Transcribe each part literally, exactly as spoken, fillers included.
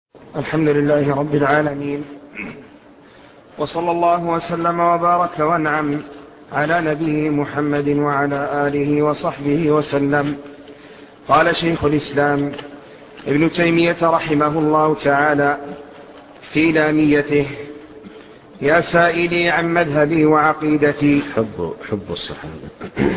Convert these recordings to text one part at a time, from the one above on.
الحمد لله رب العالمين، وصلى الله وسلم وبارك وانعم على نبيه محمد وعلى آله وصحبه وسلم. قال شيخ الإسلام ابن تيمية رحمه الله تعالى في لاميته: يا سائلي عن مذهبي وعقيدتي، حب, حب الصحابة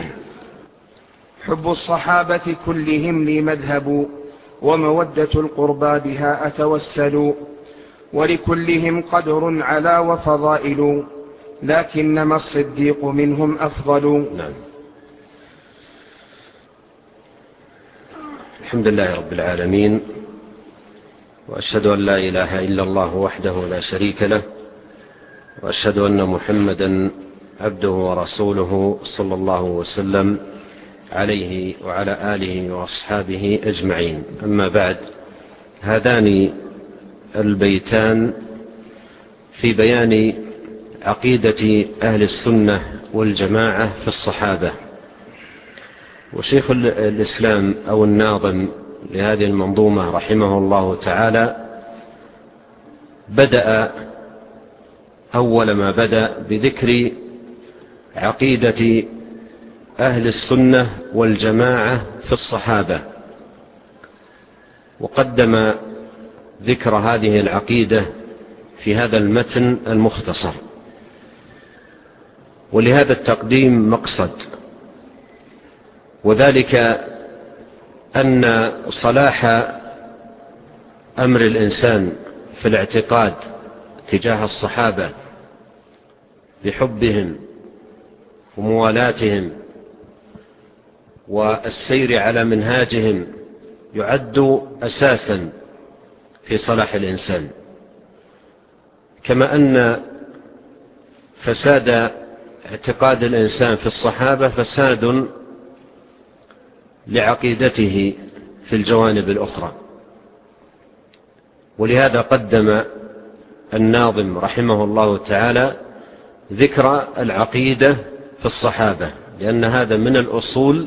حب الصحابة كلهم لي مذهب، ومودة القربى بها أتوسل، ولكلهم قدر على وفضائل، لكنما الصديق منهم أفضل. نعم. الحمد لله رب العالمين، وأشهد أن لا إله إلا الله وحده لا شريك له، وأشهد أن محمدا عبده ورسوله صلى الله وسلم عليه وعلى آله وأصحابه أجمعين. أما بعد، هذان البيتان في بيان عقيدة أهل السنة والجماعة في الصحابة. وشيخ الإسلام أو الناظم لهذه المنظومة رحمه الله تعالى بدأ أول ما بدأ بذكر عقيدة أهل السنة والجماعة في الصحابة، وقدم ذكر هذه العقيدة في هذا المتن المختصر. ولهذا التقديم مقصد، وذلك أن صلاح أمر الإنسان في الاعتقاد تجاه الصحابة بحبهم وموالاتهم والسير على منهاجهم يعد أساسا في صلاح الإنسان، كما أن فساد اعتقاد الإنسان في الصحابة فساد لعقيدته في الجوانب الأخرى. ولهذا قدم الناظم رحمه الله تعالى ذكر العقيدة في الصحابة، لأن هذا من الأصول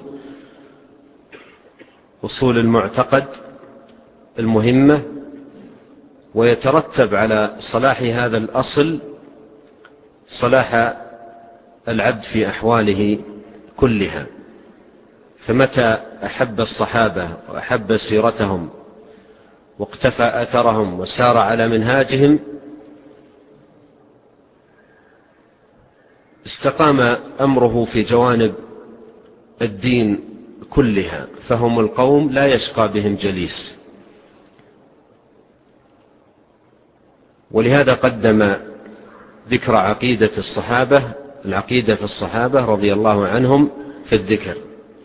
أصول المعتقد المهمة، ويترتب على صلاح هذا الأصل صلاح العبد في أحواله كلها. فمتى أحب الصحابة وأحب سيرتهم واقتفى أثرهم وسار على منهاجهم استقام أمره في جوانب الدين كلها، فهم القوم لا يشقى بهم جليس. ولهذا قدم ذكر عقيدة الصحابة العقيدة في الصحابة رضي الله عنهم في الذكر.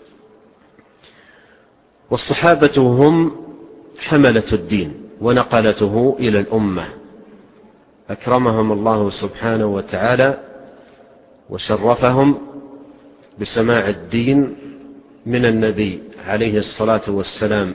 والصحابة هم حملة الدين ونقلته إلى الأمة، أكرمهم الله سبحانه وتعالى وشرفهم بسماع الدين من النبي عليه الصلاة والسلام،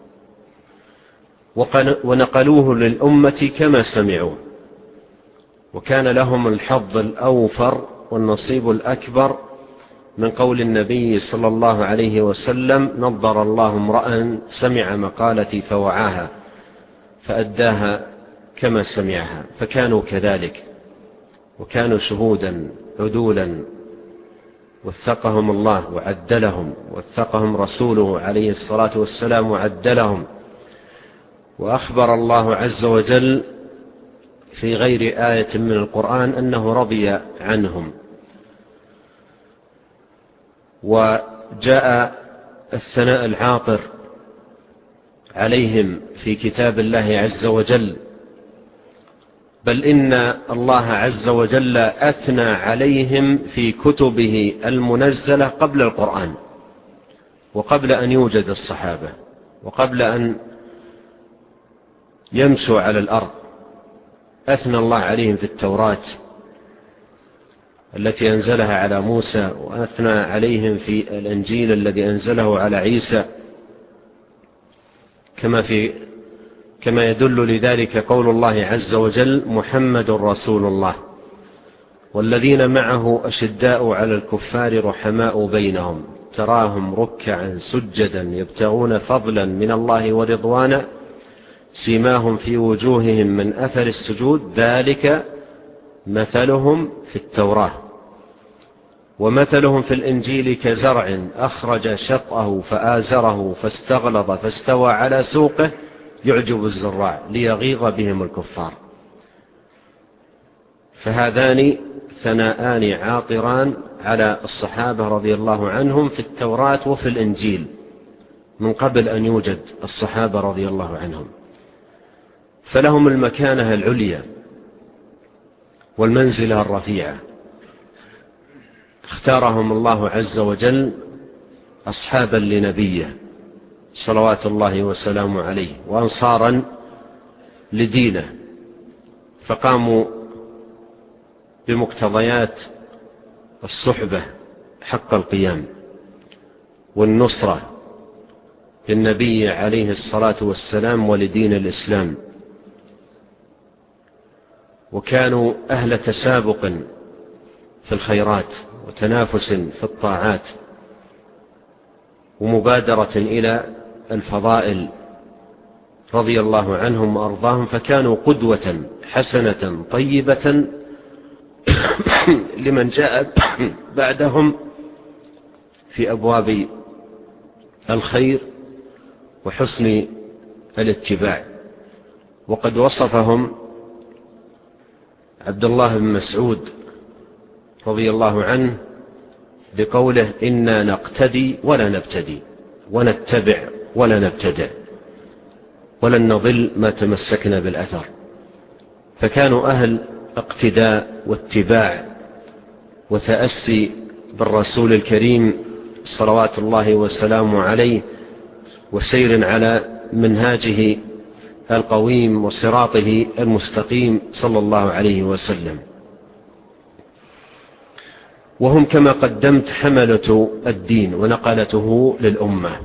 ونقلوه للأمة كما سمعوه، وكان لهم الحظ الأوفر والنصيب الأكبر من قول النبي صلى الله عليه وسلم: نظر الله امرأ سمع مقالتي فوعاها فأداها كما سمعها. فكانوا كذلك، وكانوا شهودا عدولا، وثقهم الله وعدلهم، وثقهم رسوله عليه الصلاة والسلام وعدلهم. وأخبر الله عز وجل في غير آية من القرآن أنه رضي عنهم. وجاء الثناء العاطر عليهم في كتاب الله عز وجل، بل إن الله عز وجل أثنى عليهم في كتبه المنزلة قبل القرآن، وقبل أن يوجد الصحابة، وقبل أن يمشوا على الأرض. أثنى الله عليهم في التوراة التي أنزلها على موسى، وأثنى عليهم في الإنجيل الذي أنزله على عيسى، كما في كما يدل لذلك قول الله عز وجل: محمد رسول الله والذين معه أشداء على الكفار رحماء بينهم تراهم ركعا سجدا يبتغون فضلا من الله ورضوانا سيماهم في وجوههم من أثر السجود ذلك مثلهم في التوراة ومثلهم في الإنجيل كزرع أخرج شطأه فآزره فاستغلظ فاستوى على سوقه يعجب الزراع ليغيظ بهم الكفار. فهذان ثناءان عاطران على الصحابة رضي الله عنهم في التوراة وفي الإنجيل من قبل أن يوجد الصحابة رضي الله عنهم، فلهم المكانة العليا والمنزلة الرفيعة. اختارهم الله عز وجل أصحابا لنبيه صلوات الله وسلامه عليه وأنصارا لدينه، فقاموا بمقتضيات الصحبة حق القيام والنصرة للنبي عليه الصلاة والسلام ولدين الإسلام، وكانوا أهل تسابق في الخيرات وتنافس في الطاعات ومبادرة إلى الفضائل رضي الله عنهم وأرضاهم، فكانوا قدوة حسنة طيبة لمن جاء بعدهم في أبواب الخير وحسن الاتباع. وقد وصفهم عبد الله بن مسعود رضي الله عنه بقوله إنا نقتدي ولا نبتدي ونتبع ولا نبتدع ولن نضل ما تمسكنا بالأثر. فكانوا أهل اقتداء واتباع وتأسي بالرسول الكريم صلوات الله وسلامه عليه وسير على منهاجه القويم وصراطه المستقيم صلى الله عليه وسلم. وهم كما قدمت حملة الدين ونقلته للأمة.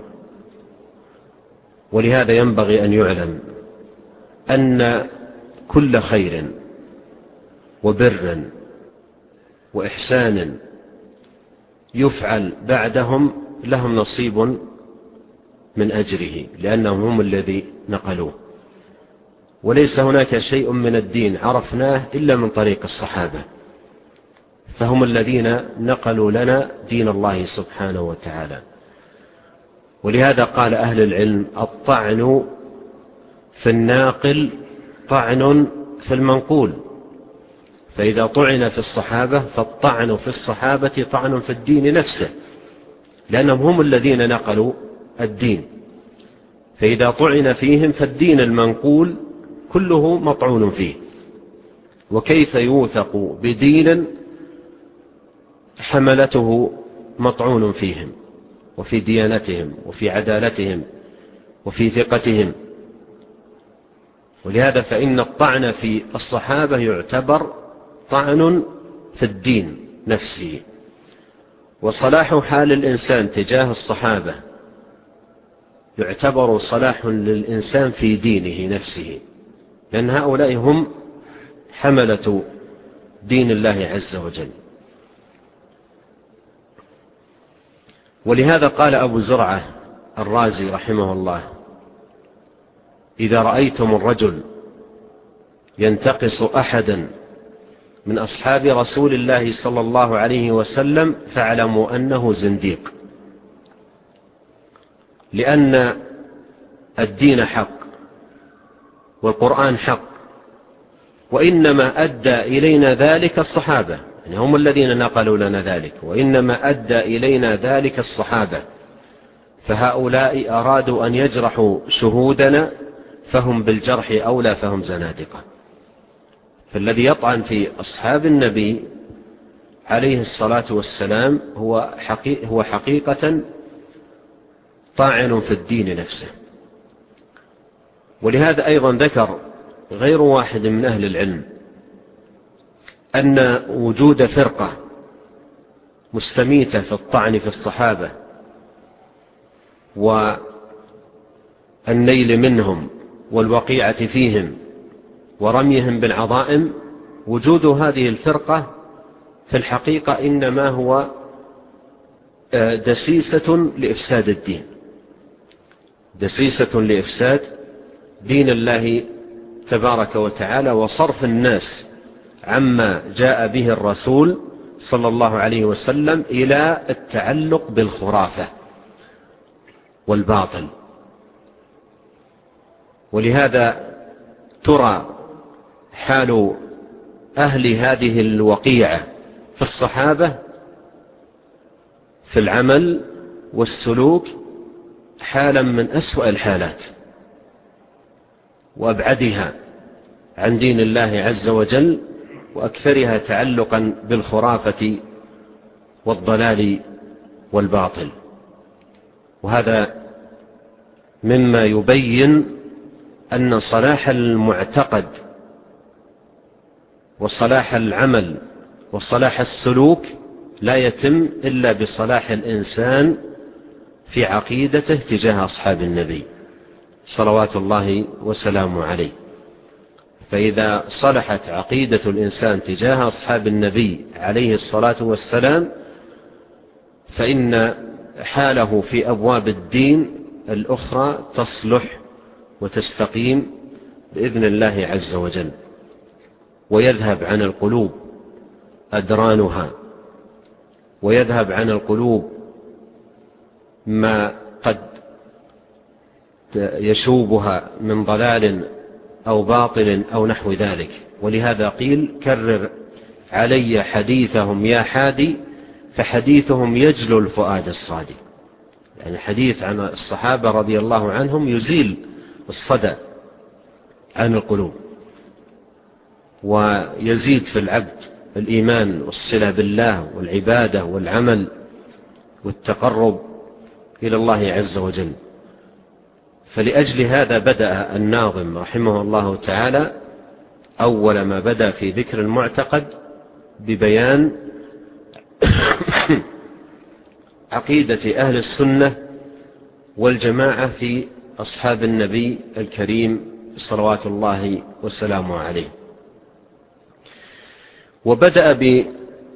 ولهذا ينبغي أن يعلم أن كل خير وبر وإحسان يفعل بعدهم لهم نصيب من أجره، لأنهم هم الذي نقلوه. وليس هناك شيء من الدين عرفناه إلا من طريق الصحابة، فهم الذين نقلوا لنا دين الله سبحانه وتعالى. ولهذا قال أهل العلم الطعن في الناقل طعن في المنقول، فإذا طعن في الصحابة فالطعن في الصحابة طعن في الدين نفسه، لأنهم هم الذين نقلوا الدين. فإذا طعن فيهم فالدين المنقول كله مطعون فيه. وكيف يوثق بدين حملته مطعون فيهم وفي ديانتهم وفي عدالتهم وفي ثقتهم؟ ولهذا فإن الطعن في الصحابة يعتبر طعن في الدين نفسه. وصلاح حال الإنسان تجاه الصحابة يعتبر صلاح للإنسان في دينه نفسه، لأن هؤلاء هم حملة دين الله عز وجل. ولهذا قال أبو زرعة الرازي رحمه الله: إذا رأيتم الرجل ينتقص أحدا من أصحاب رسول الله صلى الله عليه وسلم فاعلموا أنه زنديق، لأن الدين حق والقرآن حق، وإنما أدى إلينا ذلك الصحابة، يعني هم الذين نقلوا لنا ذلك، وإنما أدى إلينا ذلك الصحابة، فهؤلاء أرادوا أن يجرحوا شهودنا فهم بالجرح أولى، فهم زنادقة. فالذي يطعن في أصحاب النبي عليه الصلاة والسلام هو, حقيقة هو حقيقة طاعن في الدين نفسه. ولهذا أيضا ذكر غير واحد من أهل العلم أن وجود فرقة مستميتة في الطعن في الصحابة والنيل منهم والوقيعة فيهم ورميهم بالعظائم، وجود هذه الفرقة في الحقيقة إنما هو دسيسة لإفساد الدين، دسيسة لإفساد دين الله تبارك وتعالى وصرف الناس عما جاء به الرسول صلى الله عليه وسلم إلى التعلق بالخرافة والباطل. ولهذا ترى حال أهل هذه الوقيعة في الصحابة في العمل والسلوك حالا من أسوأ الحالات وأبعدها عن دين الله عز وجل وأكثرها تعلقا بالخرافة والضلال والباطل. وهذا مما يبين أن صلاح المعتقد وصلاح العمل وصلاح السلوك لا يتم إلا بصلاح الإنسان في عقيدته تجاه أصحاب النبي صلوات الله وسلامه عليه. فإذا صلحت عقيدة الإنسان تجاه أصحاب النبي عليه الصلاة والسلام فإن حاله في أبواب الدين الأخرى تصلح وتستقيم بإذن الله عز وجل، ويذهب عن القلوب أدرانها، ويذهب عن القلوب ما قد يشوبها من ضلال أو باطل أو نحو ذلك. ولهذا قيل كرر علي حديثهم يا حادي فحديثهم يجلو الفؤاد الصادق. يعني حديث عن الصحابة رضي الله عنهم يزيل الصدى عن القلوب ويزيد في العبد الإيمان والصلة بالله والعبادة والعمل والتقرب إلى الله عز وجل. فلأجل هذا بدأ الناظم رحمه الله تعالى أول ما بدأ في ذكر المعتقد ببيان عقيدة أهل السنة والجماعة في أصحاب النبي الكريم صلوات الله وسلامه عليه. وبدأ بهذه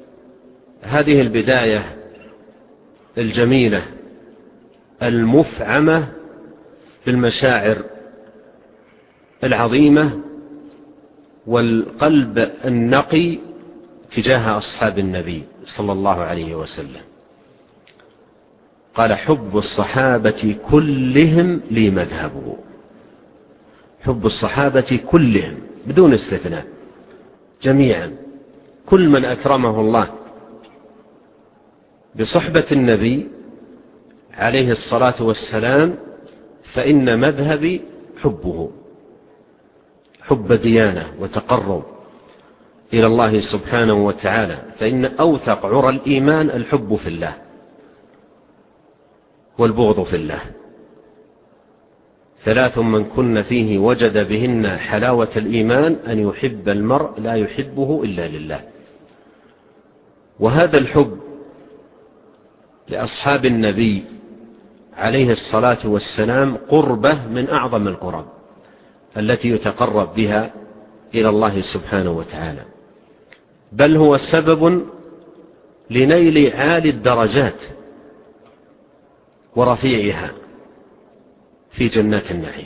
البداية الجميلة المفعمة بالمشاعر العظيمة والقلب النقي تجاه أصحاب النبي صلى الله عليه وسلم. قال حب الصحابة كلهم لي مذهبه. حب الصحابة كلهم بدون استثناء جميعا، كل من أكرمه الله بصحبة النبي عليه الصلاة والسلام فإن مذهبي حبه، حب ديانة وتقرب إلى الله سبحانه وتعالى. فإن أوثق عرى الإيمان الحب في الله والبغض في الله. ثلاث من كن فيه وجد بهن حلاوة الإيمان أن يحب المرء لا يحبه إلا لله. وهذا الحب لأصحاب النبي عليه الصلاة والسلام قربة من أعظم القرب التي يتقرب بها إلى الله سبحانه وتعالى، بل هو سبب لنيل عالي الدرجات ورفيعها في جنات النعيم.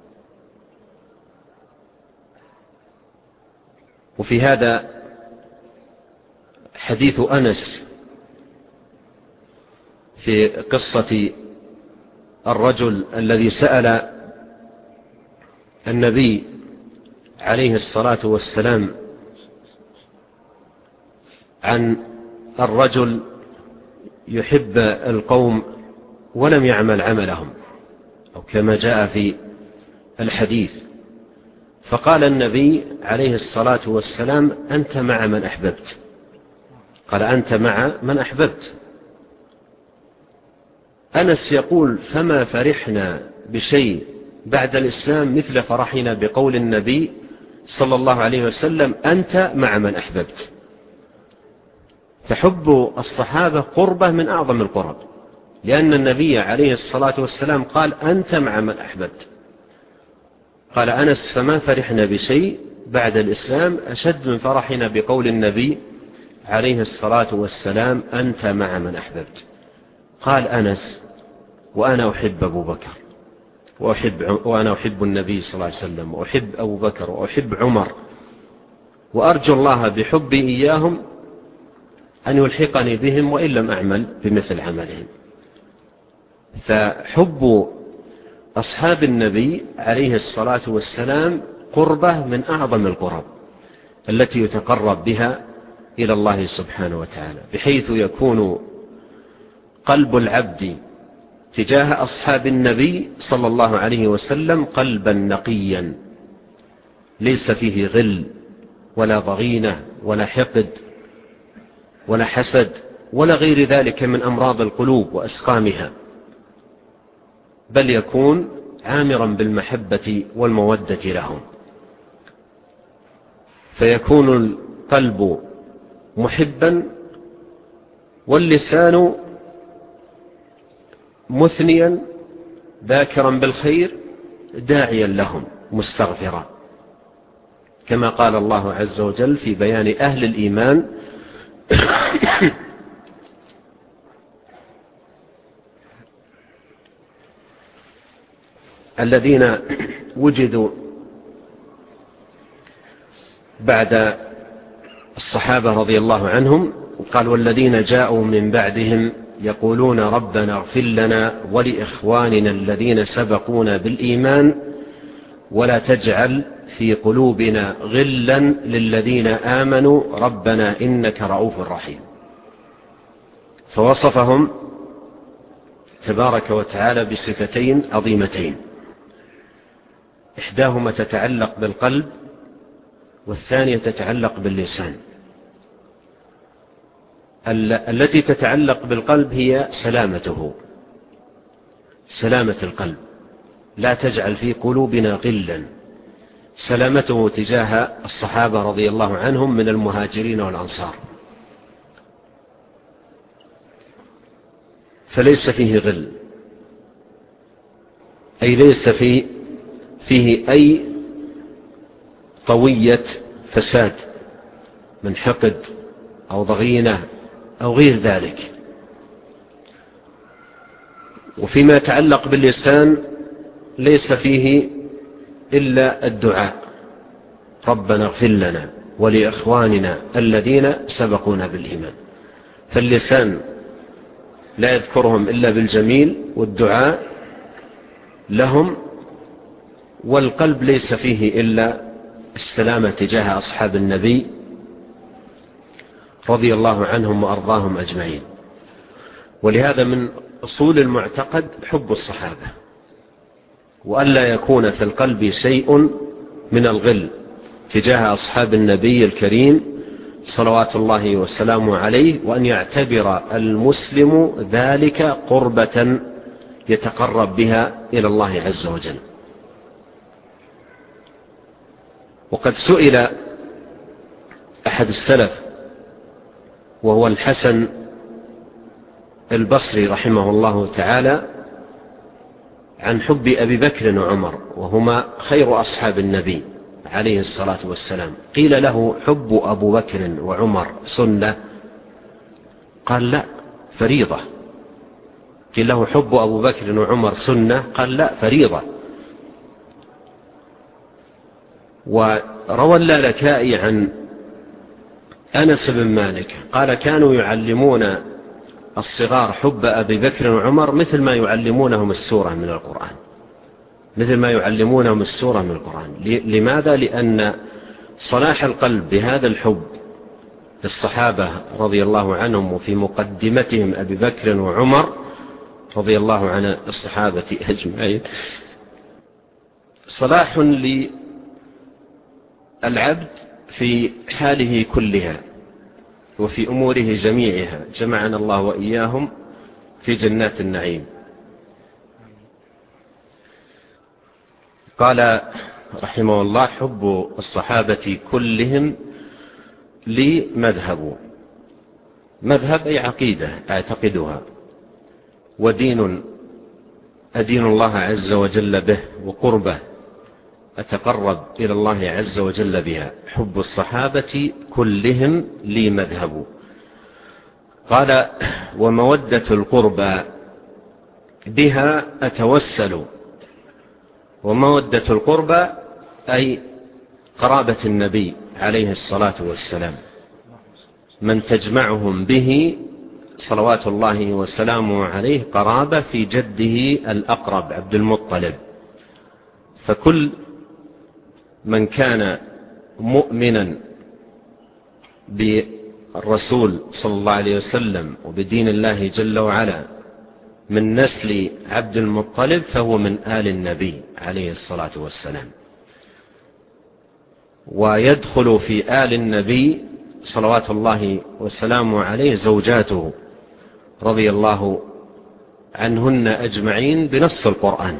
وفي هذا حديث أنس في قصة الرجل الذي سأل النبي عليه الصلاة والسلام عن الرجل يحب القوم ولم يعمل عملهم، أو كما جاء في الحديث، فقال النبي عليه الصلاة والسلام أنت مع من أحببت. قال أنت مع من أحببت. أنس يقول فما فرحنا بشيء بعد الإسلام مثل فرحنا بقول النبي صلى الله عليه وسلم أنت مع من أحببت. فحب الصحابة قربة من أعظم القرب، لأن النبي عليه الصلاة والسلام قال أنت مع من أحببت. قال أنس فما فرحنا بشيء بعد الإسلام أشد من فرحنا بقول النبي عليه الصلاة والسلام أنت مع من أحببت. قال أنس وأنا أحب أبو بكر وأحب وأنا أحب النبي صلى الله عليه وسلم وأحب أبو بكر وأحب عمر، وأرجو الله بحبي إياهم أن يلحقني بهم وإن لم أعمل بمثل عملهم. فحب أصحاب النبي عليه الصلاة والسلام قربة من أعظم القرب التي يتقرب بها إلى الله سبحانه وتعالى، بحيث يكون قلب العبد تجاه أصحاب النبي صلى الله عليه وسلم قلبا نقيا ليس فيه غل ولا ضغينة ولا حقد ولا حسد ولا غير ذلك من أمراض القلوب وأسقامها، بل يكون عامرا بالمحبة والمودة لهم، فيكون القلب محبا واللسان مثنيا ذاكرا بالخير داعيا لهم مستغفرا، كما قال الله عز وجل في بيان أهل الإيمان الذين وجدوا بعد الصحابة رضي الله عنهم، قال والذين جاءوا من بعدهم يقولون ربنا اغفر لنا ولإخواننا الذين سبقونا بالإيمان ولا تجعل في قلوبنا غلا للذين آمنوا ربنا إنك رؤوف رحيم. فوصفهم تبارك وتعالى بصفتين عظيمتين، إحداهما تتعلق بالقلب والثانية تتعلق باللسان. التي تتعلق بالقلب هي سلامته، سلامة القلب، لا تجعل في قلوبنا غلا، سلامته تجاه الصحابة رضي الله عنهم من المهاجرين والأنصار، فليس فيه غل، أي ليس فيه, فيه أي طوية فساد من حقد أو ضغينة أو غير ذلك. وفيما يتعلق باللسان ليس فيه إلا الدعاء ربنا اغفر لنا ولإخواننا الذين سبقونا بالإيمان، فاللسان لا يذكرهم إلا بالجميل والدعاء لهم، والقلب ليس فيه إلا السلامة تجاه أصحاب النبي رضي الله عنهم وأرضاهم أجمعين. ولهذا من أصول المعتقد حب الصحابة، وألا يكون في القلب شيء من الغل تجاه أصحاب النبي الكريم صلوات الله وسلامه عليه، وأن يعتبر المسلم ذلك قربة يتقرب بها إلى الله عز وجل. وقد سئل أحد السلف وهو الحسن البصري رحمه الله تعالى عن حب أبي بكر وعمر، وهما خير أصحاب النبي عليه الصلاة والسلام. قيل له حب أبو بكر وعمر سنة؟ قال لا، فريضة. قيل له حب أبو بكر وعمر سنة؟ قال لا، فريضة. وروى اللالكائي عن أنس بن مالك قال كانوا يعلمون الصغار حب أبي بكر وعمر مثل ما يعلمونهم السورة من القرآن، مثل ما يعلمونهم السورة من القرآن. لماذا؟ لأن صلاح القلب بهذا الحب للصحابة رضي الله عنهم، وفي مقدمتهم أبي بكر وعمر رضي الله عن الصحابة أجمعين، صلاح للعبد في حاله كلها وفي أموره جميعها، جمعنا الله وإياهم في جنات النعيم. قال رحمه الله حب الصحابة كلهم لي مذهب. مذهب أي عقيدة أعتقدها، ودين أدين الله عز وجل به، وقربة أتقرب إلى الله عز وجل بها. حب الصحابة كلهم لي مذهب. قال ومودة القربى بها أتوسل، ومودة القربى أي قرابة النبي عليه الصلاة والسلام، من تجمعهم به صلوات الله وسلامه عليه قرابة في جده الأقرب عبد المطلب. فكل من كان مؤمنا بالرسول صلى الله عليه وسلم وبدين الله جل وعلا من نسل عبد المطلب فهو من آل النبي عليه الصلاة والسلام. ويدخل في آل النبي صلوات الله وسلامه عليه زوجاته رضي الله عنهن أجمعين بنص القرآن.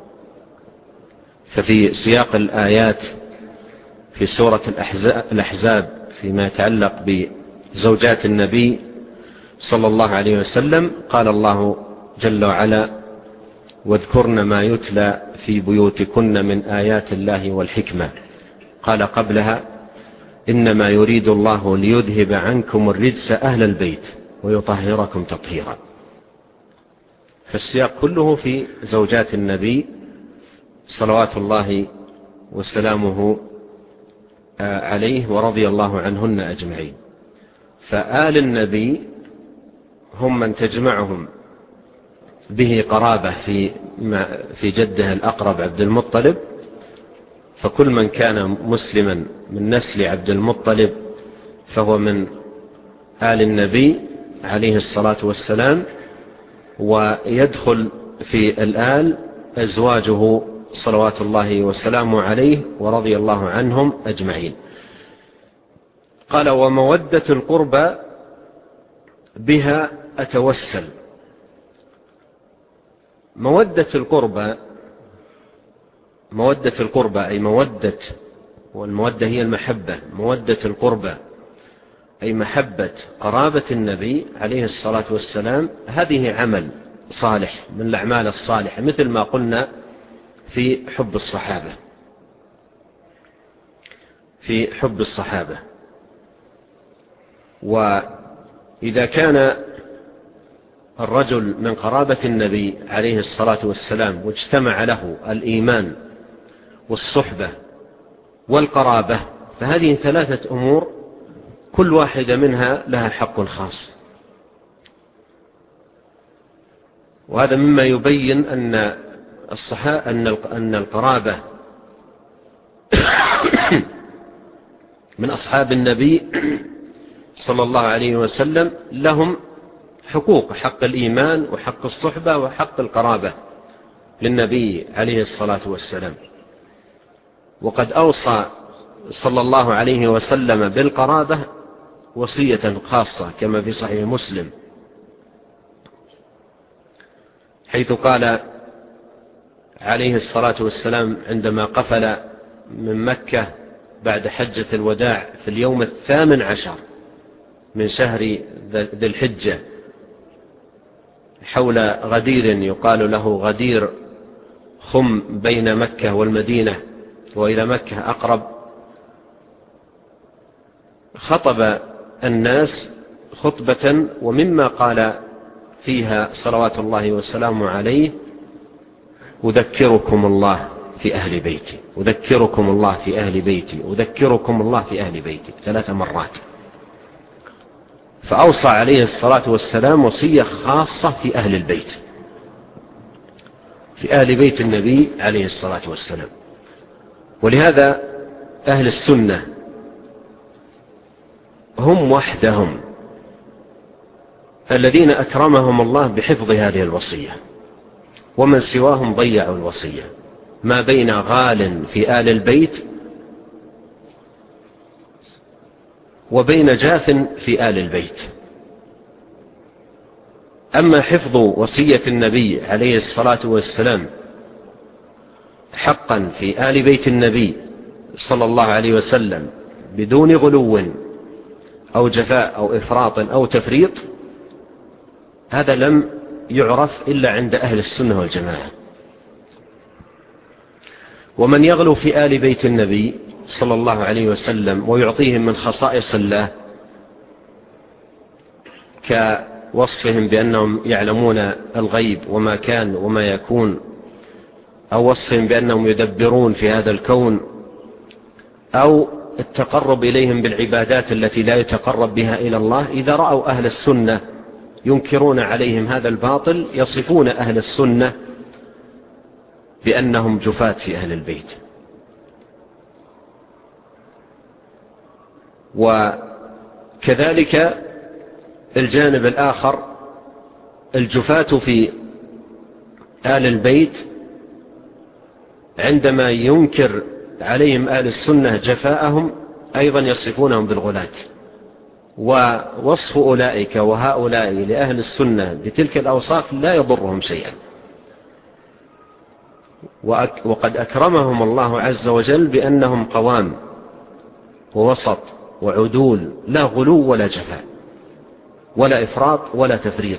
ففي سياق الآيات في سورة الأحزاب فيما يتعلق بزوجات النبي صلى الله عليه وسلم قال الله جل وعلا: واذكرن ما يتلى في بيوتكن من آيات الله والحكمة. قال قبلها: إنما يريد الله ليذهب عنكم الرجس أهل البيت ويطهركم تطهيرا. فالسياق كله في زوجات النبي صلوات الله وسلامه عليه ورضي الله عنهن أجمعين. فآل النبي هم من تجمعهم به قرابة في في جده الأقرب عبد المطلب. فكل من كان مسلما من نسل عبد المطلب فهو من آل النبي عليه الصلاة والسلام. ويدخل في الآل أزواجه صلوات الله وسلامه عليه ورضي الله عنهم أجمعين. قال: ومودة القربى بها أتوسل. مودة القربى مودة القربى أي مودة، والمودة هي المحبة. مودة القربى أي محبة قرابة النبي عليه الصلاة والسلام. هذه عمل صالح من الأعمال الصالحة، مثل ما قلنا في حب الصحابة في حب الصحابة وإذا كان الرجل من قرابة النبي عليه الصلاة والسلام واجتمع له الإيمان والصحبة والقرابة، فهذه ثلاثة أمور كل واحدة منها لها حق خاص. وهذا مما يبين أن الصحابة أن القرابة من أصحاب النبي صلى الله عليه وسلم لهم حقوق: حق الإيمان وحق الصحبة وحق القرابة للنبي عليه الصلاة والسلام. وقد أوصى صلى الله عليه وسلم بالقرابة وصية خاصة كما في صحيح مسلم، حيث قال عليه الصلاة والسلام عندما قفل من مكة بعد حجة الوداع في اليوم الثامن عشر من شهر ذي الحجة حول غدير يقال له غدير خم بين مكة والمدينة وإلى مكة أقرب، خطب الناس خطبة ومما قال فيها صلوات الله وسلامه عليه: أذكركم الله في أهل بيتي، أذكركم الله في أهل بيتي، أذكركم الله في أهل بيتي، ثلاث مرات. فأوصى عليه الصلاة والسلام وصية خاصة في أهل البيت، في أهل بيت النبي عليه الصلاة والسلام. ولهذا أهل السنة هم وحدهم الذين أكرمهم الله بحفظ هذه الوصية، ومن سواهم ضيعوا الوصية، ما بين غال في آل البيت وبين جاف في آل البيت. أما حفظ وصية النبي عليه الصلاة والسلام حقا في آل بيت النبي صلى الله عليه وسلم بدون غلو أو جفاء أو إفراط أو تفريط، هذا لم يعرف إلا عند أهل السنة والجماعة. ومن يغلو في آل بيت النبي صلى الله عليه وسلم ويعطيهم من خصائص الله كوصفهم بأنهم يعلمون الغيب وما كان وما يكون، أو وصفهم بأنهم يدبرون في هذا الكون، أو التقرب إليهم بالعبادات التي لا يتقرب بها إلى الله، إذا رأوا أهل السنة ينكرون عليهم هذا الباطل يصفون أهل السنة بأنهم جفاة في أهل البيت. وكذلك الجانب الآخر الجفاة في آل البيت عندما ينكر عليهم آل السنة جفاءهم أيضا يصفونهم بالغلاة. ووصف أولئك وهؤلاء لأهل السنة بتلك الأوصاف لا يضرهم شيئا، وقد أكرمهم الله عز وجل بأنهم قوام ووسط وعدول، لا غلو ولا جفاء ولا إفراط ولا تفريط،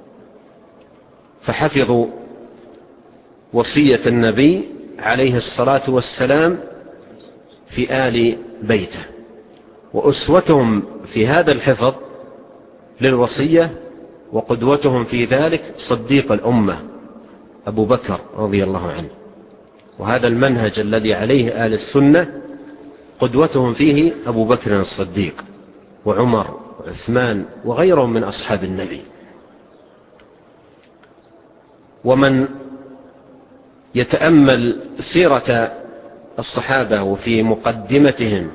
فحفظوا وصية النبي عليه الصلاة والسلام في آل بيته. وأسوتهم في هذا الحفظ للوصية وقدوتهم في ذلك صديق الأمة أبو بكر رضي الله عنه. وهذا المنهج الذي عليه آل السنة قدوتهم فيه أبو بكر الصديق وعمر وعثمان وغيرهم من أصحاب النبي. ومن يتأمل سيرة الصحابة وفي مقدمتهم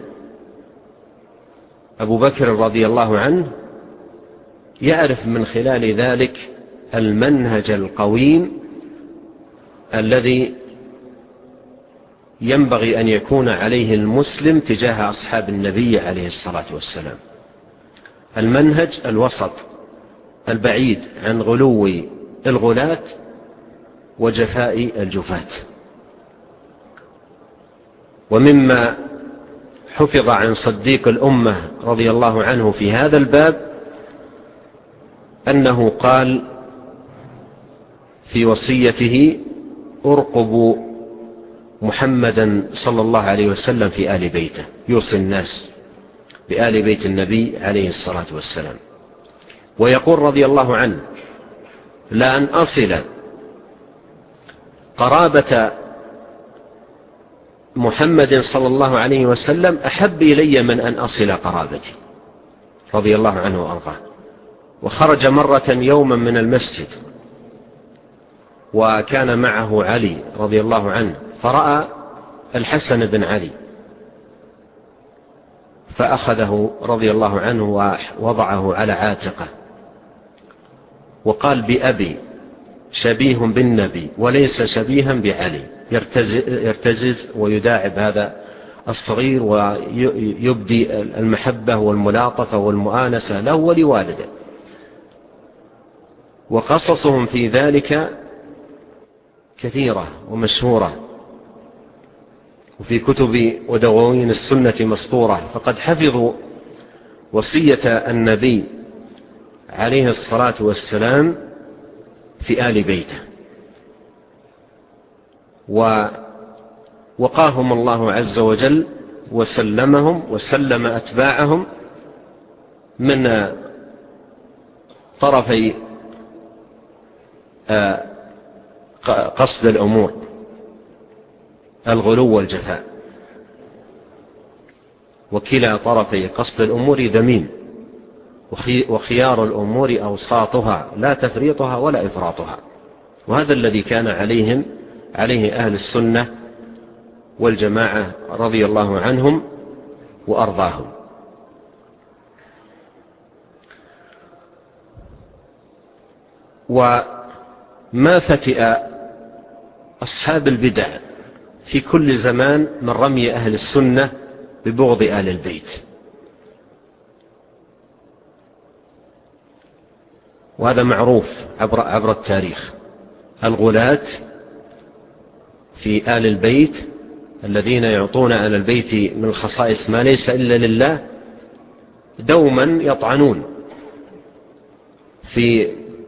أبو بكر رضي الله عنه يعرف من خلال ذلك المنهج القويم الذي ينبغي أن يكون عليه المسلم تجاه أصحاب النبي عليه الصلاة والسلام، المنهج الوسط البعيد عن غلو الغلاة وجفاء الجفاة. ومما حفظ عن صديق الأمة رضي الله عنه في هذا الباب أنه قال في وصيته: أرقبوا محمدا صلى الله عليه وسلم في آل بيته، يوصي الناس بآل بيت النبي عليه الصلاة والسلام. ويقول رضي الله عنه: لأن أصل قرابة محمد صلى الله عليه وسلم أحب إلي من أن أصل قرابتي، رضي الله عنه وأرضاه. وخرج مرة يوما من المسجد وكان معه علي رضي الله عنه، فرأى الحسن بن علي فأخذه رضي الله عنه ووضعه على عاتقه وقال: بأبي شبيه بالنبي وليس شبيها بعلي. يرتزز ويداعب هذا الصغير ويبدي المحبة والملاطفة والمؤانسة له ولوالده. وقصصهم في ذلك كثيرة ومشهورة، وفي كتب ودواوين السنة مسطورة. فقد حفظوا وصية النبي عليه الصلاة والسلام في آل بيته، ووقاهم الله عز وجل وسلمهم وسلم أتباعهم من طرفي قصد الأمور، الغلو والجفاء. وكلا طرفي قصد الأمور ذميم، وخيار الأمور أوساطها لا تفريطها ولا إفراطها. وهذا الذي كان عليهم عليه أهل السنة والجماعة رضي الله عنهم وأرضاهم. وما فتئ أصحاب البدع في كل زمان من رمي أهل السنة ببغض آل البيت، وهذا معروف عبر, عبر التاريخ. الغلاة في آل البيت الذين يعطون آل البيت من الخصائص ما ليس إلا لله دوما يطعنون في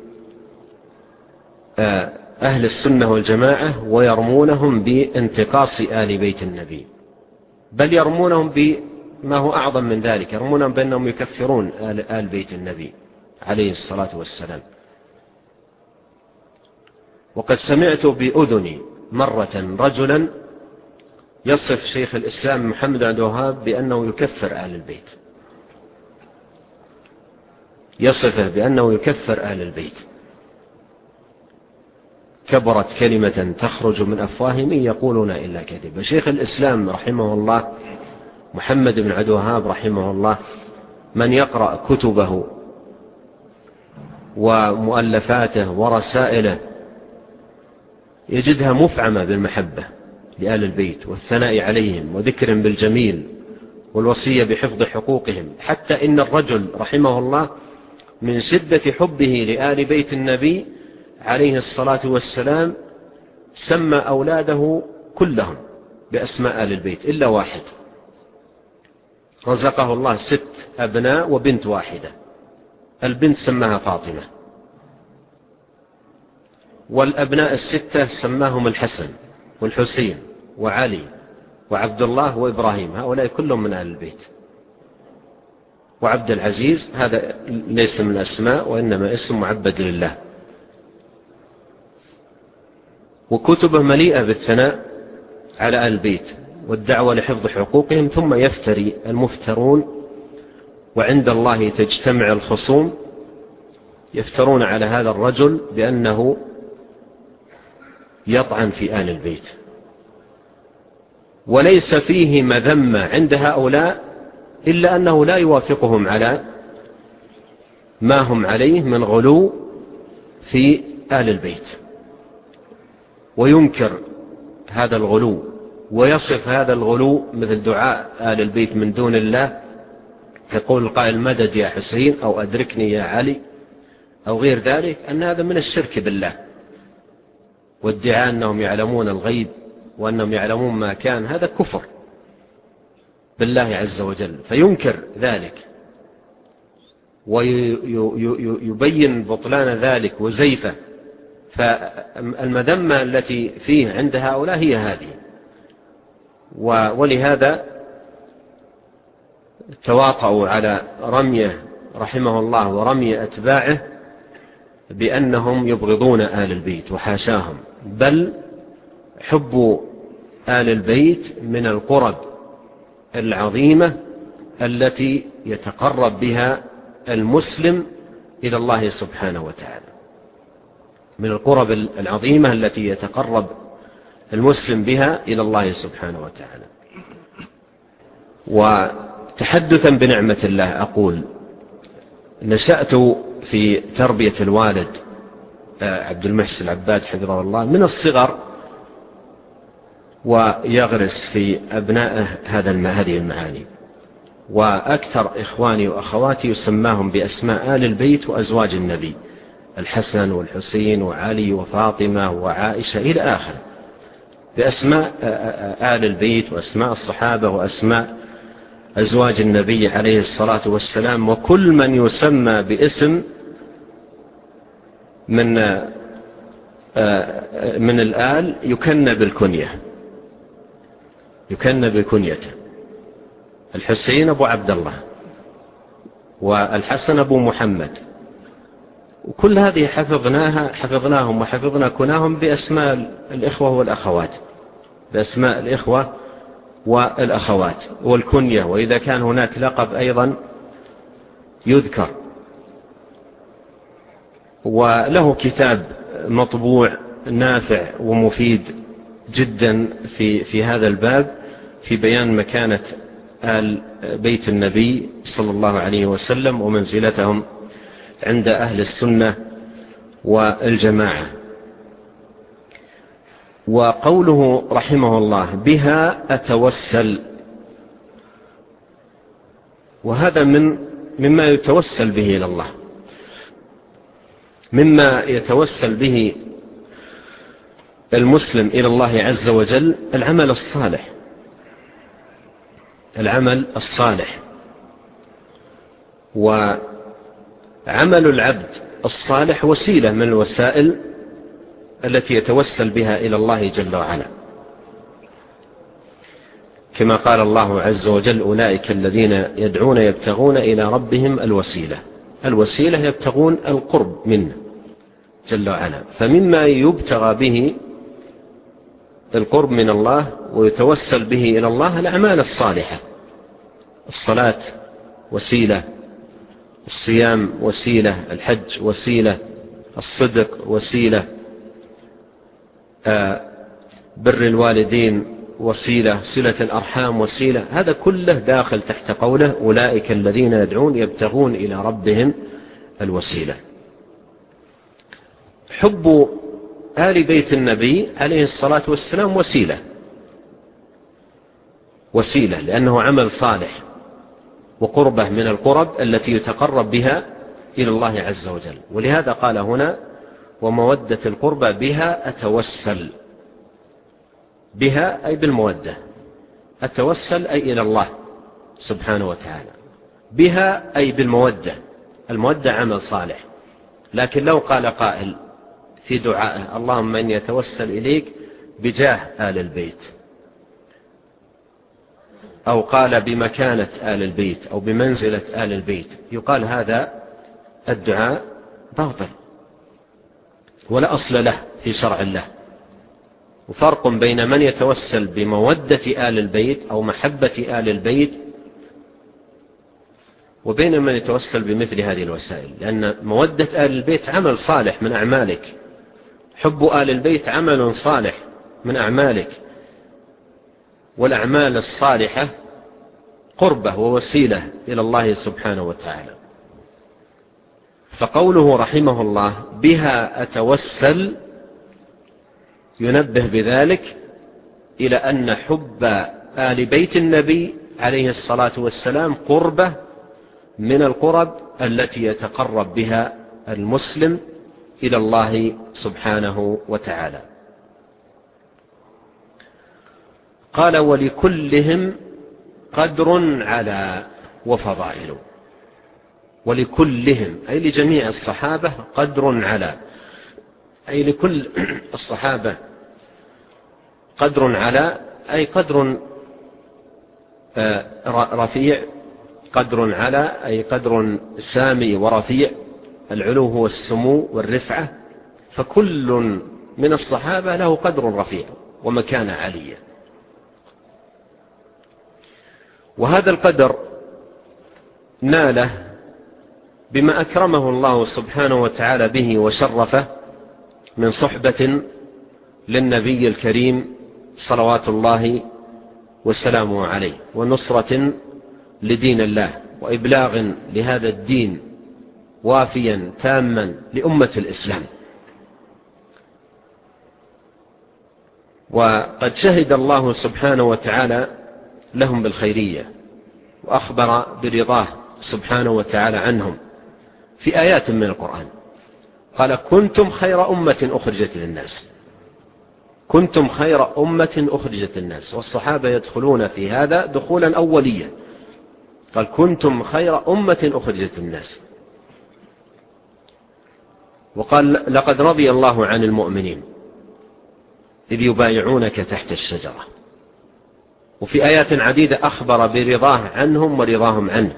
أهل السنة والجماعة ويرمونهم بانتقاص آل بيت النبي، بل يرمونهم بما هو أعظم من ذلك، يرمونهم بأنهم يكفرون آل, آل بيت النبي عليه الصلاة والسلام. وقد سمعت بأذني مرة رجلا يصف شيخ الإسلام محمد بن عبد الوهاب بأنه يكفر أهل البيت، يصفه بأنه يكفر أهل البيت. كبرت كلمة تخرج من أفواههم يقولون إلا كذبا. شيخ الإسلام رحمه الله محمد بن عبد الوهاب رحمه الله من يقرأ كتبه ومؤلفاته ورسائله يجدها مفعمة بالمحبة لآل البيت والثناء عليهم وذكر بالجميل والوصية بحفظ حقوقهم، حتى إن الرجل رحمه الله من شدة حبه لآل بيت النبي عليه الصلاة والسلام سمى أولاده كلهم بأسماء آل البيت إلا واحد، رزقه الله ست أبناء وبنت واحدة، البنت سماها فاطمة، والأبناء الستة سماهم الحسن والحسين وعلي وعبد الله وإبراهيم، هؤلاء كلهم من آل البيت. وعبد العزيز هذا ليس من الأسماء وإنما اسم معبد لله. وكتبه مليئة بالثناء على آل البيت والدعوة لحفظ حقوقهم. ثم يفتري المفترون وعند الله تجتمع الخصوم يفترون على هذا الرجل بأنه يطعن في آل البيت، وليس فيه مذمة عند هؤلاء إلا أنه لا يوافقهم على ما هم عليه من غلو في آل البيت، وينكر هذا الغلو ويصف هذا الغلو مثل دعاء آل البيت من دون الله، تقول القائل مدد يا حسين أو أدركني يا علي أو غير ذلك، أن هذا من الشرك بالله، وادعاء أنهم يعلمون الغيب وأنهم يعلمون ما كان، هذا كفر بالله عز وجل، فينكر ذلك ويبين بطلان ذلك وزيفه. فالمذمة التي فيه عند هؤلاء هي هذه، ولهذا تواطؤوا على رميه رحمه الله ورمي أتباعه بأنهم يبغضون آل البيت، وحاشاهم، بل حب آل البيت من القرب العظيمة التي يتقرب بها المسلم إلى الله سبحانه وتعالى، من القرب العظيمة التي يتقرب المسلم بها إلى الله سبحانه وتعالى. وتحدثا بنعمة الله أقول نشأت في تربية الوالد عبد المحسن العباد حفظه الله من الصغر، ويغرس في أبنائه هذه المعاني. وأكثر إخواني وأخواتي يسماهم بأسماء آل البيت وأزواج النبي، الحسن والحسين وعلي وفاطمة وعائشة إلى آخر، بأسماء آل البيت وأسماء الصحابة وأسماء أزواج النبي عليه الصلاة والسلام. وكل من يسمى باسم من من الآل يكنى بالكنية، يكنى بكنيته. الحسين أبو عبد الله، والحسن أبو محمد، وكل هذه حفظناها حفظناهم وحفظنا كناهم بأسماء الإخوة والأخوات، بأسماء الإخوة والأخوات والكنية، وإذا كان هناك لقب أيضا يذكر. وله كتاب مطبوع نافع ومفيد جدا في في هذا الباب في بيان مكانة آل بيت النبي صلى الله عليه وسلم ومنزلتهم عند أهل السنة والجماعة. وقوله رحمه الله بها أتوسل، وهذا من مما يتوسل به إلى الله، مما يتوسل به المسلم إلى الله عز وجل العمل الصالح، العمل الصالح. وعمل العبد الصالح وسيلة من الوسائل التي يتوسل بها إلى الله جل وعلا، كما قال الله عز وجل أولئك الذين يدعون يبتغون إلى ربهم الوسيلة. الوسيلة يبتغون القرب منه جل وعلا. فمما يبتغى به القرب من الله ويتوسل به إلى الله الأعمال الصالحة. الصلاة وسيلة، الصيام وسيلة، الحج وسيلة، الصدق وسيلة، بر الوالدين وسيلة، صلة الأرحام وسيلة. هذا كله داخل تحت قوله أولئك الذين يدعون يبتغون إلى ربهم الوسيلة. حب آل بيت النبي عليه الصلاة والسلام وسيلة وسيلة لأنه عمل صالح وقربة من القرب التي يتقرب بها إلى الله عز وجل. ولهذا قال هنا ومودة القربى بها أتوسل، بها أي بالمودة، أتوسل أي إلى الله سبحانه وتعالى، بها أي بالمودة. المودة عمل صالح، لكن لو قال قائل في دعائه اللهم إني أتوسل إليك بجاه آل البيت، أو قال بمكانة آل البيت أو بمنزلة آل البيت، يقال هذا الدعاء باطل ولا أصل له في شرع الله. وفرق بين من يتوسل بمودة آل البيت أو محبة آل البيت وبين من يتوسل بمثل هذه الوسائل، لأن مودة آل البيت عمل صالح من أعمالك، حب آل البيت عمل صالح من أعمالك، والأعمال الصالحة قربة ووسيلة إلى الله سبحانه وتعالى. فقوله رحمه الله بها أتوسل ينبه بذلك إلى أن حب آل بيت النبي عليه الصلاة والسلام قربة من القرب التي يتقرب بها المسلم إلى الله سبحانه وتعالى. قال ولكلهم قدر على وفضائل. ولكلهم أي لجميع الصحابة قدر على، أي لكل الصحابة قدر على، أي قدر رفيع، قدر على أي قدر سامي ورفيع، العلو هو السمو والرفعة، فكل من الصحابة له قدر رفيع ومكانة عالية. وهذا القدر ناله بما أكرمه الله سبحانه وتعالى به وشرفه من صحبة للنبي الكريم صلوات الله وسلامه عليه، ونصرة لدين الله، وإبلاغ لهذا الدين وافيا تاما لأمة الإسلام. وقد شهد الله سبحانه وتعالى لهم بالخيرية وأخبر برضاه سبحانه وتعالى عنهم في آيات من القرآن. قال كنتم خير أمة أخرجت للناس، كنتم خير أمة أخرجت للناس، والصحابة يدخلون في هذا دخولا أوليا. قال كنتم خير أمة أخرجت للناس. وقال لقد رضي الله عن المؤمنين إذ يبايعونك تحت الشجرة. وفي آيات عديدة أخبر برضاه عنهم ورضاهم عنه،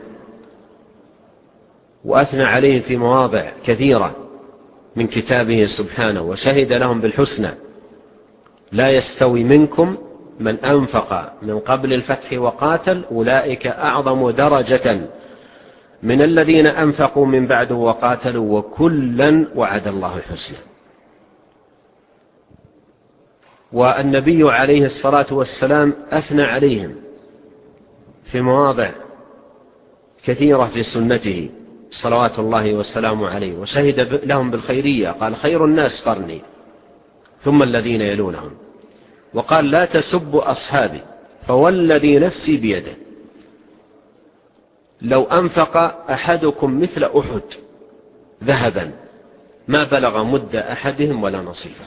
وأثنى عليهم في مواضع كثيرة من كتابه سبحانه، وشهد لهم بالحسنى لا يستوي منكم من أنفق من قبل الفتح وقاتل أولئك أعظم درجة من الذين أنفقوا من بعد وقاتلوا وكلا وعد الله الحسنى. والنبي عليه الصلاة والسلام أثنى عليهم في مواضع كثيرة في سنته صلوات الله والسلام عليه، وشهد لهم بالخيرية، قال خير الناس قرني ثم الذين يلونهم، وقال لا تسبوا أصحابي فوالذي نفسي بيده لو أنفق أحدكم مثل أحد ذهبا ما بلغ مد أحدهم ولا نصيفه.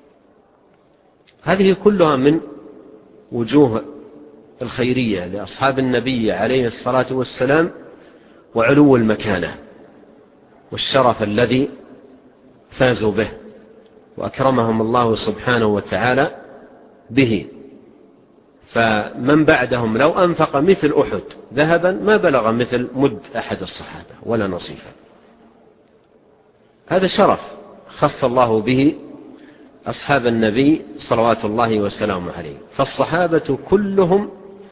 هذه كلها من وجوه الخيرية لأصحاب النبي عليه الصلاة والسلام، وعلو المكانة والشرف الذي فازوا به وأكرمهم الله سبحانه وتعالى به. فمن بعدهم لو أنفق مثل أحد ذهبا ما بلغ مثل مد أحد الصحابة ولا نصيفا. هذا شرف خص الله به أصحاب النبي صلوات الله وسلامه عليه. فالصحابة كلهم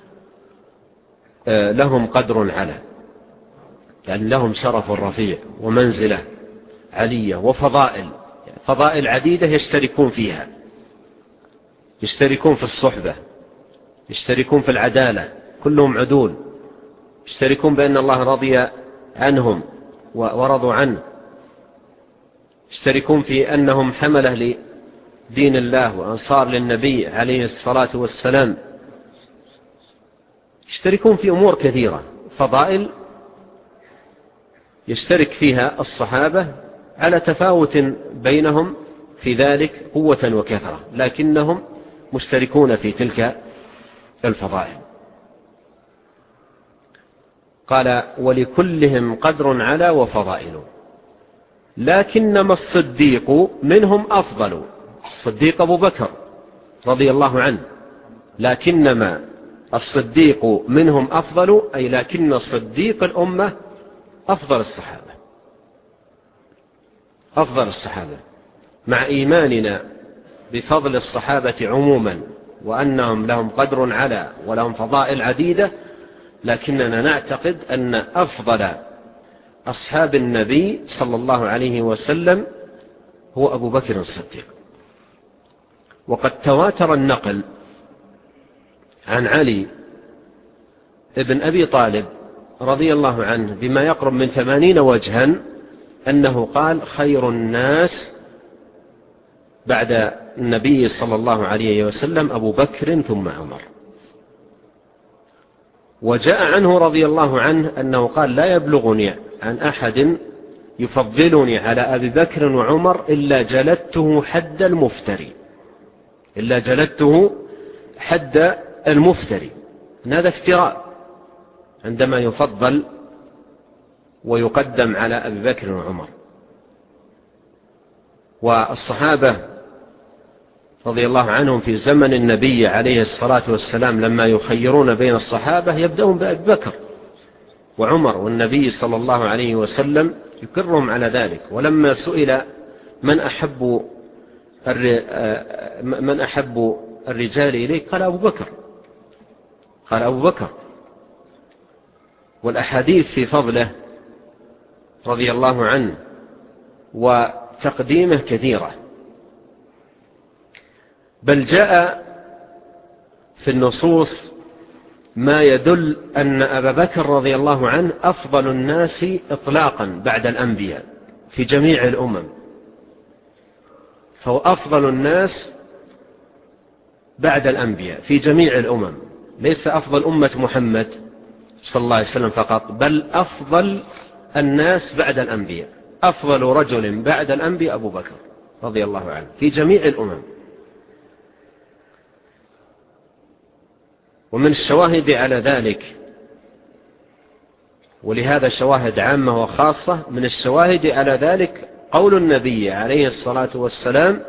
لهم قدر على، يعني لهم شرف رفيع ومنزلة علية وفضائل، فضائل عديدة يشتركون فيها، يشتركون في الصحبة، يشتركون في العدالة، كلهم عدول، يشتركون بأن الله رضي عنهم ورضوا عنه، يشتركون في أنهم حملة لدين الله وأنصار للنبي عليه الصلاة والسلام، يشتركون في أمور كثيرة، فضائل يشترك فيها الصحابة على تفاوت بينهم في ذلك قوة وكثرة، لكنهم مشتركون في تلك الفضائل. قال ولكلهم قدر على وفضائل، لكنما الصديق منهم أفضل. الصديق أبو بكر رضي الله عنه، لكنما الصديق منهم أفضل، أي لكن صديق الأمة أفضل الصحابة، أفضل الصحابة، مع إيماننا بفضل الصحابة عموما وأنهم لهم قدر على ولهم فضائل عديدة، لكننا نعتقد أن أفضل أصحاب النبي صلى الله عليه وسلم هو أبو بكر الصديق. وقد تواتر النقل عن علي ابن أبي طالب رضي الله عنه بما يقرب من ثمانين وجها أنه قال خير الناس بعد النبي صلى الله عليه وسلم أبو بكر ثم عمر. وجاء عنه رضي الله عنه أنه قال لا يبلغني عن أحد يفضلني على أبي بكر وعمر إلا جلدته حد المفتري، إلا جلدته حد المفتري. هذا افتراء عندما يفضل ويقدم على أبي بكر وعمر. والصحابة رضي الله عنهم في زمن النبي عليه الصلاة والسلام لما يخيرون بين الصحابة يبدأون بأبي بكر وعمر، والنبي صلى الله عليه وسلم يكرهم على ذلك. ولما سئل من أحب من أحب الرجال إليك قال أبو بكر، قال أبو بكر. والأحاديث في فضله رضي الله عنه وتقديمه كثيرة، بل جاء في النصوص ما يدل أن أبا بكر رضي الله عنه أفضل الناس إطلاقا بعد الأنبياء في جميع الأمم، فهو أفضل الناس بعد الأنبياء في جميع الأمم، ليس أفضل أمة محمد صلى الله عليه وسلم فقط، بل أفضل الناس بعد الأنبياء، أفضل رجل بعد الأنبياء أبو بكر رضي الله عنه في جميع الأمم. ومن الشواهد على ذلك، ولهذا شواهد عامة وخاصة، من الشواهد على ذلك قول النبي عليه الصلاة والسلام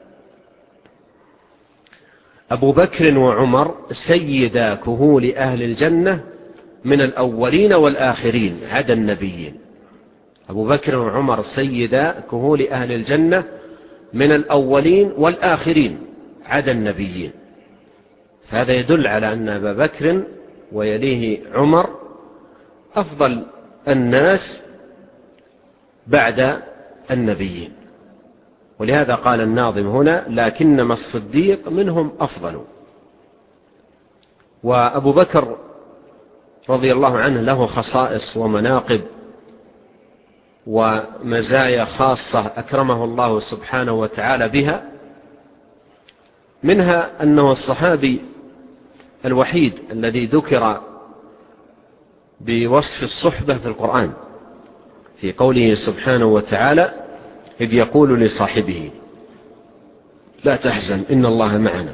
أبو بكر وعمر سيدا كهول أهل الجنة من الأولين والآخرين عدا النبيين. أبو بكر وعمر سيدا كهول أهل الجنة من الأولين والآخرين عدا النبيين. فهذا يدل على أن أبا بكر ويليه عمر أفضل الناس بعد النبيين. ولهذا قال الناظم هنا لكنما الصديق منهم أفضل. وأبو بكر رضي الله عنه له خصائص ومناقب ومزايا خاصة أكرمه الله سبحانه وتعالى بها، منها أنه الصحابي الوحيد الذي ذكر بوصف الصحبة في القرآن في قوله سبحانه وتعالى إذ يقول لصاحبه لا تحزن إن الله معنا.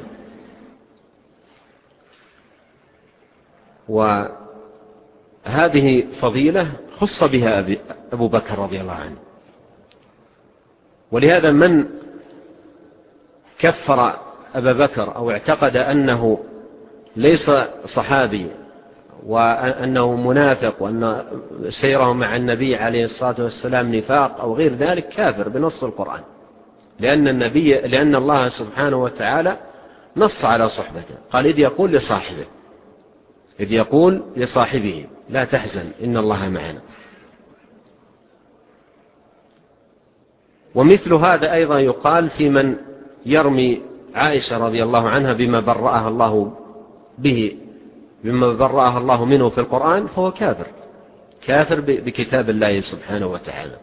وهذه فضيلة خص بها أبو بكر رضي الله عنه. ولهذا من كفر أبا بكر أو اعتقد أنه ليس صحابي وأنه منافق وأن سيره مع النبي عليه الصلاة والسلام نفاق أو غير ذلك كافر بنص القرآن. لأن النبي لأن الله سبحانه وتعالى نص على صحبته، قال إذ يقول لصاحبه إذ يقول لصاحبه لا تحزن إن الله معنا. ومثل هذا أيضا يقال في من يرمي عائشة رضي الله عنها بما برأها الله به بما برأها الله منه في القرآن، فهو كافر كافر بكتاب الله سبحانه وتعالى.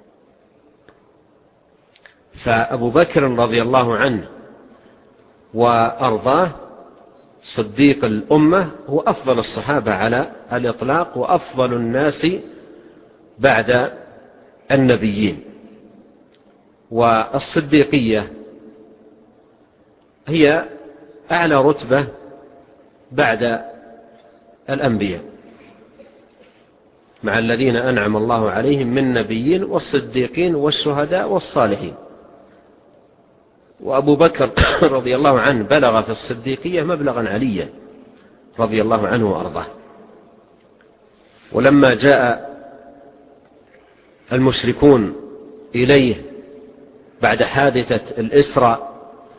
فأبو بكر رضي الله عنه وأرضاه صديق الأمة هو أفضل الصحابة على الإطلاق وأفضل الناس بعد النبيين. والصديقية هي أعلى رتبة بعد الأنبياء مع الذين أنعم الله عليهم من نبيين والصديقين والشهداء والصالحين. وأبو بكر رضي الله عنه بلغ في الصديقية مبلغا عليا رضي الله عنه وأرضاه. ولما جاء المشركون إليه بعد حادثة الإسراء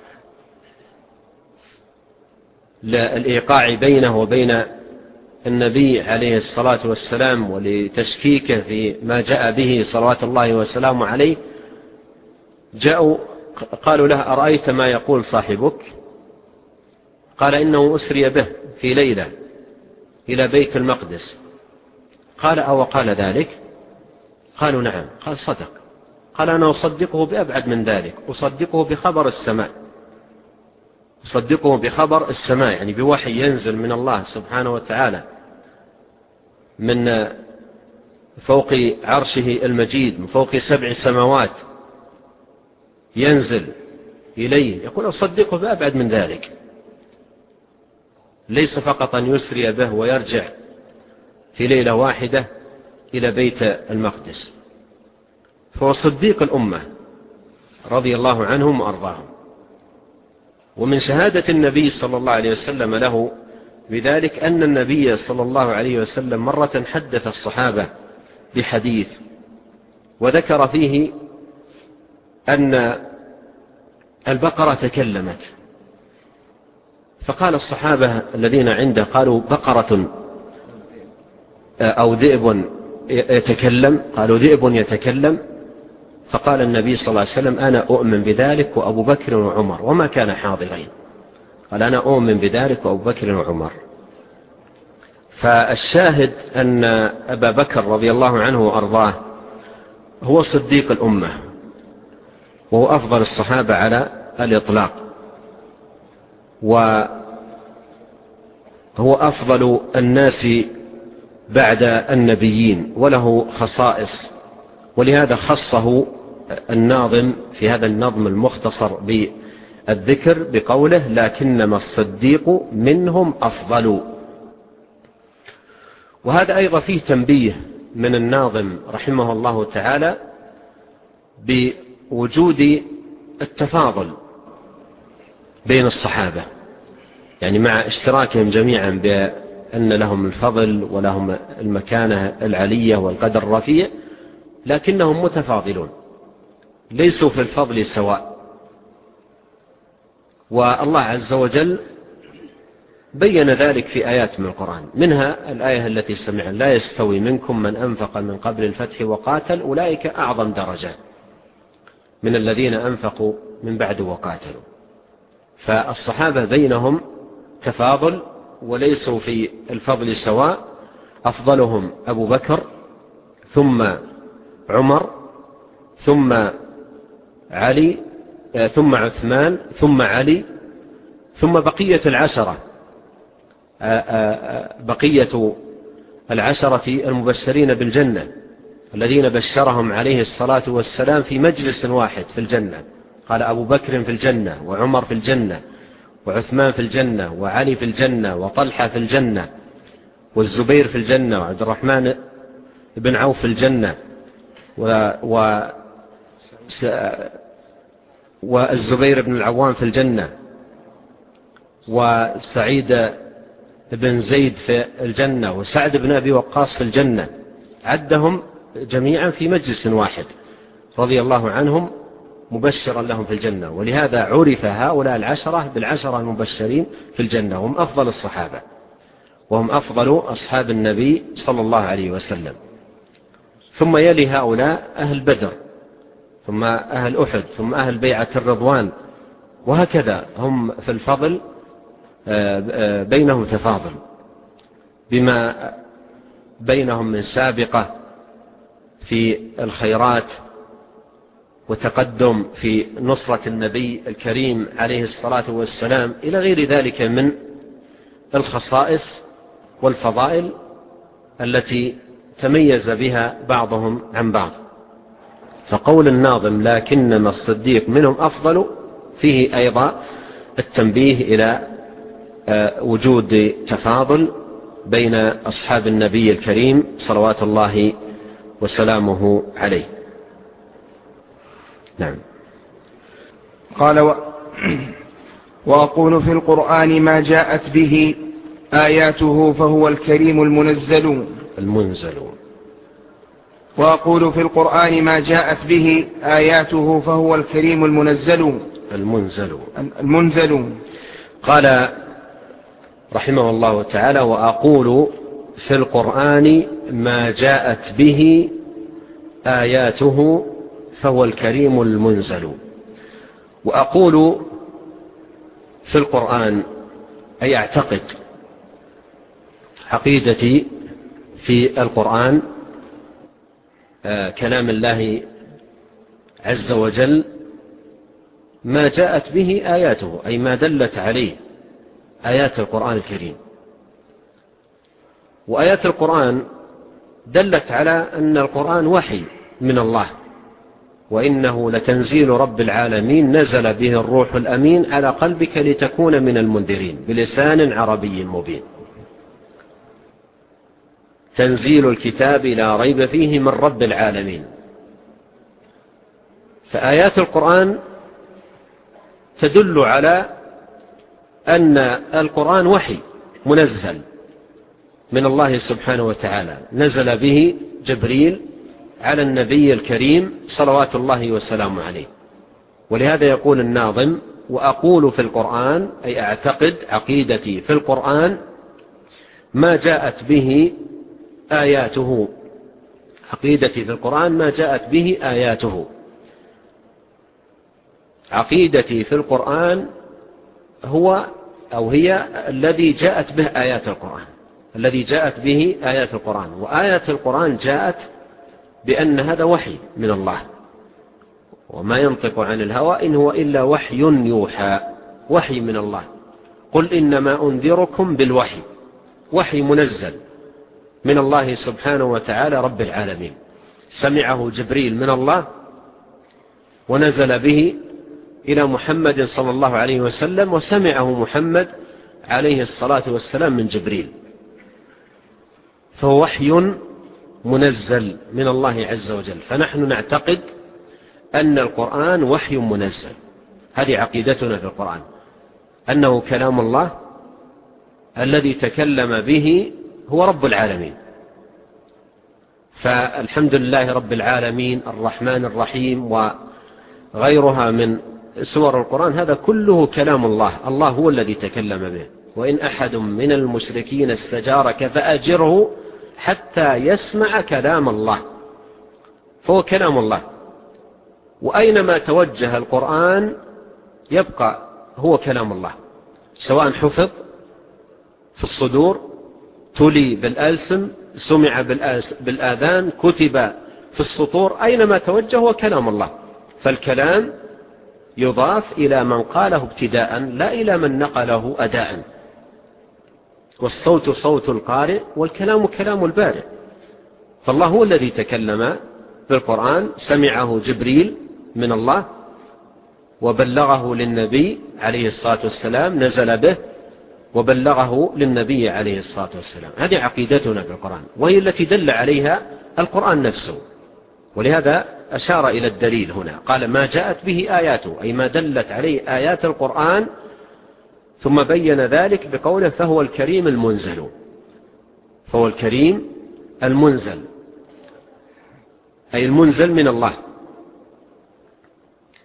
للإيقاع بينه وبين النبي عليه الصلاة والسلام ولتشكيكه في ما جاء به صلوات الله وسلامه عليه، جاءوا قالوا له أرأيت ما يقول صاحبك؟ قال إنه أسري به في ليلة إلى بيت المقدس. قال أو قال ذلك؟ قالوا نعم. قال صدق. قال أنا أصدقه بأبعد من ذلك، أصدقه بخبر السماء أصدقه بخبر السماء يعني بوحي ينزل من الله سبحانه وتعالى من فوق عرشه المجيد من فوق سبع سماوات ينزل إليه، يقول أصدقه بأبعد من ذلك، ليس فقط أن يسري به ويرجع في ليلة واحدة إلى بيت المقدس. فهو صديق الأمة رضي الله عنهم وأرضاهم. ومن شهادة النبي صلى الله عليه وسلم له بذلك أن النبي صلى الله عليه وسلم مرة حدث الصحابة بحديث وذكر فيه أن البقرة تكلمت، فقال الصحابة الذين عنده قالوا بقرة أو ذئب يتكلم؟ قالوا ذئب يتكلم. فقال النبي صلى الله عليه وسلم أنا أؤمن بذلك وأبو بكر وعمر وما كان حاضرين. قال أنا أؤمن بذلك وأبو بكر وعمر. فالشاهد أن أبا بكر رضي الله عنه وأرضاه هو صديق الأمة وهو أفضل الصحابة على الإطلاق، وهو أفضل الناس بعد النبيين وله خصائص، ولهذا خصه الناظم في هذا النظم المختصر بالذكر بقوله لكنما الصديق منهم أفضل. وهذا أيضا فيه تنبيه من الناظم رحمه الله تعالى بوجود التفاضل بين الصحابة، يعني مع اشتراكهم جميعا بأن لهم الفضل ولهم المكانة العلية والقدر الرفيع، لكنهم متفاضلون ليسوا في الفضل سواء. والله عز وجل بين ذلك في آيات من القرآن، منها الآية التي سمعنا لا يستوي منكم من أنفق من قبل الفتح وقاتل أولئك أعظم درجة من الذين أنفقوا من بعد وقاتلوا. فالصحابة بينهم تفاضل وليسوا في الفضل سواء، أفضلهم أبو بكر ثم عمر ثم علي ثم عثمان ثم علي ثم بقية العشرة بقية العشرة المبشرين بالجنة الذين بشرهم عليه الصلاة والسلام في مجلس واحد في الجنة. قال أبو بكر في الجنة وعمر في الجنة وعثمان في الجنة وعلي في الجنة وطلحة في الجنة والزبير في الجنة وعبد الرحمن بن عوف في الجنة و... و... والزبير بن العوام في الجنة وسعيد بن زيد في الجنة وسعد بن أبي وقاص في الجنة. عدهم جميعا في مجلس واحد رضي الله عنهم مبشرا لهم في الجنة، ولهذا عرف هؤلاء العشرة بالعشرة المبشرين في الجنة، هم أفضل الصحابة وهم أفضل أصحاب النبي صلى الله عليه وسلم. ثم يلي هؤلاء أهل بدر، ثم أهل أحد، ثم أهل بيعة الرضوان، وهكذا هم في الفضل بينهم تفاضل بما بينهم من سابقة في الخيرات وتقدم في نصرة النبي الكريم عليه الصلاة والسلام إلى غير ذلك من الخصائص والفضائل التي تميز بها بعضهم عن بعض. فقول الناظم لكنما الصديق منهم أفضل فيه أيضا التنبيه إلى وجود تفاضل بين أصحاب النبي الكريم صلوات الله وسلامه عليه. نعم. قال و... وأقول في القرآن ما جاءت به آياته فهو الكريم المنزل المنزل وأقول في القرآن ما جاءت به آياته فهو الكريم المنزل المنزل المنزل قال رحمه الله تعالى وأقول في القرآن ما جاءت به آياته فهو الكريم المنزل. وأقول في القرآن أي أعتقد عقيدتي في القرآن آه كلام الله عز وجل ما جاءت به آياته أي ما دلت عليه آيات القرآن الكريم. وآيات القرآن دلت على أن القرآن وحي من الله، وإنه لتنزيل رب العالمين نزل به الروح الأمين على قلبك لتكون من المنذرين بلسان عربي مبين. تنزيل الكتاب لا ريب فيه من رب العالمين. فآيات القرآن تدل على أن القرآن وحي منزل من الله سبحانه وتعالى، نزل به جبريل على النبي الكريم صلوات الله وسلامه عليه. ولهذا يقول الناظم وأقول في القرآن أي أعتقد عقيدتي في القرآن ما جاءت به آياته. عقيدتي في القرآن ما جاءت به آياته. عقيدتي في القرآن هو أو هي الذي جاءت به آيات القرآن، الذي جاءت به آيات القرآن. وآيات القرآن جاءت بأن هذا وحي من الله، وما ينطق عن الهوى إن هو إلا وحي يوحى، وحي من الله. قل إنما أنذركم بالوحي، وحي منزل من الله سبحانه وتعالى رب العالمين، سمعه جبريل من الله ونزل به إلى محمد صلى الله عليه وسلم، وسمعه محمد عليه الصلاة والسلام من جبريل. فهو وحي منزل من الله عز وجل. فنحن نعتقد أن القرآن وحي منزل، هذه عقيدتنا في القرآن، أنه كلام الله الذي تكلم به هو رب العالمين. فالحمد لله رب العالمين الرحمن الرحيم وغيرها من سور القرآن هذا كله كلام الله، الله هو الذي تكلم به. وإن أحد من المشركين استجارك فأجره حتى يسمع كلام الله، فهو كلام الله. وأينما توجه القرآن يبقى هو كلام الله، سواء حفظ في الصدور، تلي بالألسن، سمع بالآذان، كتب في السطور، أينما توجه هو كلام الله. فالكلام يضاف إلى من قاله ابتداء لا إلى من نقله أداء. والصوت صوت القارئ والكلام كلام البارئ. فالله هو الذي تكلم بالقرآن، سمعه جبريل من الله وبلغه للنبي عليه الصلاة والسلام، نزل به وبلغه للنبي عليه الصلاة والسلام. هذه عقيدتنا في القرآن، وهي التي دل عليها القرآن نفسه. ولهذا أشار إلى الدليل هنا، قال ما جاءت به آياته أي ما دلت عليه آيات القرآن، ثم بين ذلك بقوله فهو الكريم المنزل. فهو الكريم المنزل أي المنزل من الله.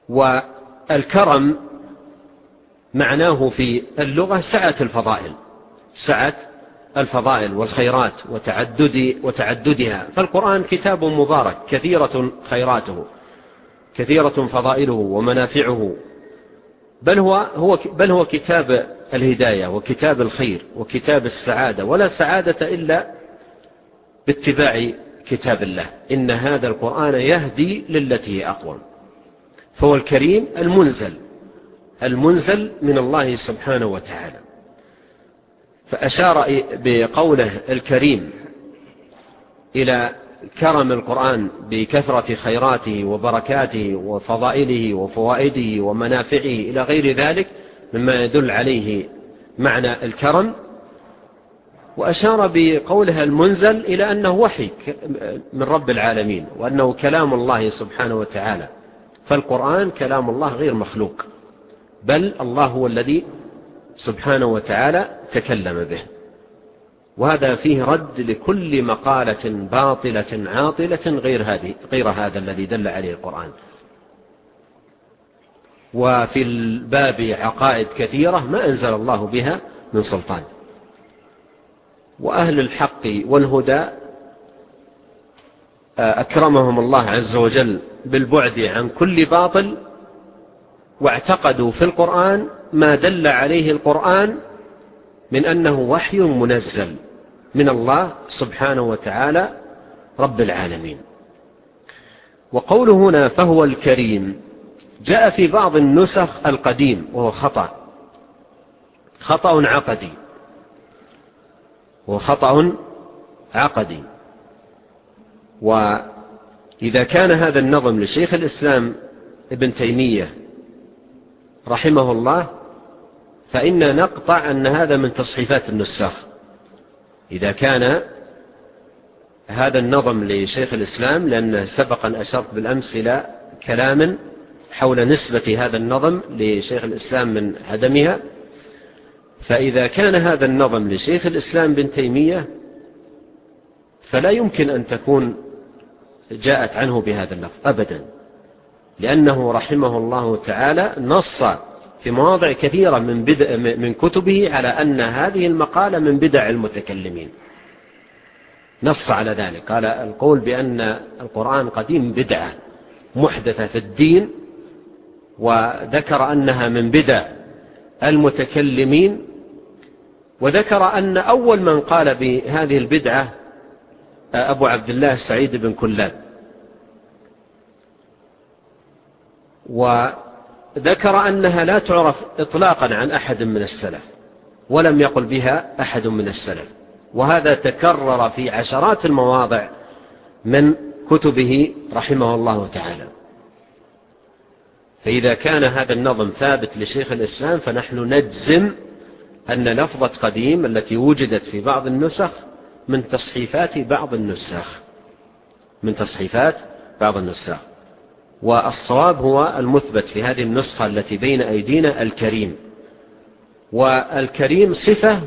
والكرم معناه في اللغة سعة الفضائل، سعة الفضائل والخيرات وتعدد وتعددها. فالقرآن كتاب مبارك كثيرة خيراته، كثيرة فضائله ومنافعه، بل هو, هو, بل هو كتاب الهداية وكتاب الخير وكتاب السعادة، ولا سعادة إلا باتباع كتاب الله. إن هذا القرآن يهدي للتي هي أقوم. فهو الكريم المنزل، المنزل من الله سبحانه وتعالى. فأشار بقوله الكريم إلى كرم القرآن بكثرة خيراته وبركاته وفضائله وفوائده ومنافعه إلى غير ذلك مما يدل عليه معنى الكرم. وأشار بقولها المنزل إلى أنه وحي من رب العالمين، وأنه كلام الله سبحانه وتعالى. فالقرآن كلام الله غير مخلوق، بل الله هو الذي سبحانه وتعالى تكلم به. وهذا فيه رد لكل مقالة باطلة عاطلة غير, هذه غير هذا الذي دل عليه القرآن. وفي الباب عقائد كثيرة ما أنزل الله بها من سلطان. وأهل الحق والهدى أكرمهم الله عز وجل بالبعد عن كل باطل، واعتقدوا في القرآن ما دل عليه القرآن من أنه وحي منزل من الله سبحانه وتعالى رب العالمين. وقوله هنا فهو الكريم جاء في بعض النسخ القديم، وهو خطأ خطأ عقدي وخطأ عقدي. وإذا كان هذا النظم لشيخ الإسلام ابن تيمية رحمه الله فإن نقطع أن هذا من تصحيفات النساخ. إذا كان هذا النظم لشيخ الإسلام، لأن سبقا أشرت بالأمس إلى كلام حول نسبة هذا النظم لشيخ الإسلام من عدمها، فإذا كان هذا النظم لشيخ الإسلام بن تيمية فلا يمكن أن تكون جاءت عنه بهذا اللفظ أبدا، لأنه رحمه الله تعالى نص في مواضع كثيرة من, بدء من كتبه على أن هذه المقالة من بدع المتكلمين، نص على ذلك. قال القول بأن القرآن قديم بدعة محدثة في الدين، وذكر أنها من بدع المتكلمين، وذكر أن أول من قال بهذه البدعة أبو عبد الله سعيد بن كلاب، وذكر أنها لا تعرف إطلاقا عن أحد من السلف، ولم يقل بها أحد من السلف. وهذا تكرر في عشرات المواضع من كتبه رحمه الله تعالى. فإذا كان هذا النظم ثابت لشيخ الإسلام فنحن نجزم أن لفظة قديم التي وجدت في بعض النسخ من تصحيفات بعض النسخ من تصحيفات بعض النسخ. والصواب هو المثبت في هذه النسخة التي بين أيدينا الكريم. والكريم صفة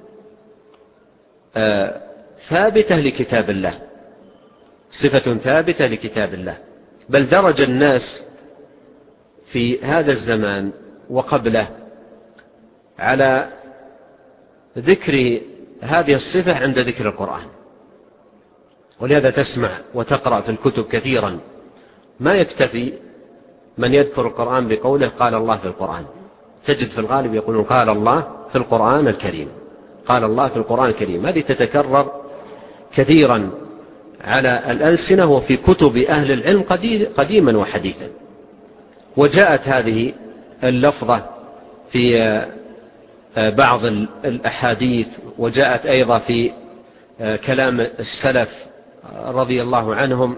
آه ثابتة لكتاب الله، صفة ثابتة لكتاب الله، بل درج الناس في هذا الزمان وقبله على ذكر هذه الصفة عند ذكر القرآن. ولهذا تسمع وتقرأ في الكتب كثيرا ما يكتفي من يذكر القرآن بقوله قال الله في القرآن، تجد في الغالب يقولون قال الله في القرآن الكريم، قال الله في القرآن الكريم. هذه تتكرر كثيرا على الألسنة وفي كتب أهل العلم قديما وحديثا. وجاءت هذه اللفظة في بعض الأحاديث، وجاءت أيضا في كلام السلف رضي الله عنهم.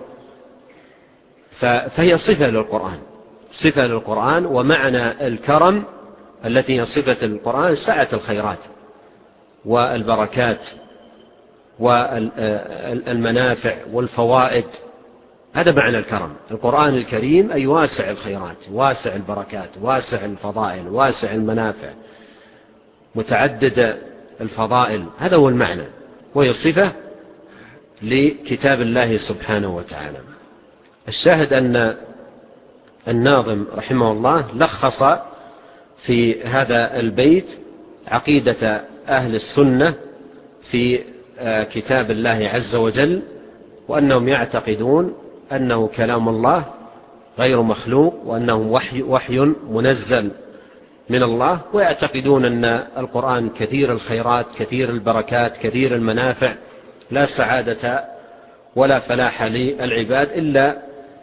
فهي صفة للقرآن، صفة للقرآن. ومعنى الكرم التي هي صفة القرآن سعة الخيرات والبركات والمنافع والفوائد، هذا معنى الكرم. القرآن الكريم أي واسع الخيرات، واسع البركات، واسع الفضائل، واسع المنافع، متعدد الفضائل، هذا هو المعنى. وهي صفة لكتاب الله سبحانه وتعالى. الشاهد أن الناظم رحمه الله لخص في هذا البيت عقيدة أهل السنة في كتاب الله عز وجل، وأنهم يعتقدون أنه كلام الله غير مخلوق، وأنه وحي, وحي منزل من الله، ويعتقدون أن القرآن كثير الخيرات كثير البركات كثير المنافع، لا سعادة ولا فلاح للعباد إلا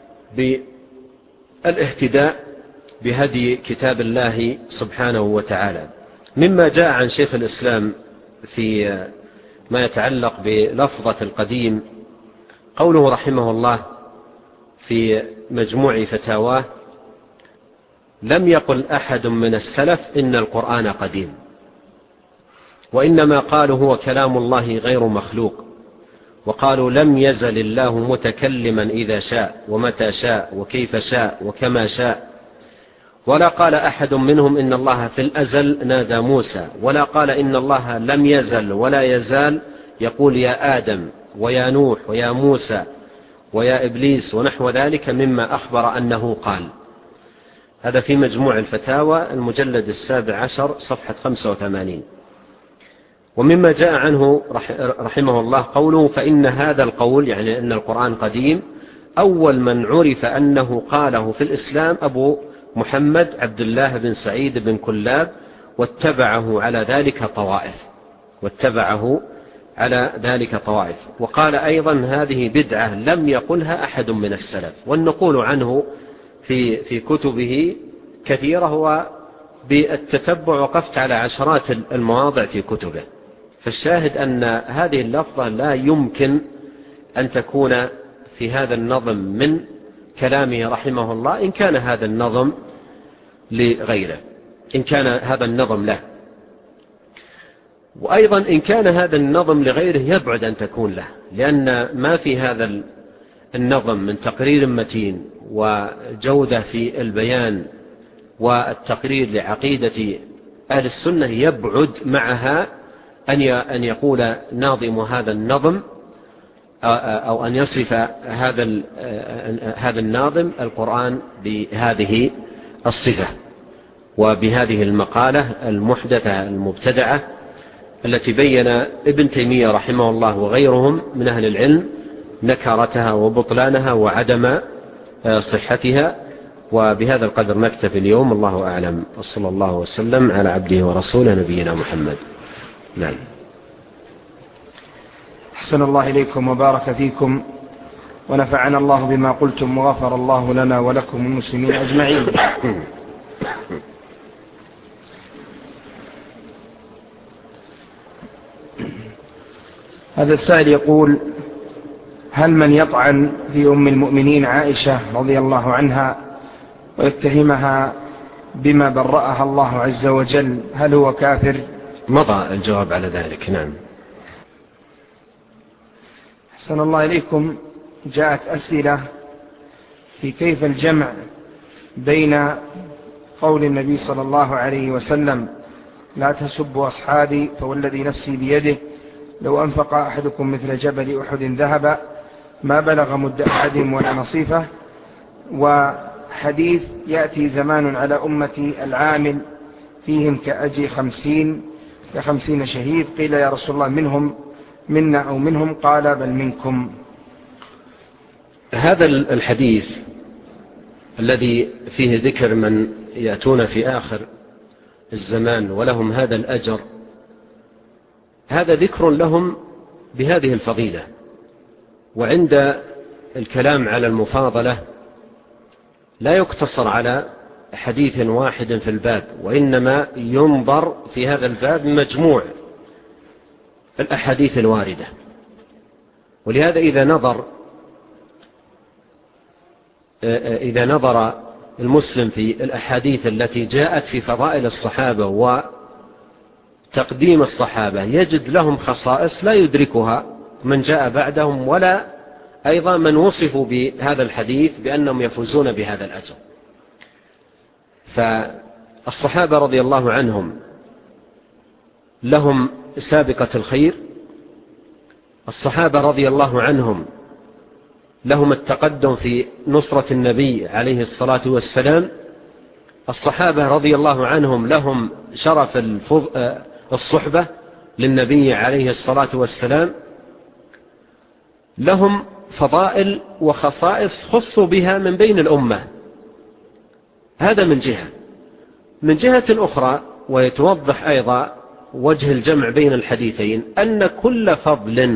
بالاهتداء بهدي كتاب الله سبحانه وتعالى. مما جاء عن شيخ الإسلام في ما يتعلق بلفظة القديم قوله رحمه الله في مجموع فتاواه: لم يقل أحد من السلف إن القرآن قديم، وإنما قالوا هو كلام الله غير مخلوق، وقالوا لم يزل الله متكلما إذا شاء ومتى شاء وكيف شاء وكما شاء، ولا قال أحد منهم إن الله في الأزل نادى موسى، ولا قال إن الله لم يزل ولا يزال يقول يا آدم ويا نوح ويا موسى ويا إبليس ونحو ذلك مما أخبر أنه قال. هذا في مجموع الفتاوى المجلد السابع عشر صفحة خمسة وثمانين. ومما جاء عنه رحمه الله قوله: فإن هذا القول، يعني أن القرآن قديم، أول من عرف أنه قاله في الإسلام أبو محمد عبد الله بن سعيد بن كلاب، واتبعه على ذلك طوائف واتبعه على ذلك طوائف وقال أيضا: هذه بدعة لم يقلها أحد من السلف. والنقول عنه في في كتبه كثيرة، هو بالتتبع وقفت على عشرات المواضع في كتبه. فالشاهد أن هذه اللفظة لا يمكن أن تكون في هذا النظم من كلامه رحمه الله، إن كان هذا النظم لغيره، إن كان هذا النظم له. وأيضا إن كان هذا النظم لغيره يبعد أن تكون له، لأن ما في هذا النظم من تقرير متين وجودة في البيان والتقرير لعقيدة أهل السنة يبعد معها أن يقول ناظم هذا النظم أو أن يصف هذا هذا الناظم القرآن بهذه الصفة وبهذه المقالة المحدثة المبتدعة التي بين ابن تيمية رحمه الله وغيرهم من أهل العلم نكرتها وبطلانها وعدم صحتها. وبهذا القدر نكتفي اليوم، الله أعلم، وصلى الله وسلم على عبده ورسوله نبينا محمد. نعم. أحسن الله إليكم وبارك فيكم، ونفعنا الله بما قلتم، وغفر الله لنا ولكم المسلمين أجمعين. هذا السائل يقول: هل من يطعن في أم المؤمنين عائشة رضي الله عنها ويتهمها بما برأها الله عز وجل هل هو كافر؟ مضى الجواب على ذلك. نعم. أحسن الله إليكم. جاءت أسئلة في كيف الجمع بين قول النبي صلى الله عليه وسلم: لا تسبوا أصحابي فوالذي نفسي بيده لو أنفق أحدكم مثل جبل أحد ذهب ما بلغ مد أحدهم ولا نصيفه، وحديث: يأتي زمان على أمتي العامل فيهم كأجي خمسين كخمسين شهيد. قيل: يا رسول الله منهم منا أو منهم؟ قال: بل منكم. هذا الحديث الذي فيه ذكر من يأتون في آخر الزمان ولهم هذا الأجر، هذا ذكر لهم بهذه الفضيلة. وعند الكلام على المفاضلة لا يقتصر على حديث واحد في الباب، وإنما ينظر في هذا الباب مجموع الأحاديث الواردة. ولهذا إذا نظر إذا نظر المسلم في الأحاديث التي جاءت في فضائل الصحابة وتقديم الصحابة يجد لهم خصائص لا يدركها من جاء بعدهم، ولا أيضا من وصفوا بهذا الحديث بأنهم يفوزون بهذا الأجر. فالصحابة رضي الله عنهم لهم سابقة الخير. الصحابة رضي الله عنهم لهم التقدم في نصرة النبي عليه الصلاة والسلام. الصحابة رضي الله عنهم لهم شرف الصحبة للنبي عليه الصلاة والسلام، لهم فضائل وخصائص خصوا بها من بين الأمة. هذا من جهة. من جهة أخرى، ويتوضح أيضا وجه الجمع بين الحديثين، أن كل فضل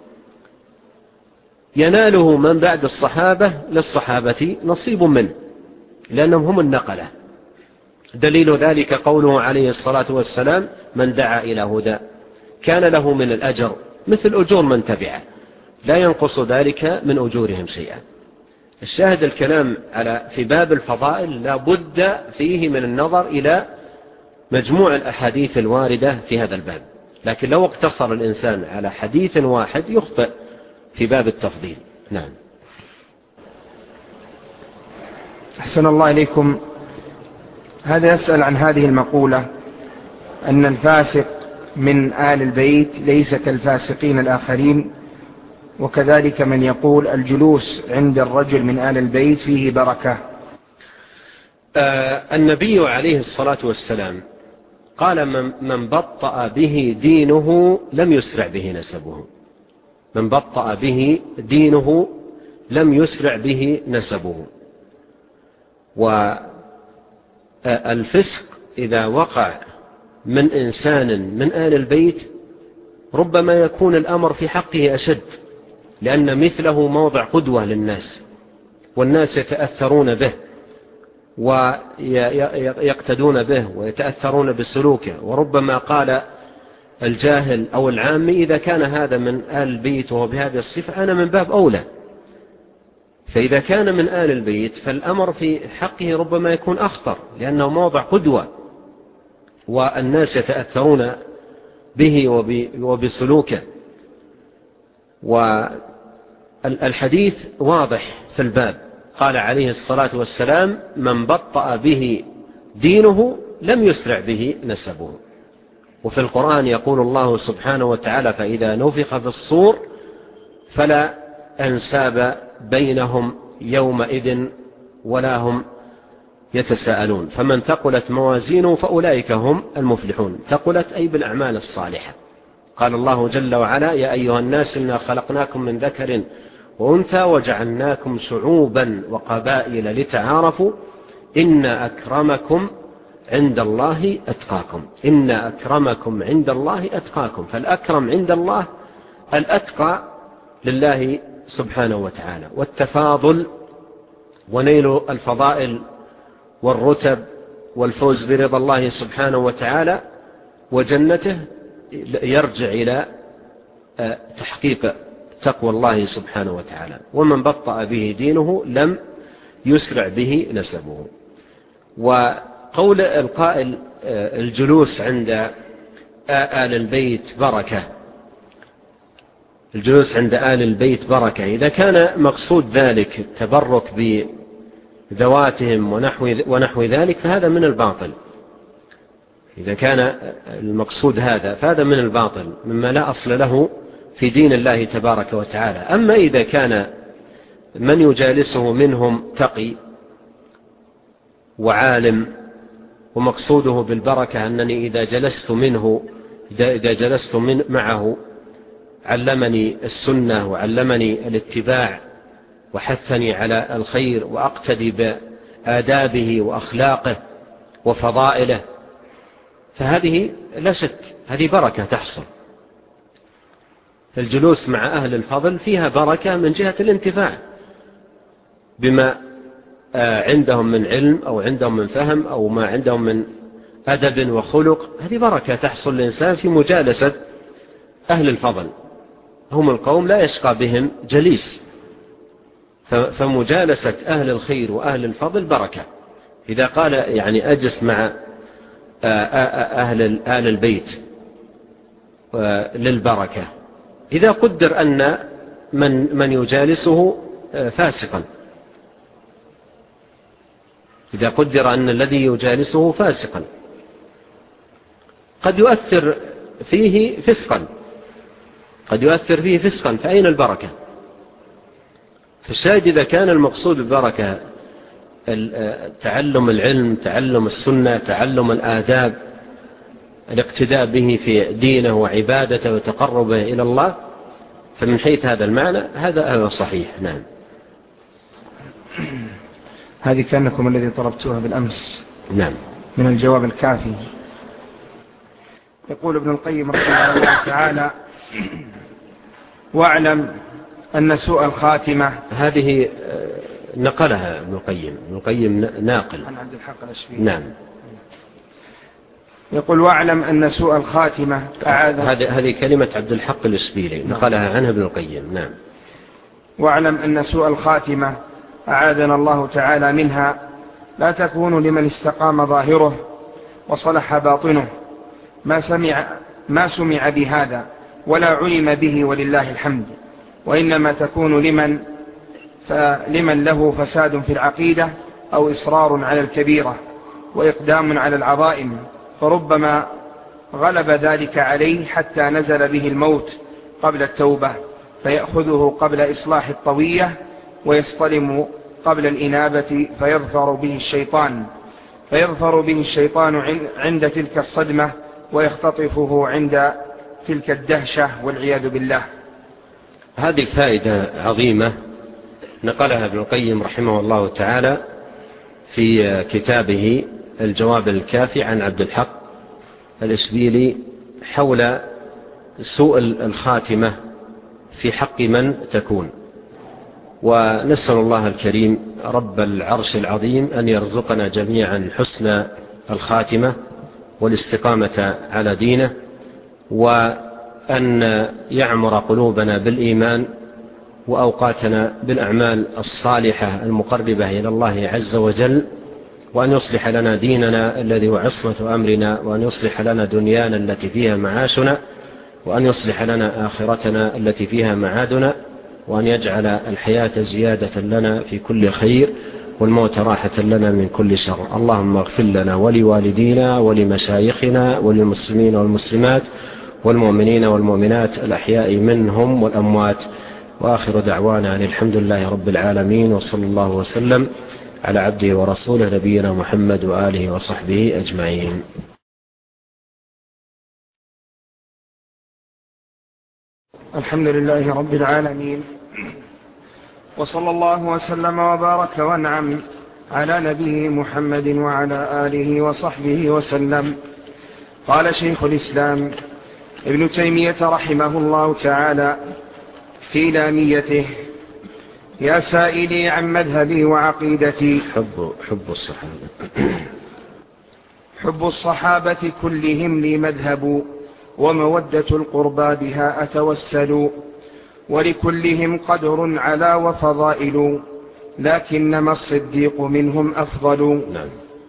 يناله من بعد الصحابة للصحابة نصيب منه، لأنهم هم النقلة. دليل ذلك قوله عليه الصلاة والسلام: من دعا إلى هدى كان له من الأجر مثل أجور من تبعه لا ينقص ذلك من أجورهم شيئا. الشاهد الكلام على في باب الفضائل لا بد فيه من النظر إلى مجموع الأحاديث الواردة في هذا الباب، لكن لو اقتصر الإنسان على حديث واحد يخطئ في باب التفضيل. نعم. أحسن الله إليكم. هذا يسأل عن هذه المقولة أن الفاسق من آل البيت ليس كالفاسقين الآخرين، وكذلك من يقول الجلوس عند الرجل من آل البيت فيه بركة. آه النبي عليه الصلاة والسلام قال: من, من بطأ به دينه لم يسرع به نسبه. من بطأ به دينه لم يسرع به نسبه. والفسق إذا وقع من إنسان من آل البيت ربما يكون الأمر في حقه أشد، لأن مثله موضع قدوة للناس، والناس يتأثرون به ويقتدون به ويتأثرون بسلوكه. وربما قال الجاهل أو العامي: إذا كان هذا من آل البيت وهو بهذه الصفة أنا من باب أولى. فإذا كان من آل البيت فالأمر في حقه ربما يكون أخطر، لأنه موضع قدوة والناس يتأثرون به وبسلوكه. والحديث واضح في الباب، قال عليه الصلاة والسلام: من بطأ به دينه لم يسرع به نسبه. وفي القرآن يقول الله سبحانه وتعالى: فإذا نفخ في الصور فلا أنساب بينهم يومئذ ولا هم يتساءلون. فمن ثقلت موازينه فأولئك هم المفلحون. ثقلت أي بالأعمال الصالحة. قال الله جل وعلا: يا أيها الناس إنا خلقناكم من ذكر وأنثى وجعلناكم شعوبا وقبائل لتعارفوا إن أكرمكم عند الله أتقاكم. إن أكرمكم عند الله أتقاكم. فالأكرم عند الله الأتقى لله سبحانه وتعالى. والتفاضل ونيل الفضائل والرتب والفوز برضا الله سبحانه وتعالى وجنته يرجع إلى تحقيق تقوى الله سبحانه وتعالى. ومن بطأ به دينه لم يسرع به نسبه. وقول القائل الجلوس عند آل البيت بركة، الجلوس عند آل البيت بركة، إذا كان مقصود ذلك التبرك بذواتهم ونحو, ونحو ذلك فهذا من الباطل. إذا كان المقصود هذا فهذا من الباطل مما لا أصل له في دين الله تبارك وتعالى. أما إذا كان من يجالسه منهم تقي وعالم ومقصوده بالبركة أنني إذا جلست منه إذا جلست من معه علمني السنة وعلمني الاتباع وحثني على الخير وأقتدي بآدابه وأخلاقه وفضائله، فهذه لا شك هذه بركة تحصل. الجلوس مع أهل الفضل فيها بركة من جهة الانتفاع بما عندهم من علم أو عندهم من فهم أو ما عندهم من أدب وخلق. هذه بركة تحصل للإنسان في مجالسة أهل الفضل. هم القوم لا يشقى بهم جليس، فمجالسة أهل الخير وأهل الفضل بركة. إذا قال يعني أجلس مع أهل آل البيت للبركة، إذا قدر أن من من يجالسه فاسقا، إذا قدر أن الذي يجالسه فاسقا قد يؤثر فيه فسقا، قد يؤثر فيه فسقا، فأين البركة؟ فالشاهد إذا كان المقصود بالبركة تعلم العلم، تعلم السنة، تعلم الآداب، الاقتداء به في دينه وعبادته وتقربه إلى الله، فمن حيث هذا المعنى هذا صحيح. نعم. هذه كأنكم الذي طلبتوها بالأمس. نعم. من الجواب الكافي. يقول ابن القيم رحمه الله تعالى: واعلم أن سوء الخاتمة. هذه نقلها ابن القيم، ابن القيم ناقل عن عبد الحق الأشبيلي. نعم. يقول: واعلم أن سوء الخاتمة أعاذ. هذه هذه كلمة عبد الحق الأشبيلي نقلها عنها ابن القيم. نعم. واعلم أن سوء الخاتمة أعاذنا الله تعالى منها لا تكون لمن استقام ظاهره وصلح باطنه، ما سمع, ما سمع بهذا ولا علم به ولله الحمد، وإنما تكون لمن, فلمن له فساد في العقيدة أو إصرار على الكبيرة وإقدام على العظائم، فربما غلب ذلك عليه حتى نزل به الموت قبل التوبة، فيأخذه قبل إصلاح الطوية ويصطلم قبل الإنابة، فيظفر به الشيطان فيظفر به الشيطان عند تلك الصدمة ويختطفه عند تلك الدهشة والعياذ بالله. هذه فائدة عظيمة نقلها ابن القيم رحمه الله تعالى في كتابه الجواب الكافي عن عبد الحق الإشبيلي حول سوء الخاتمة في حق من تكون. ونسأل الله الكريم رب العرش العظيم أن يرزقنا جميعا حسن الخاتمة والاستقامة على دينه، وأن يعمر قلوبنا بالإيمان وأوقاتنا بالأعمال الصالحة المقربة إلى الله عز وجل، وأن يصلح لنا ديننا الذي هو عصمة أمرنا، وأن يصلح لنا دنيانا التي فيها معاشنا، وأن يصلح لنا آخرتنا التي فيها معادنا، وأن يجعل الحياة زيادة لنا في كل خير والموت راحة لنا من كل شر. اللهم اغفر لنا ولوالدينا ولمشايخنا وللمسلمين والمسلمات والمؤمنين والمؤمنات الأحياء منهم والأموات. وآخر دعوانا أن الحمد لله رب العالمين، وصلى الله وسلم على عبده ورسوله نبينا محمد وآله وصحبه أجمعين. الحمد لله رب العالمين، وصلى الله وسلم وبارك وانعم على نبيه محمد وعلى آله وصحبه وسلم. قال شيخ الإسلام ابن تيمية رحمه الله تعالى في لاميته: يا سائلي عن مذهبي وعقيدتي، حب, حب الصحابة حب الصحابة كلهم لي مذهب، ومودة القربى بها أتوسل، ولكلهم قدر على وفضائل، لكنما الصديق منهم أفضل. نعم.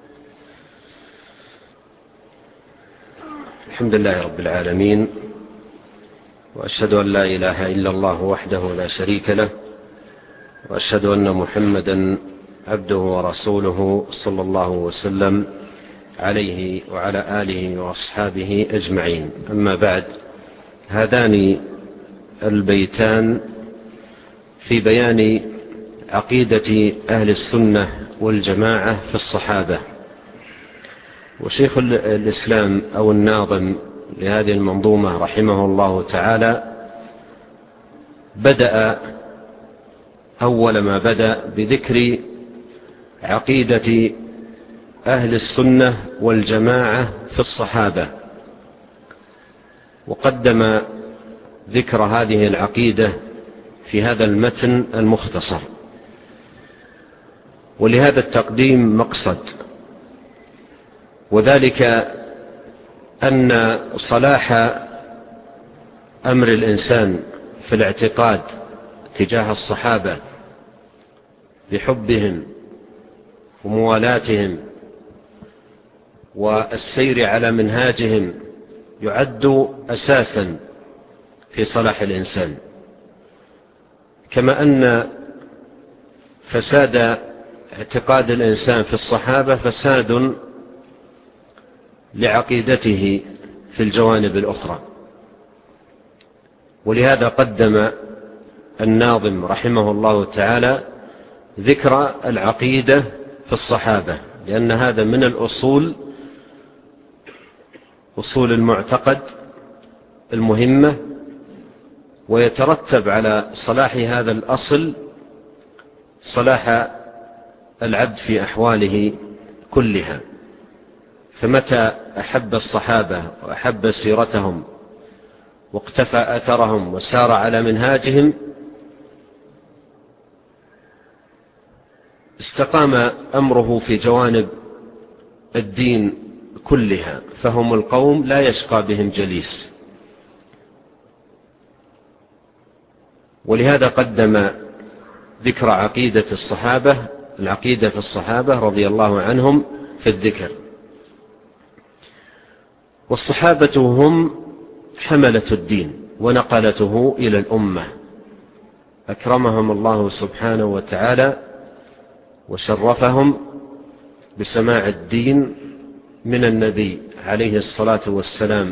الحمد لله رب العالمين، وأشهد أن لا إله إلا الله وحده لا شريك له، وأشهد أن محمدا عبده ورسوله صلى الله وسلم عليه وعلى آله وأصحابه أجمعين. أما بعد، هذان البيتان في بيان عقيدة أهل السنة والجماعة في الصحابة. وشيخ الإسلام أو الناظم لهذه المنظومة رحمه الله تعالى بدأ أول ما بدأ بذكر عقيدة أهل السنة والجماعة في الصحابة، وقدم ذكر هذه العقيدة في هذا المتن المختصر. ولهذا التقديم مقصد، وذلك أن صلاح أمر الإنسان في الاعتقاد تجاه الصحابة بحبهم وموالاتهم والسير على منهاجهم يعد أساسا في صلاح الإنسان، كما أن فساد اعتقاد الإنسان في الصحابة فساد لعقيدته في الجوانب الأخرى. ولهذا قدم الناظم رحمه الله تعالى ذكر العقيدة في الصحابة، لأن هذا من الأصول أصول المعتقد المهمة، ويترتب على صلاح هذا الأصل صلاح العبد في أحواله كلها. فمتى أحب الصحابة وأحب سيرتهم واقتفى أثرهم وسار على منهاجهم استقام أمره في جوانب الدين كلها، فهم القوم لا يشقى بهم جليس. ولهذا قدم ذكر عقيدة الصحابة العقيدة في الصحابة رضي الله عنهم في الذكر. والصحابة هم حملة الدين ونقلته إلى الأمة، أكرمهم الله سبحانه وتعالى وشرفهم بسماع الدين من النبي عليه الصلاة والسلام،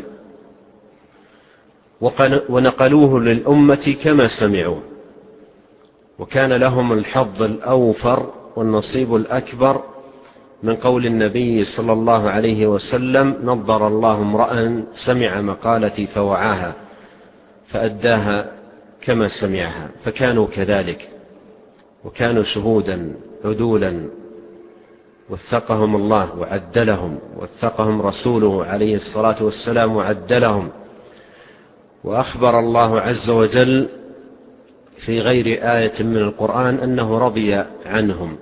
ونقلوه للأمة كما سمعوه، وكان لهم الحظ الأوفر والنصيب الأكبر من قول النبي صلى الله عليه وسلم: نظر الله امرأ سمع مقالتي فوعاها فأداها كما سمعها. فكانوا كذلك، وكانوا شهودا عدولا، وثقهم الله وعدلهم، وثقهم رسوله عليه الصلاة والسلام وعدلهم. وأخبر الله عز وجل في غير آية من القرآن أنه رضي عنهم.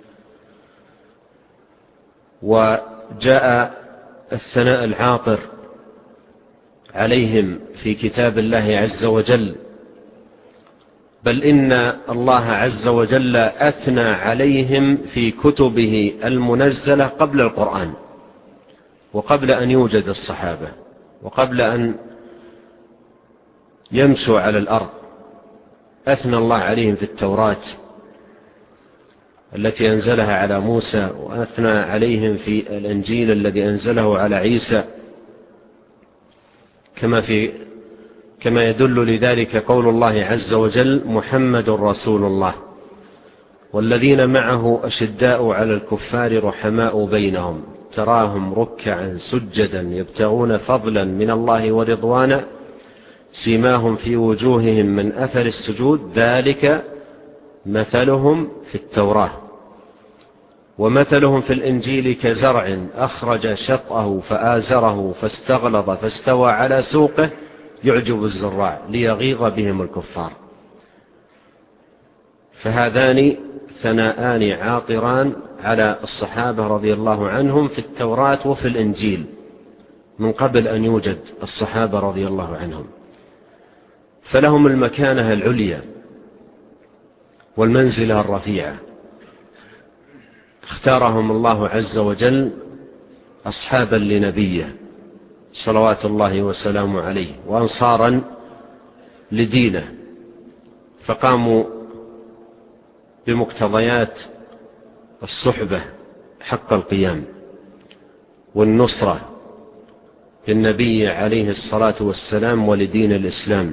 وجاء الثناء العاطر عليهم في كتاب الله عز وجل: بل إن الله عز وجل أثنى عليهم في كتبه المنزلة قبل القرآن، وقبل أن يوجد الصحابة، وقبل أن يمشوا على الأرض. أثنى الله عليهم في التوراة التي أنزلها على موسى، وأثنى عليهم في الإنجيل الذي أنزله على عيسى، كما في كما يدل لذلك قول الله عز وجل: محمد رسول الله والذين معه أشداء على الكفار رحماء بينهم تراهم ركعا سجدا يبتغون فضلا من الله ورضوانا سيماهم في وجوههم من أثر السجود ذلك مثلهم في التوراة ومثلهم في الإنجيل كزرع أخرج شطأه فآزره فاستغلظ فاستوى على سوقه يعجب الزراع ليغيظ بهم الكفار. فهذان ثناءان عاطران على الصحابة رضي الله عنهم في التوراة وفي الإنجيل من قبل أن يوجد الصحابة رضي الله عنهم، فلهم المكانة العليا والمنزلة الرفيعة. اختارهم الله عز وجل أصحابا لنبيه صلوات الله وسلامه عليه، وأنصارا لدينه، فقاموا بمقتضيات الصحبة حق القيام والنصرة للنبي عليه الصلاة والسلام ولدين الإسلام.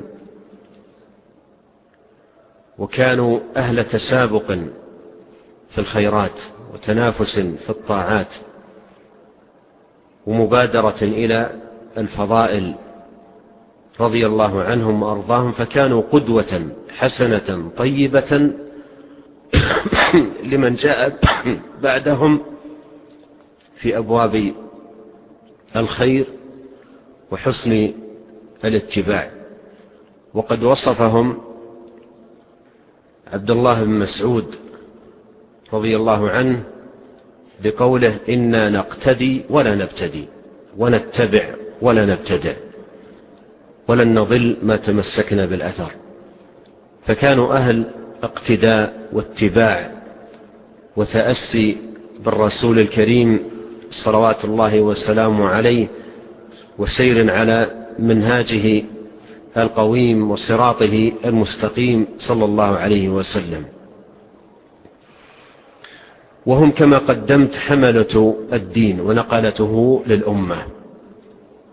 وكانوا أهل تسابق في الخيرات وتنافس في الطاعات ومبادرة إلى الفضائل رضي الله عنهم وأرضاهم، فكانوا قدوة حسنة طيبة لمن جاء بعدهم في أبواب الخير وحسن الاتباع. وقد وصفهم عبد الله بن مسعود رضي الله عنه بقوله: إنا نقتدي ولا نبتدي ونتبع ولا نبتدع ولن نضل ما تمسكنا بالأثر. فكانوا أهل اقتداء واتباع وتأسي بالرسول الكريم صلوات الله وسلامه عليه، وسير على منهاجه القويم وصراطه المستقيم صلى الله عليه وسلم. وهم كما قدمت حملة الدين ونقلته للأمة.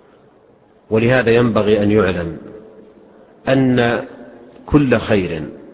ولهذا ينبغي أن يعلم أن كل خير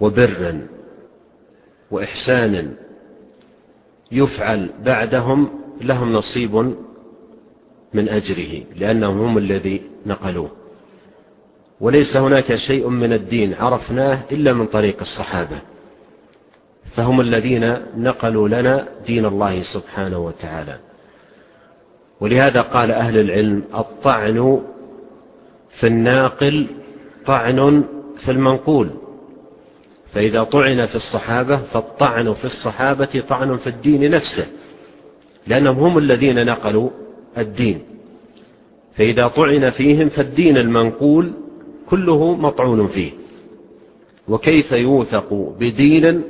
وبر وإحسان يفعل بعدهم لهم نصيب من أجره، لأنهم هم الذي نقلوه. وليس هناك شيء من الدين عرفناه إلا من طريق الصحابة، فهم الذين نقلوا لنا دين الله سبحانه وتعالى. ولهذا قال أهل العلم: الطعن في الناقل طعن في المنقول. فإذا طعن في الصحابة فالطعن في الصحابة طعن في الدين نفسه، لأنهم هم الذين نقلوا الدين. فإذا طعن فيهم فالدين المنقول كله مطعون فيه. وكيف يوثق بدين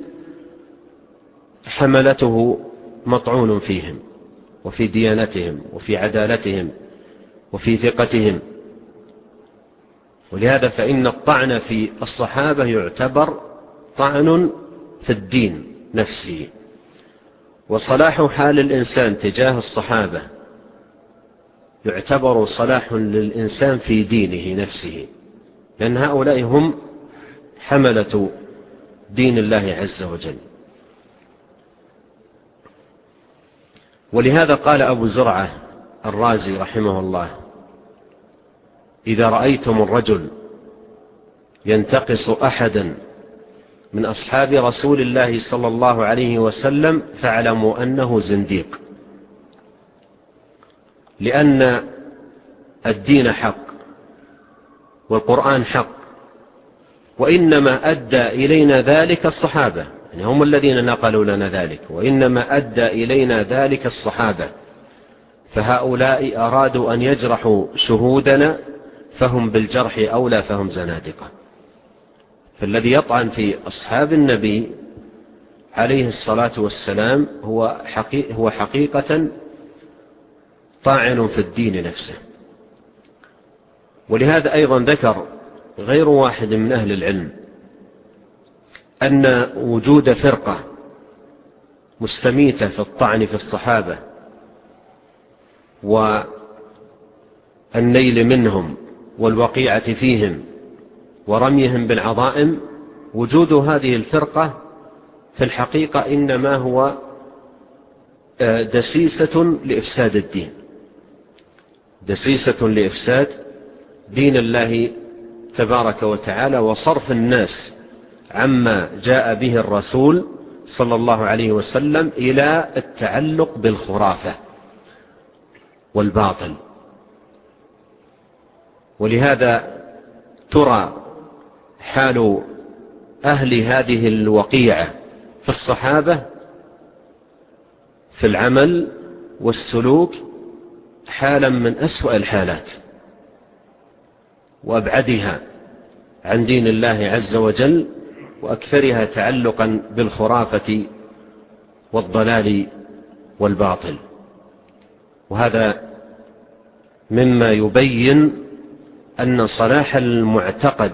حملته مطعون فيهم وفي ديانتهم وفي عدالتهم وفي ثقتهم؟ ولهذا فإن الطعن في الصحابة يعتبر طعن في الدين نفسه. وصلاح حال الإنسان تجاه الصحابة يعتبر صلاح للإنسان في دينه نفسه، لأن هؤلاء هم حملة دين الله عز وجل. ولهذا قال أبو زرعة الرازي رحمه الله: إذا رأيتم الرجل ينتقص أحدا من أصحاب رسول الله صلى الله عليه وسلم فاعلموا أنه زنديق، لأن الدين حق والقرآن حق، وإنما أدى إلينا ذلك الصحابة، يعني هم الذين نقلوا لنا ذلك، وإنما أدى إلينا ذلك الصحابة. فهؤلاء أرادوا أن يجرحوا شهودنا فهم بالجرح أولى، فهم زنادقة. فالذي يطعن في أصحاب النبي عليه الصلاة والسلام هو, حقيقة هو حقيقة طاعن في الدين نفسه. ولهذا أيضا ذكر غير واحد من أهل العلم أن وجود فرقة مستميتة في الطعن في الصحابة والنيل منهم والوقيعة فيهم ورميهم بالعظائم، وجود هذه الفرقة في الحقيقة إنما هو دسيسة لإفساد الدين، دسيسة لإفساد دين الله تبارك وتعالى، وصرف الناس عما جاء به الرسول صلى الله عليه وسلم إلى التعلق بالخرافة والباطل. ولهذا ترى حال أهل هذه الوقيعة في الصحابة في العمل والسلوك حالا من أسوأ الحالات وأبعدها عن دين الله عز وجل، وأكثرها تعلقا بالخرافة والضلال والباطل. وهذا مما يبين أن صلاح المعتقد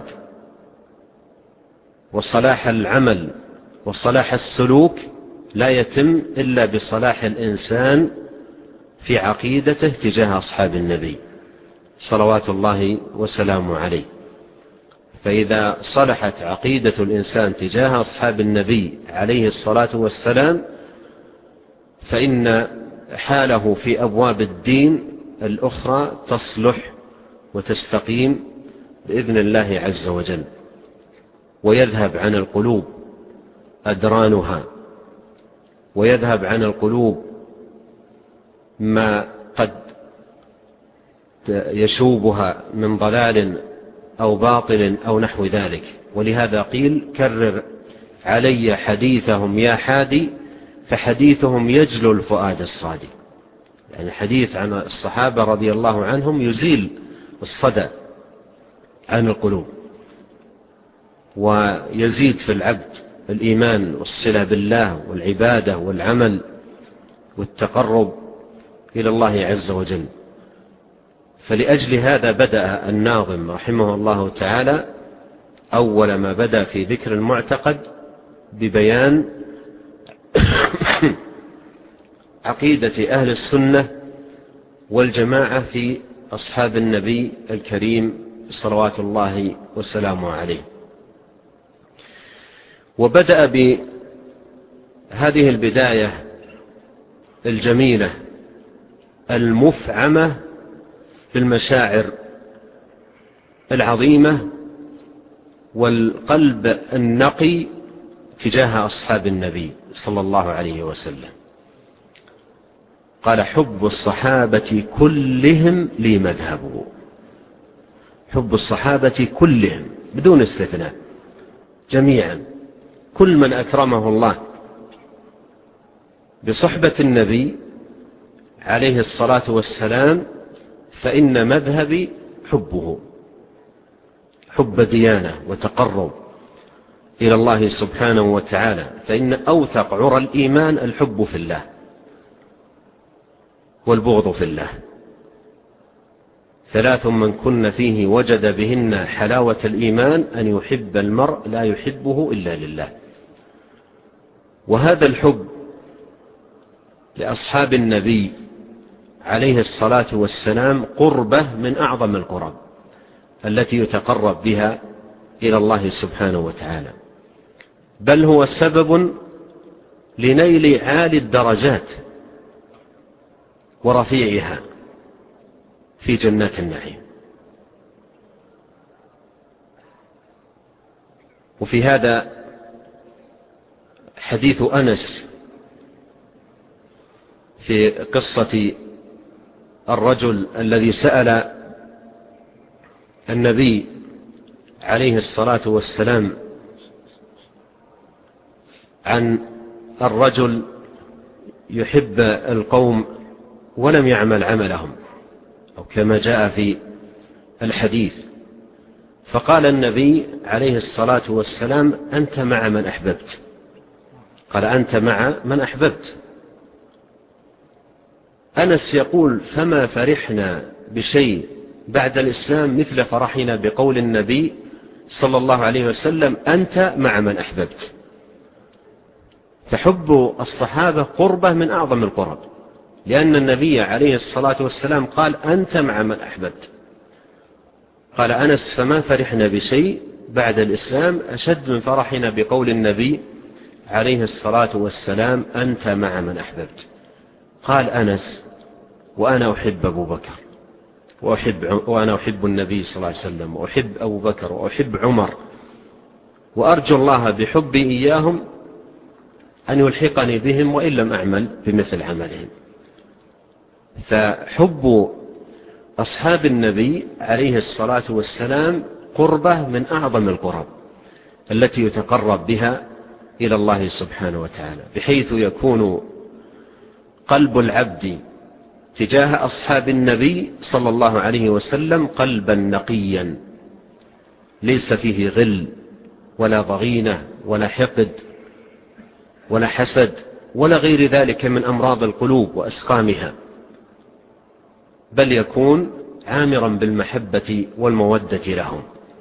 وصلاح العمل وصلاح السلوك لا يتم إلا بصلاح الإنسان في عقيدته تجاه أصحاب النبي صلوات الله وسلامه عليه. فإذا صلحت عقيدة الإنسان تجاه أصحاب النبي عليه الصلاة والسلام فإن حاله في أبواب الدين الأخرى تصلح وتستقيم بإذن الله عز وجل، ويذهب عن القلوب أدرانها، ويذهب عن القلوب ما قد يشوبها من ضلال أو باطل أو نحو ذلك. ولهذا قيل: كرر علي حديثهم يا حادي، فحديثهم يجلو الفؤاد الصادق. يعني حديث عن الصحابة رضي الله عنهم يزيل الصدى عن القلوب، ويزيد في العبد الإيمان والصلة بالله والعبادة والعمل والتقرب إلى الله عز وجل. فلأجل هذا بدأ الناظم رحمه الله تعالى أول ما بدأ في ذكر المعتقد ببيان عقيدة أهل السنة والجماعة في أصحاب النبي الكريم صلوات الله وسلامه عليه. وبدأ بهذه البداية الجميلة المفعمة بالمشاعر العظيمة والقلب النقي تجاه أصحاب النبي صلى الله عليه وسلم. قال: حب الصحابة كلهم لي مذهبه. حب الصحابة كلهم بدون استثناء، جميعا، كل من أكرمه الله بصحبة النبي عليه الصلاة والسلام فإن مذهبي حبه، حب ديانة وتقرب إلى الله سبحانه وتعالى، فإن أوثق عرى الإيمان الحب في الله والبغض في الله. ثلاث من كن فيه وجد بهن حلاوة الإيمان: أن يحب المرء لا يحبه إلا لله. وهذا الحب لأصحاب النبي عليه الصلاة والسلام قربة من أعظم القرب التي يتقرب بها إلى الله سبحانه وتعالى، بل هو سبب لنيل عالي الدرجات ورفيعها في جنات النعيم. وفي هذا حديث أنس في قصة الرجل الذي سأل النبي عليه الصلاة والسلام عن الرجل يحب القوم ولم يعمل عملهم، أو كما جاء في الحديث، فقال النبي عليه الصلاة والسلام: أنت مع من أحببت. قال: أنت مع من أحببت. أنس يقول: فما فرحنا بشيء بعد الإسلام مثل فرحنا بقول النبي صلى الله عليه وسلم: أنت مع من أحببت. فحب الصحابة قربة من أعظم القرب، لأن النبي عليه الصلاة والسلام قال: أنت مع من أحببت. قال أنس: فما فرحنا بشيء بعد الإسلام أشد من فرحنا بقول النبي عليه الصلاة والسلام: أنت مع من أحببت. قال أنس: وأنا أحب أبو بكر، وأحب وأنا أحب النبي صلى الله عليه وسلم، وأحب أبو بكر، وأحب عمر، وأرجو الله بحبي إياهم أن يلحقني بهم وإن لم أعمل بمثل عملهم. فحب أصحاب النبي عليه الصلاة والسلام قربة من أعظم القرب التي يتقرب بها إلى الله سبحانه وتعالى، بحيث يكون قلب العبد تجاه أصحاب النبي صلى الله عليه وسلم قلبا نقيا ليس فيه غل ولا ضغينة ولا حقد ولا حسد ولا غير ذلك من أمراض القلوب وأسقامها، بل يكون عامرا بالمحبة والمودة لهم،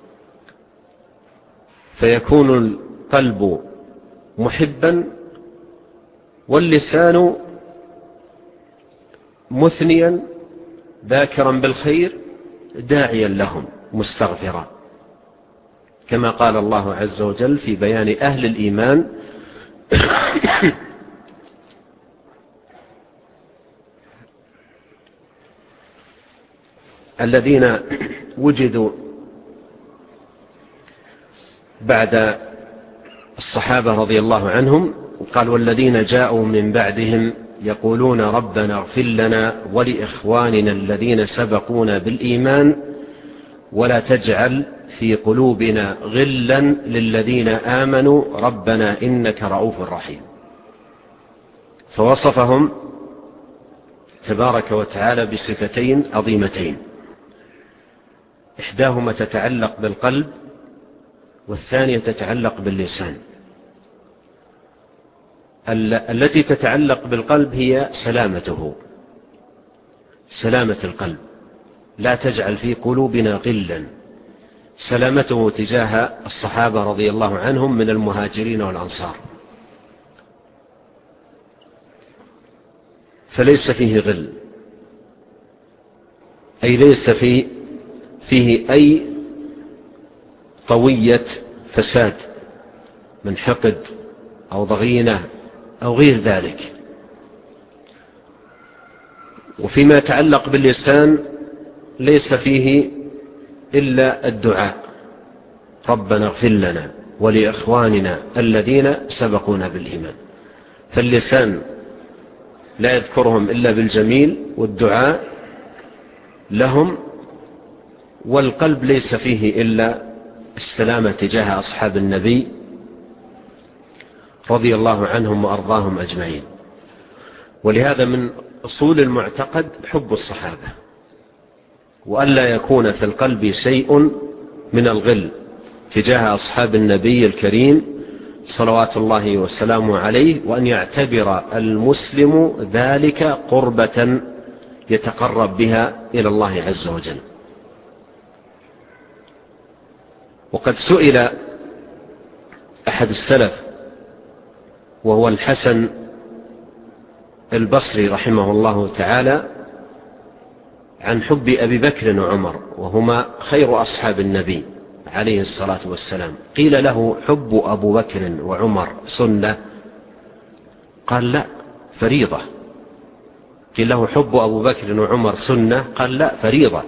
فيكون القلب محبا واللسان مثنيا ذاكرا بالخير داعيا لهم مستغفرا، كما قال الله عز وجل في بيان أهل الإيمان: الذين وجدوا بعد الصحابة رضي الله عنهم، قال: والذين جاءوا من بعدهم يقولون ربنا اغفر لنا ولإخواننا الذين سبقونا بالإيمان ولا تجعل في قلوبنا غلا للذين آمنوا ربنا إنك رؤوف رحيم. فوصفهم تبارك وتعالى بصفتين عظيمتين، إحداهما تتعلق بالقلب والثانية تتعلق باللسان. التي تتعلق بالقلب هي سلامته، سلامة القلب، لا تجعل في قلوبنا غلا، سلامته تجاه الصحابة رضي الله عنهم من المهاجرين والأنصار، فليس فيه غل، أي ليس فيه, فيه أي طوية فساد من حقد أو ضغينة أو غير ذلك. وفيما يتعلق باللسان ليس فيه إلا الدعاء: ربنا اغفر لنا ولإخواننا الذين سبقونا بالإيمان. فاللسان لا يذكرهم إلا بالجميل والدعاء لهم، والقلب ليس فيه إلا السلامة تجاه أصحاب النبي رضي الله عنهم وأرضاهم أجمعين. ولهذا من أصول المعتقد حب الصحابة، وألا يكون في القلب شيء من الغل تجاه أصحاب النبي الكريم صلوات الله وسلامه عليه، وأن يعتبر المسلم ذلك قربة يتقرب بها إلى الله عز وجل. وقد سئل أحد السلف وهو الحسن البصري رحمه الله تعالى عن حب أبي بكر وعمر، وهما خير أصحاب النبي عليه الصلاة والسلام. قيل له: حب أبو بكر وعمر سنة؟ قال: لا، فريضة. قيل له: حب أبو بكر وعمر سنة؟ قال: لا، فريضة.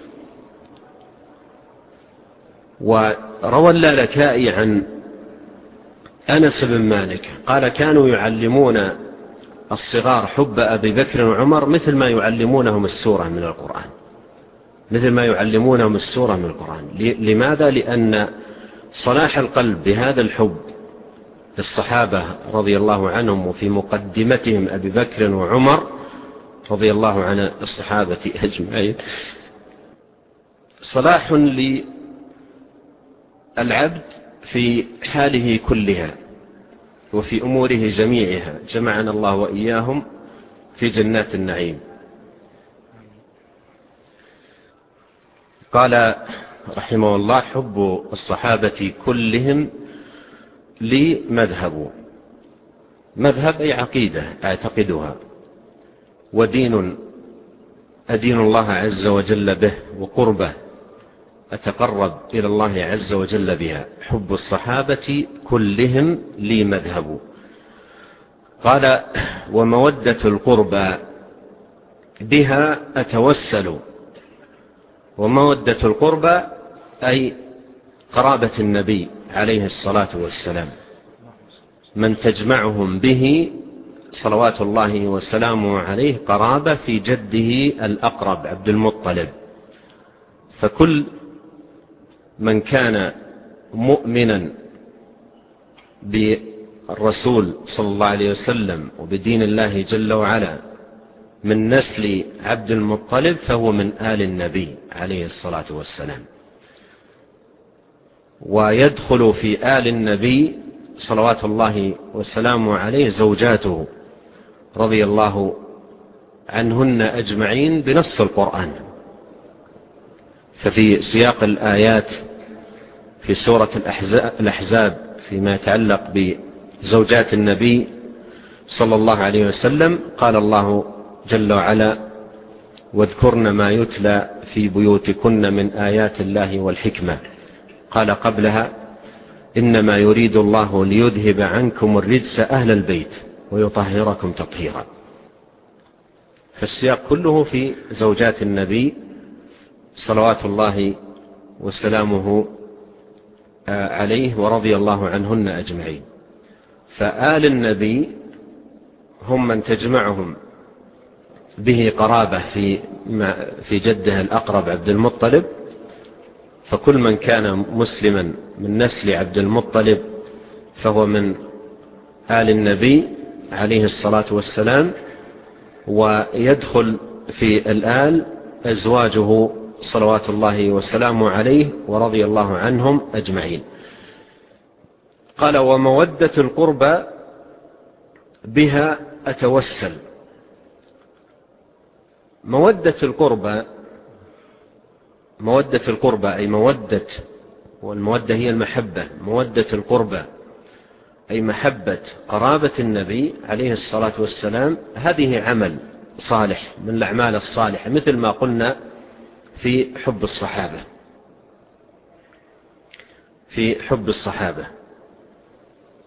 وروى اللالكائي عن أنس بن مالك قال: كانوا يعلمون الصغار حب أبي بكر وعمر مثل ما يعلمونهم السورة من القرآن، مثل ما يعلمونهم السورة من القرآن. لماذا؟ لأن صلاح القلب بهذا الحب في الصحابة رضي الله عنهم، وفي مقدمتهم أبي بكر وعمر رضي الله عن الصحابة أجمعين، صلاح للعبد في حاله كلها وفي أموره جميعها. جمعنا الله وإياهم في جنات النعيم. قال رحمه الله: حب الصحابة كلهم لي مذهب. مذهب أي عقيدة أعتقدها، ودين أدين الله عز وجل به، وقربة أتقرب إلى الله عز وجل بها. حب الصحابة كلهم لي مذهب. قال: ومودة القربى بها أتوسل. ومودة القربى أي قرابة النبي عليه الصلاة والسلام، من تجمعهم به صلوات الله وسلامه عليه قرابة في جده الأقرب عبد المطلب. فكل من كان مؤمنا بالرسول صلى الله عليه وسلم وبدين الله جل وعلا من نسل عبد المطلب فهو من آل النبي عليه الصلاة والسلام. ويدخل في آل النبي صلوات الله وسلامه عليه زوجاته رضي الله عنهن أجمعين بنص القرآن. ففي سياق الآيات في سورة الأحزاب فيما يتعلق بزوجات النبي صلى الله عليه وسلم قال الله جل وعلا: واذكرن ما يتلى في بيوتكن من آيات الله والحكمة. قال قبلها: إنما يريد الله ليذهب عنكم الرجس أهل البيت ويطهركم تطهيرا. فالسياق كله في زوجات النبي صلوات الله وسلامه عليه ورضي الله عنهن أجمعين. فآل النبي هم من تجمعهم به قرابة في في جده الأقرب عبد المطلب. فكل من كان مسلما من نسل عبد المطلب فهو من آل النبي عليه الصلاة والسلام. ويدخل في الآل أزواجه صلوات الله وسلامه عليه ورضي الله عنهم أجمعين. قال: ومودة القربى بها أتوسل. مودة القربى مودة القربى أي مودة، والمودة هي المحبة. مودة القربى أي محبة قرابة النبي عليه الصلاة والسلام. هذه عمل صالح من الأعمال الصالحة، مثل ما قلنا في حب الصحابة في حب الصحابة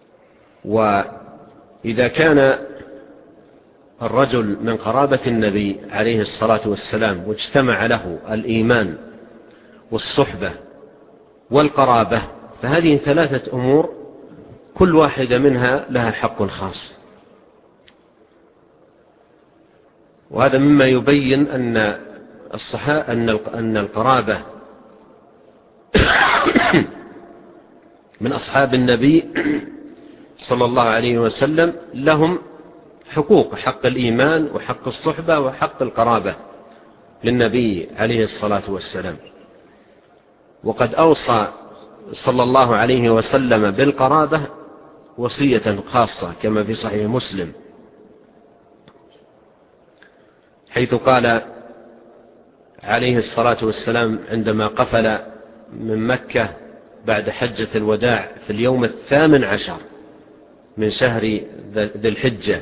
وإذا كان الرجل من قرابة النبي عليه الصلاة والسلام واجتمع له الإيمان والصحبة والقرابة، فهذه ثلاثة أمور كل واحدة منها لها حق خاص. وهذا مما يبين أن الصحاء أن القرابة من أصحاب النبي صلى الله عليه وسلم لهم حقوق، حق الإيمان وحق الصحبة وحق القرابة للنبي عليه الصلاة والسلام. وقد أوصى صلى الله عليه وسلم بالقرابة وصية خاصة كما في صحيح مسلم، حيث قال عليه الصلاة والسلام عندما قفل من مكة بعد حجة الوداع في اليوم الثامن عشر من شهر ذي الحجة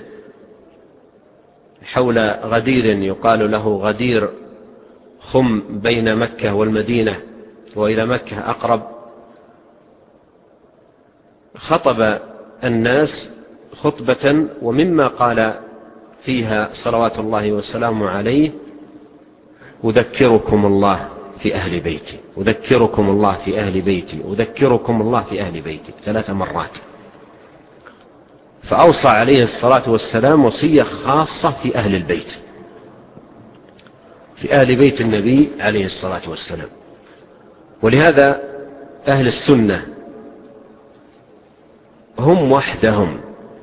حول غدير يقال له غدير خم بين مكة والمدينة وإلى مكة أقرب، خطب الناس خطبة ومما قال فيها صلوات الله وسلامه عليه: أذكركم الله في أهل بيتي، أذكركم الله في أهل بيتي، أذكركم الله في أهل بيتي، ثلاث مرات. فأوصى عليه الصلاة والسلام وصية خاصة في أهل البيت، في أهل بيت النبي عليه الصلاة والسلام. ولهذا أهل السنة هم وحدهم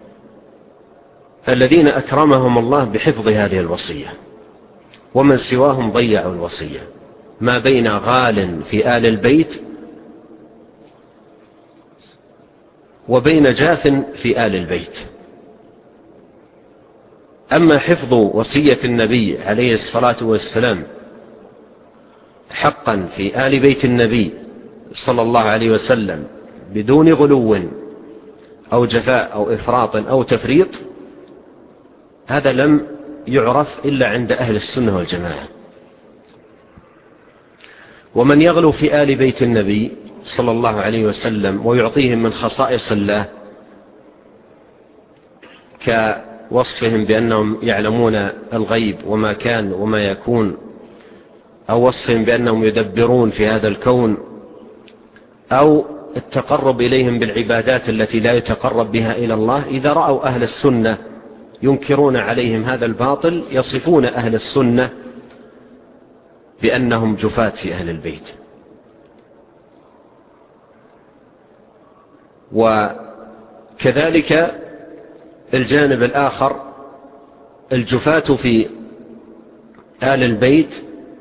الذين أكرمهم الله بحفظ هذه الوصية، ومن سواهم ضيعوا الوصية، ما بين غال في آل البيت وبين جاف في آل البيت. أما حفظ وصية النبي عليه الصلاة والسلام حقا في آل بيت النبي صلى الله عليه وسلم بدون غلو أو جفاء أو إفراط أو تفريط، هذا لم يعرف إلا عند أهل السنة والجماعة. ومن يغلو في آل بيت النبي صلى الله عليه وسلم ويعطيهم من خصائص الله كوصفهم بأنهم يعلمون الغيب وما كان وما يكون، أو وصفهم بأنهم يدبرون في هذا الكون، أو التقرب إليهم بالعبادات التي لا يتقرب بها إلى الله، إذا رأوا أهل السنة ينكرون عليهم هذا الباطل يصفون أهل السنة بأنهم جفاة في أهل البيت. وكذلك الجانب الآخر الجفاة في آل البيت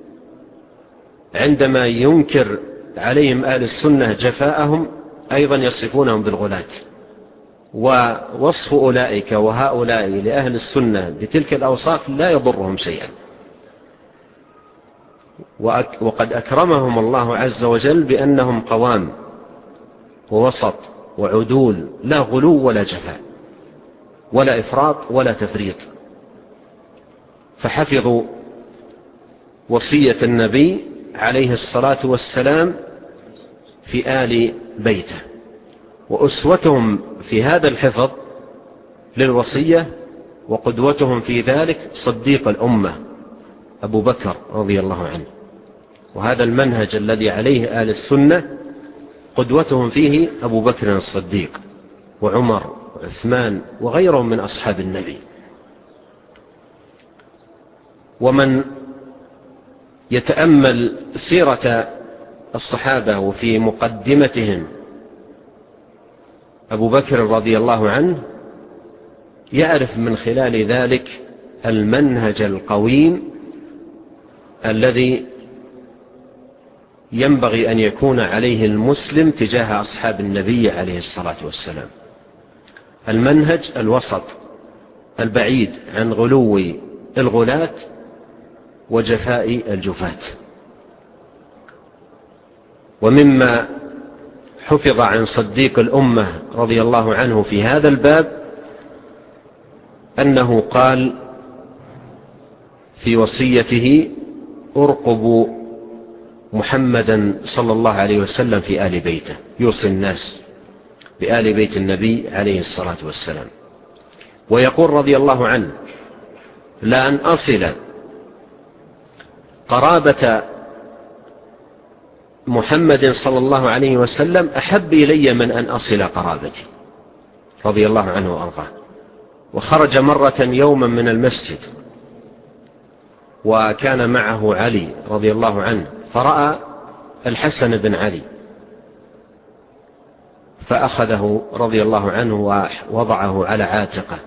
عندما ينكر عليهم أهل السنة جفاءهم أيضا يصفونهم بالغلاة. ووصف أولئك وهؤلاء لأهل السنة بتلك الأوصاف لا يضرهم شيئا، وقد أكرمهم الله عز وجل بأنهم قوام ووسط وعدول، لا غلو ولا جفاء ولا إفراط ولا تفريط. فحفظوا وصية النبي عليه الصلاة والسلام في آل بيته، وأسوتهم في هذا الحفظ للوصية وقدوتهم في ذلك صديق الأمة أبو بكر رضي الله عنه. وهذا المنهج الذي عليه آل السنة قدوتهم فيه أبو بكر الصديق وعمر وعثمان وغيرهم من أصحاب النبي. ومن يتأمل سيرة الصحابة وفي مقدمتهم أبو بكر رضي الله عنه يعرف من خلال ذلك المنهج القويم الذي ينبغي أن يكون عليه المسلم تجاه أصحاب النبي عليه الصلاة والسلام، المنهج الوسط البعيد عن غلو الغلاة وجفاء الجفاة. ومما حفظ عن صديق الأمة رضي الله عنه في هذا الباب أنه قال في وصيته: ارقبوا محمدا صلى الله عليه وسلم في آل بيته، يوصي الناس بآل بيت النبي عليه الصلاة والسلام. ويقول رضي الله عنه: لأن أصل قرابة محمد صلى الله عليه وسلم أحب إلي من أن أصل قرابتي، رضي الله عنه وأرضاه. وخرج مرة يوما من المسجد وكان معه علي رضي الله عنه، فرأى الحسن بن علي فأخذه رضي الله عنه ووضعه على عاتقه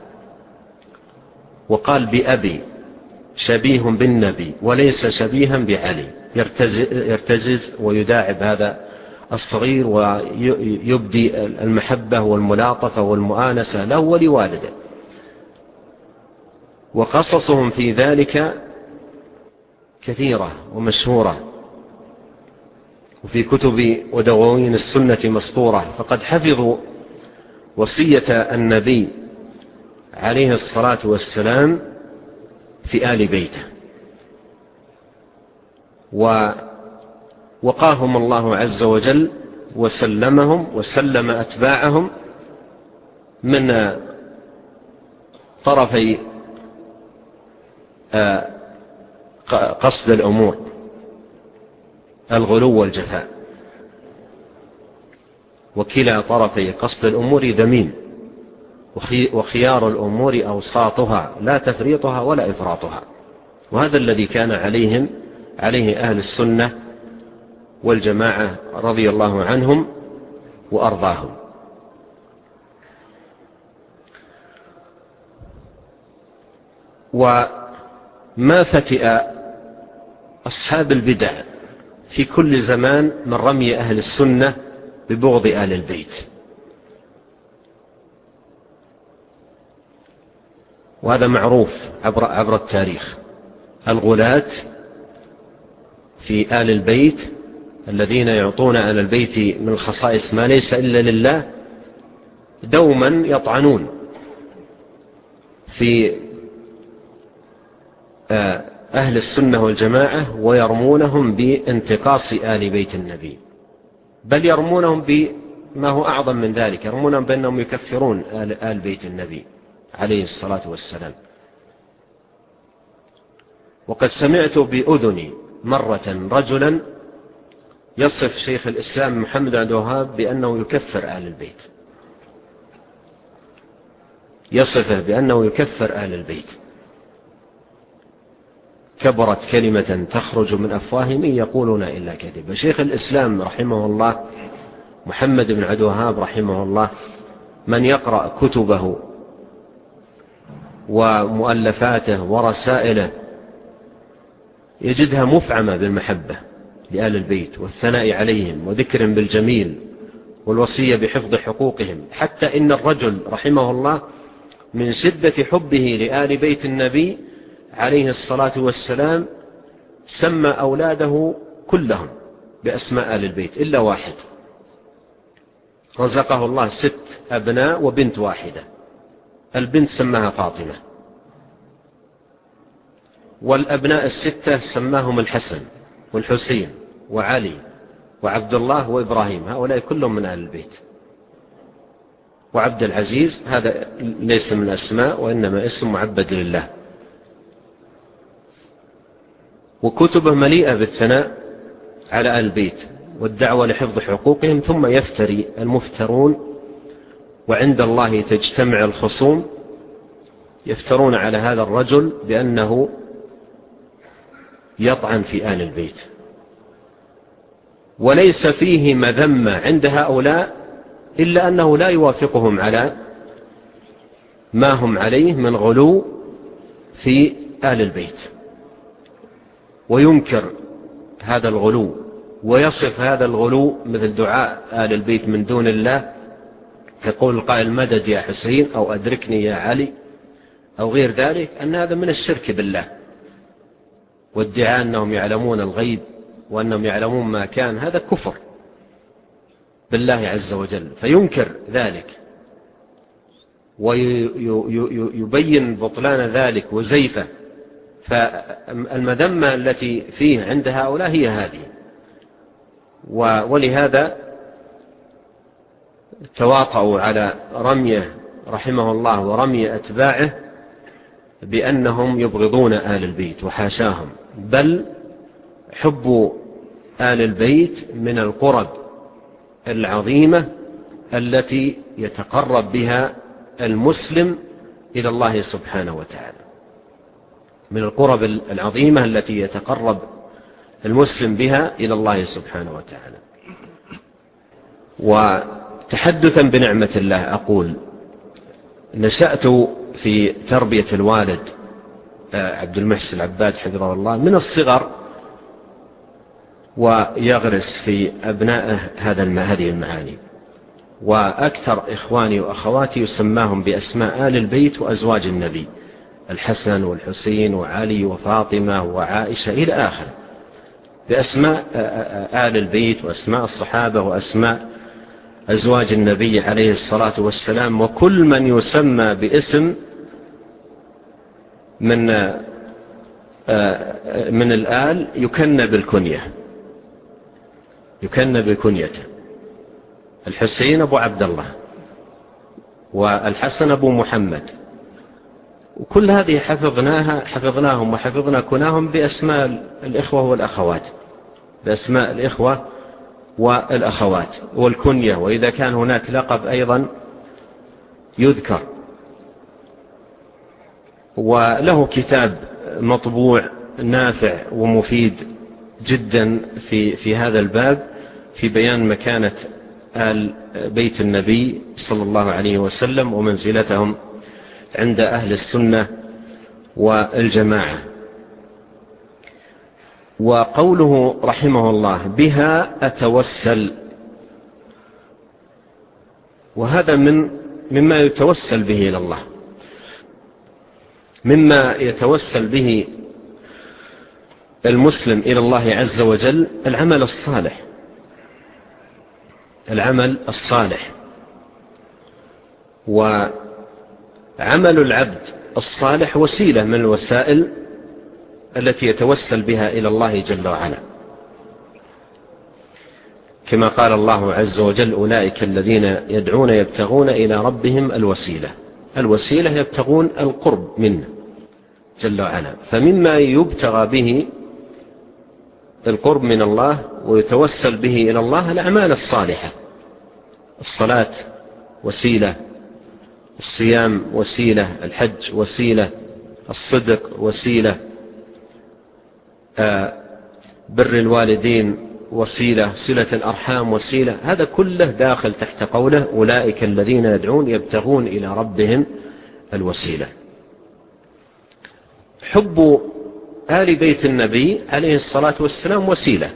وقال: بأبي شبيه بالنبي وليس شبيها بعلي. يرتزز ويداعب هذا الصغير ويبدي المحبة والملاطفة والمؤانسة له ولوالده. وقصصهم في ذلك كثيرة ومشهورة، وفي كتب ودواوين السنة مسطورة. فقد حفظوا وصية النبي عليه الصلاة والسلام في آل بيته، ووقاهم الله عز وجل وسلمهم وسلم أتباعهم من طرفي قصد الأمور، الغلو والجفاء. وكلا طرفي قصد الأمور ذميم، وخيار الأمور أوساطها لا تفريطها ولا إفراطها. وهذا الذي كان عليهم عليه أهل السنة والجماعة رضي الله عنهم وأرضاهم. وما فتئ أصحاب البدع في كل زمان من رمي أهل السنة ببغض آل البيت، وهذا معروف عبر, عبر التاريخ. الغلاة في آل البيت الذين يعطون آل البيت من الخصائص ما ليس إلا لله دوما يطعنون في أهل السنة والجماعة ويرمونهم بانتقاص آل بيت النبي، بل يرمونهم بما هو أعظم من ذلك، يرمونهم بأنهم يكفرون آل, آل بيت النبي عليه الصلاة والسلام. وقد سمعت بأذني مرة رجلا يصف شيخ الإسلام محمد بن عبد الوهاب بأنه يكفر آل البيت، يصفه بأنه يكفر آل البيت. كبرت كلمة تخرج من أفواههم يقولون إلا كذبا. شيخ الإسلام رحمه الله محمد بن عبد الوهاب رحمه الله، من يقرأ كتبه ومؤلفاته ورسائله يجدها مفعمة بالمحبة لآل البيت والثناء عليهم وذكر بالجميل والوصية بحفظ حقوقهم، حتى إن الرجل رحمه الله من شدة حبه لآل بيت النبي عليه الصلاة والسلام سمى أولاده كلهم بأسماء آل البيت إلا واحد، رزقه الله ست أبناء وبنت واحدة، البنت سماها فاطمة، والأبناء الستة سماهم الحسن والحسين وعلي وعبد الله وإبراهيم، هؤلاء كلهم من آل البيت. وعبد العزيز هذا ليس من أسماء وإنما اسم معبد لله. وكتبه مليئة بالثناء على آل البيت والدعوة لحفظ حقوقهم. ثم يفتري المفترون وعند الله تجتمع الخصوم يفترون على هذا الرجل بأنه يطعن في آل البيت، وليس فيه مذمة عند هؤلاء إلا أنه لا يوافقهم على ما هم عليه من غلو في آل البيت، وينكر هذا الغلو ويصف هذا الغلو مثل دعاء آل البيت من دون الله، كقول القائل مدد يا حسين أو أدركني يا علي أو غير ذلك، أن هذا من الشرك بالله، وادعاء أنهم يعلمون الغيب وأنهم يعلمون ما كان، هذا كفر بالله عز وجل، فينكر ذلك ويبين بطلان ذلك وزيفه. فالمذمة التي فيه عند هؤلاء هي هذه. ولهذا تواطؤوا على رميه رحمه الله ورمي أتباعه بأنهم يبغضون آل البيت، وحاشاهم، بل حب آل البيت من القرب العظيمة التي يتقرب بها المسلم إلى الله سبحانه وتعالى، من القرب العظيمة التي يتقرب المسلم بها إلى الله سبحانه وتعالى. وتحدثا بنعمة الله أقول: نشأت في تربية الوالد عبد المحسن العباد حفظه الله من الصغر، ويغرس في أبنائه هذا هذه المعاني. وأكثر إخواني وأخواتي يسماهم بأسماء آل البيت وأزواج النبي: الحسن والحسين وعلي وفاطمة وعائشة إلى آخر، بأسماء آل البيت وأسماء الصحابة وأسماء أزواج النبي عليه الصلاة والسلام. وكل من يسمى باسم من من الآل يكنى بالكنية، يكنى بكنيته. الحسين أبو عبد الله، والحسن أبو محمد، وكل هذه حفظناها حفظناهم وحفظنا كناهم بأسماء الإخوة والأخوات، بأسماء الإخوة والأخوات والكنية، وإذا كان هناك لقب أيضا يذكر. وله كتاب مطبوع نافع ومفيد جدا في في هذا الباب، في بيان مكانة آل بيت النبي صلى الله عليه وسلم ومنزلتهم عند أهل السنة والجماعة. وقوله رحمه الله: بها أتوسل، وهذا من مما يتوسل به إلى الله، مما يتوسل به المسلم إلى الله عز وجل العمل الصالح، العمل الصالح. وعمل العبد الصالح وسيلة من الوسائل التي يتوسل بها إلى الله جل وعلا، كما قال الله عز وجل: أولئك الذين يدعون يبتغون إلى ربهم الوسيلة. الوسيلة يبتغون القرب منه جل وعلا. فمما يبتغى به القرب من الله ويتوسل به إلى الله الأعمال الصالحة. الصلاة وسيلة، الصيام وسيلة، الحج وسيلة، الصدق وسيلة، بر الوالدين وسيلة، صلة الأرحام وسيلة. هذا كله داخل تحت قوله: أولئك الذين يدعون يبتغون إلى ربهم الوسيلة. حب آل بيت النبي عليه الصلاة والسلام وسيلة،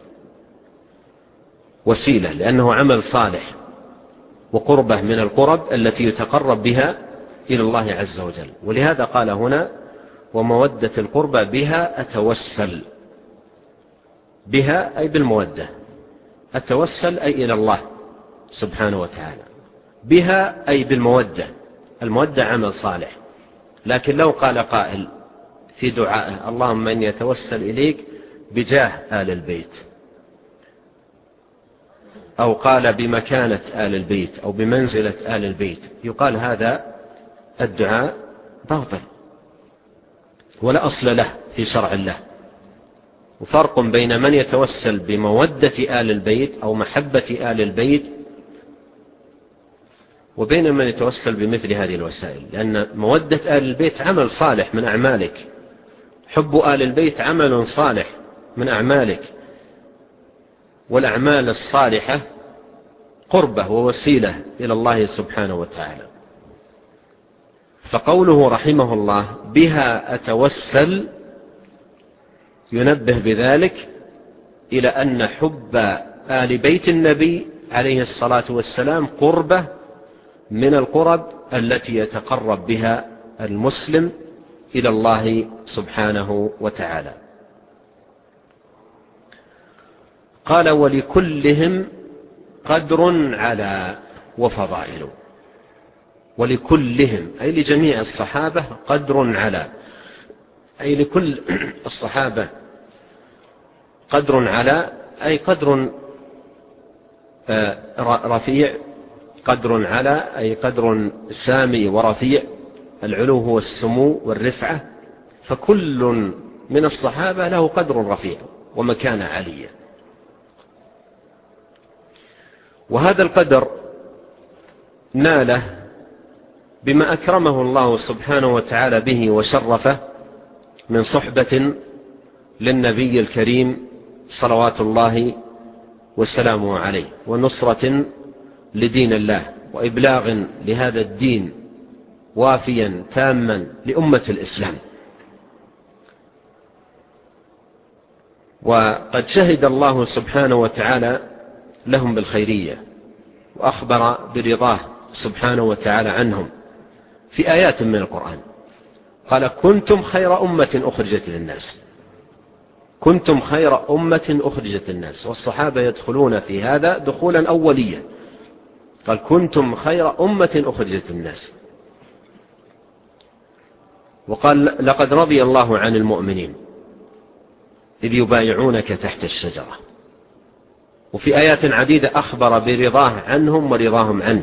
وسيلة لأنه عمل صالح وقربة من القرب التي يتقرب بها إلى الله عز وجل. ولهذا قال هنا: ومودة القربى بها أتوسل. بها أي بالمودة، أتوسل أي إلى الله سبحانه وتعالى، بها أي بالمودة. المودة عمل صالح، لكن لو قال قائل في دعائه: اللهم إني أتوسل إليك بجاه آل البيت، أو قال بمكانة آل البيت أو بمنزلة آل البيت، يقال هذا الدعاء باطل ولا أصل له في شرع الله. وفرق بين من يتوسل بمودة آل البيت أو محبة آل البيت وبين من يتوسل بمثل هذه الوسائل، لأن مودة آل البيت عمل صالح من أعمالك، حب آل البيت عمل صالح من أعمالك، والأعمال الصالحة قربة ووسيلة إلى الله سبحانه وتعالى. فقوله رحمه الله: بها أتوسل، ينبه بذلك إلى أن حب آل بيت النبي عليه الصلاة والسلام قربة من القرب التي يتقرب بها المسلم إلى الله سبحانه وتعالى. قال: ولكلهم قدر على وفضائل. ولكلهم أي لجميع الصحابة قدر على، أي لكل الصحابة قدر على، أي قدر رفيع قدر على أي قدر سامي ورفيع، العلو هو السمو والرفعة، فكل من الصحابة له قدر رفيع ومكانة عالية. وهذا القدر ناله بما أكرمه الله سبحانه وتعالى به وشرفه من صحبة للنبي الكريم صلوات الله وسلامه عليه، ونصرة لدين الله، وإبلاغ لهذا الدين وافيا تاما لأمة الإسلام. وقد شهد الله سبحانه وتعالى لهم بالخيرية، وأخبر برضاه سبحانه وتعالى عنهم في آيات من القرآن. قال: كنتم خير أمة أخرجت للناس. كنتم خير أمة أخرجت للناس، والصحابة يدخلون في هذا دخولا أوليا. قال: كنتم خير أمة أخرجت للناس. وقال: لقد رضي الله عن المؤمنين إذ يبايعونك تحت الشجرة. وفي آيات عديدة أخبر برضاه عنهم ورضاهم عنه،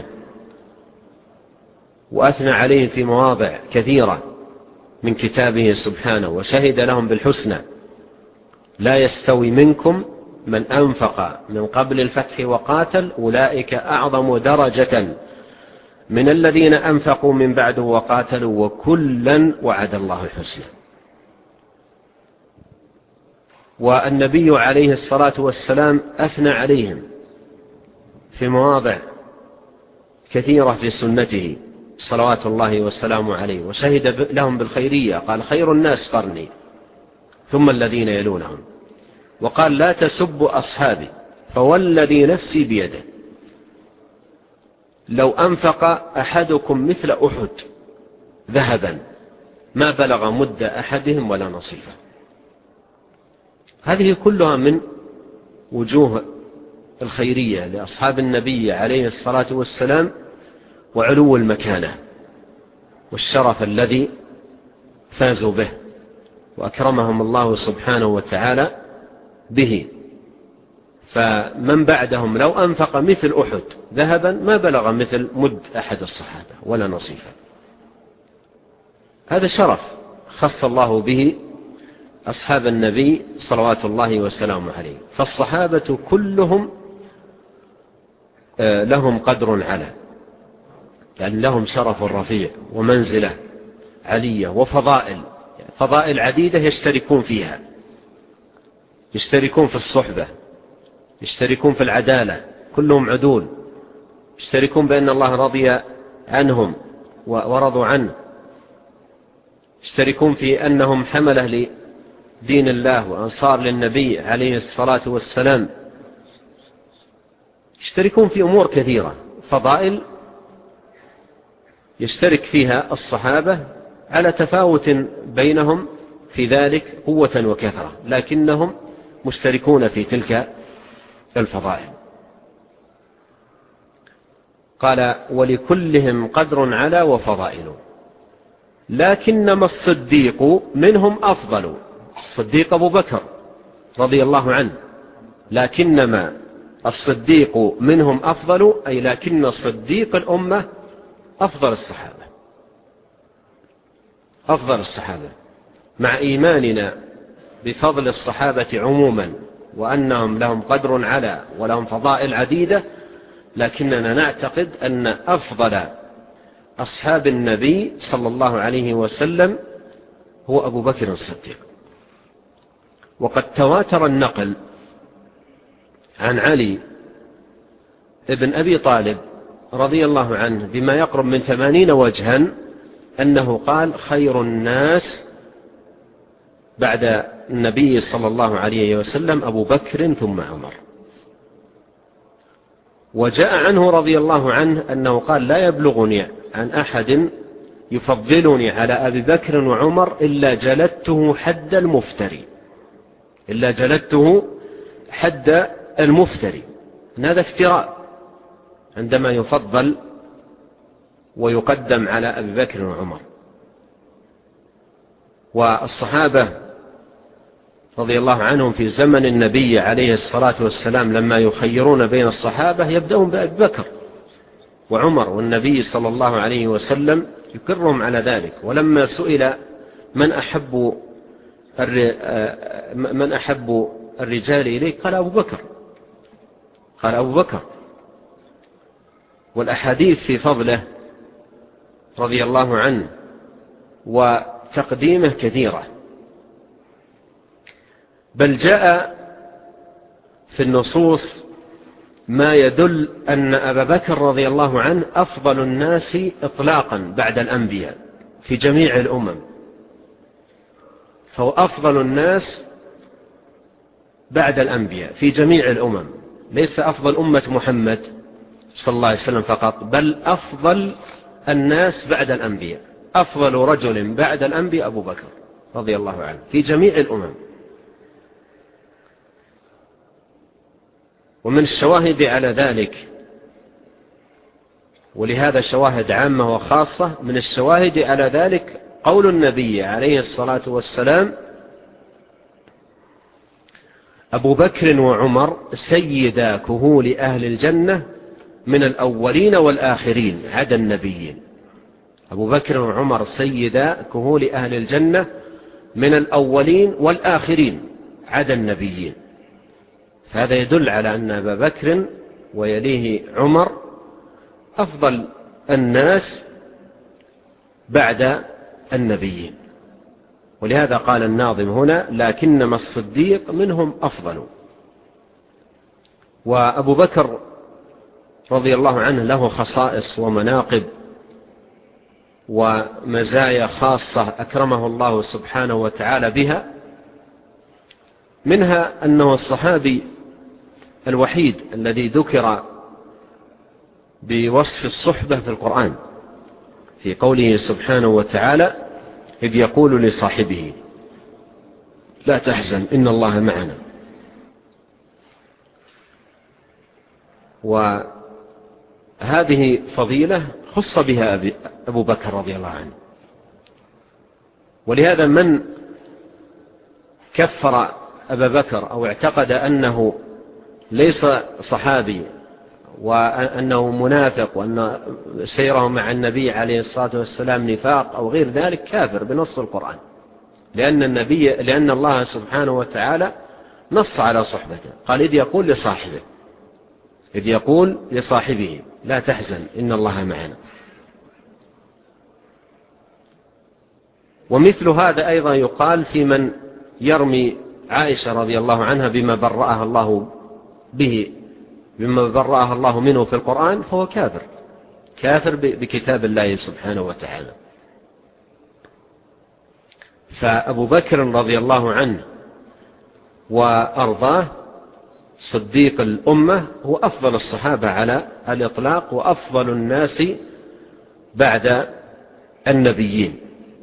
وأثنى عليهم في مواضع كثيرة من كتابه سبحانه، وشهد لهم بالحسنى: لا يستوي منكم من أنفق من قبل الفتح وقاتل أولئك أعظم درجة من الذين أنفقوا من بعد وقاتلوا وكلا وعد الله الحسنى. والنبي عليه الصلاة والسلام أثنى عليهم في مواضع كثيرة في سنته صلوات الله والسلام عليه، وشهد لهم بالخيرية. قال: خير الناس قرني ثم الذين يلونهم. وقال: لا تسبوا أصحابي فوالذي نفسي بيده لو أنفق أحدكم مثل أحد ذهبا ما بلغ مد أحدهم ولا نصيفه. هذه كلها من وجوه الخيرية لأصحاب النبي عليه الصلاة والسلام، وعلو المكانة والشرف الذي فازوا به وأكرمهم الله سبحانه وتعالى به. فمن بعدهم لو أنفق مثل أحد ذهبا ما بلغ مثل مد أحد الصحابة ولا نصيفا. هذا شرف خص الله به أصحاب النبي صلوات الله وسلامه عليه. فالصحابة كلهم لهم قدر على، يعني لهم شرف رفيع ومنزلة علية وفضائل فضائل عديدة يشتركون فيها، يشتركون في الصحبة، يشتركون في العدالة، كلهم عدول، يشتركون بأن الله رضي عنهم ورضوا عنه، يشتركون في أنهم حملة لدين الله وأنصار للنبي عليه الصلاة والسلام، يشتركون في أمور كثيرة، فضائل يشترك فيها الصحابة على تفاوت بينهم في ذلك قوة وكثرة، لكنهم مشتركون في تلك الفضائل. قال: ولكلهم قدر على وفضائل لكنما الصديق منهم أفضل. الصديق أبو بكر رضي الله عنه، لكنما الصديق منهم أفضل، أي لكن صديق الأمة أفضل الصحابة، أفضل الصحابة، مع إيماننا بفضل الصحابة عموما وأنهم لهم قدر على ولهم فضائل عديدة، لكننا نعتقد أن أفضل أصحاب النبي صلى الله عليه وسلم هو أبو بكر الصديق. وقد تواتر النقل عن علي ابن أبي طالب رضي الله عنه بما يقرب من ثمانين وجها أنه قال: خير الناس بعد النبي صلى الله عليه وسلم أبو بكر ثم عمر. وجاء عنه رضي الله عنه أنه قال: لا يبلغني عن أحد يفضلني على أبي بكر وعمر إلا جلدته حد المفتري، إلا جلدته حد المفتري. هذا افتراء عندما يفضل ويقدم على أبي بكر وعمر. والصحابة رضي الله عنهم في زمن النبي عليه الصلاة والسلام لما يخيرون بين الصحابة يبدأون بأبي بكر وعمر والنبي صلى الله عليه وسلم يكرهم على ذلك. ولما سئل من أحب من أحب الرجال إليه قال أبو بكر قال أبو بكر والأحاديث في فضله رضي الله عنه وتقديمه كثيرة، بل جاء في النصوص ما يدل أن أبا بكر رضي الله عنه أفضل الناس إطلاقا بعد الأنبياء في جميع الأمم، فهو أفضل الناس بعد الأنبياء في جميع الأمم، ليس أفضل أمة محمد صلى الله عليه وسلم فقط، بل أفضل الناس بعد الأنبياء، أفضل رجل بعد الأنبياء أبو بكر رضي الله عنه في جميع الأمم. ومن الشواهد على ذلك، ولهذا شواهد عامة وخاصة، من الشواهد على ذلك قول النبي عليه الصلاة والسلام: أبو بكر وعمر سيدا كهول أهل الجنة من الأولين والآخرين عدا النبيين. أبو بكر وعمر سيدا كهول أهل الجنة من الأولين والآخرين عدا النبيين. فهذا يدل على أن أبا بكر ويليه عمر أفضل الناس بعد النبيين. ولهذا قال الناظم هنا: لكنما الصديق منهم أفضل. وأبو بكر رضي الله عنه له خصائص ومناقب ومزايا خاصة أكرمه الله سبحانه وتعالى بها، منها أنه الصحابي الوحيد الذي ذكر بوصف الصحبة في القرآن في قوله سبحانه وتعالى: إذ يقول لصاحبه لا تحزن إن الله معنا. وهذه فضيلة خص بها أبو بكر رضي الله عنه. ولهذا من كفر أبا بكر أو اعتقد أنه ليس صحابي وأنه منافق وأن سيره مع النبي عليه الصلاة والسلام نفاق أو غير ذلك، كافر بنص القرآن، لأن النبي لأن الله سبحانه وتعالى نص على صحبته، قال: إذ يقول لصاحبه إذ يقول لصاحبه لا تحزن إن الله معنا. ومثل هذا أيضا يقال في من يرمي عائشة رضي الله عنها بما برأها الله به بما برأها الله منه في القرآن، فهو كافر كافر بكتاب الله سبحانه وتعالى. فأبو بكر رضي الله عنه وأرضاه صديق الأمة هو أفضل الصحابة على الإطلاق وأفضل الناس بعد النبيين.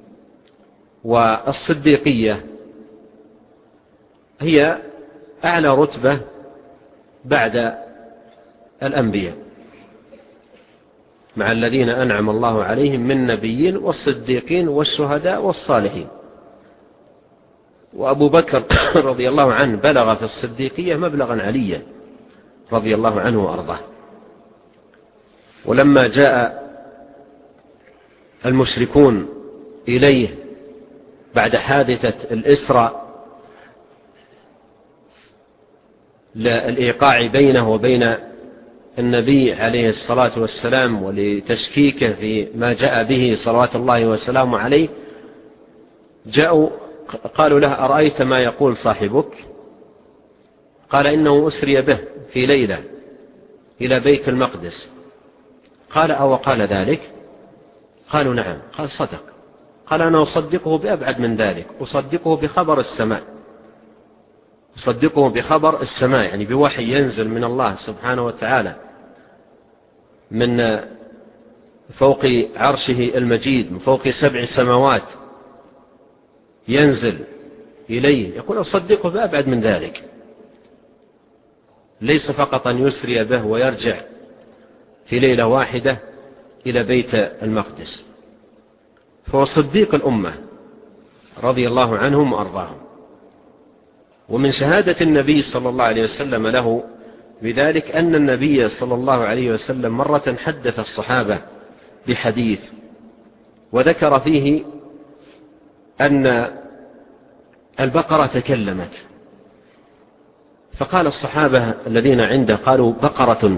والصديقية هي أعلى رتبة بعد الأنبياء، مع الذين أنعم الله عليهم من نبيين والصديقين والشهداء والصالحين. وأبو بكر رضي الله عنه بلغ في الصديقية مبلغا عليا رضي الله عنه وأرضاه. ولما جاء المشركون إليه بعد حادثة الإسراء للإيقاع بينه وبين النبي عليه الصلاة والسلام ولتشكيكه في ما جاء به صلوات الله وسلامه عليه، جاءوا قالوا له: أرأيت ما يقول صاحبك؟ قال: إنه أسري به في ليلة إلى بيت المقدس. قال: أو قال ذلك؟ قالوا: نعم. قال: صدق. قال: أنا أصدقه بأبعد من ذلك، أصدقه بخبر السماء أصدقه بخبر السماء يعني بوحي ينزل من الله سبحانه وتعالى من فوق عرشه المجيد، من فوق سبع سماوات ينزل إليه، يقول أصدقه بأبعد من ذلك، ليس فقط أن يسري به ويرجع في ليلة واحدة إلى بيت المقدس. فهو صديق الأمة رضي الله عنهم وأرضاهم. ومن شهادة النبي صلى الله عليه وسلم له بذلك أن النبي صلى الله عليه وسلم مرة حدث الصحابة بحديث وذكر فيه أن البقرة تكلمت، فقال الصحابة الذين عنده قالوا بقرة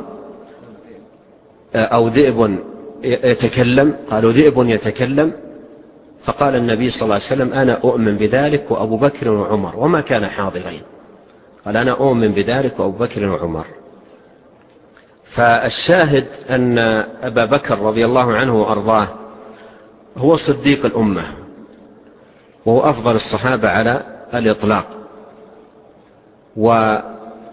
أو ذئب يتكلم؟ قالوا ذئب يتكلم. فقال النبي صلى الله عليه وسلم أنا أؤمن بذلك وأبو بكر وعمر، وما كان حاضرين. قال أنا أؤمن بذلك وأبو بكر وعمر. فالشاهد أن أبا بكر رضي الله عنه وأرضاه هو صديق الأمة، وهو أفضل الصحابة على الإطلاق، وهو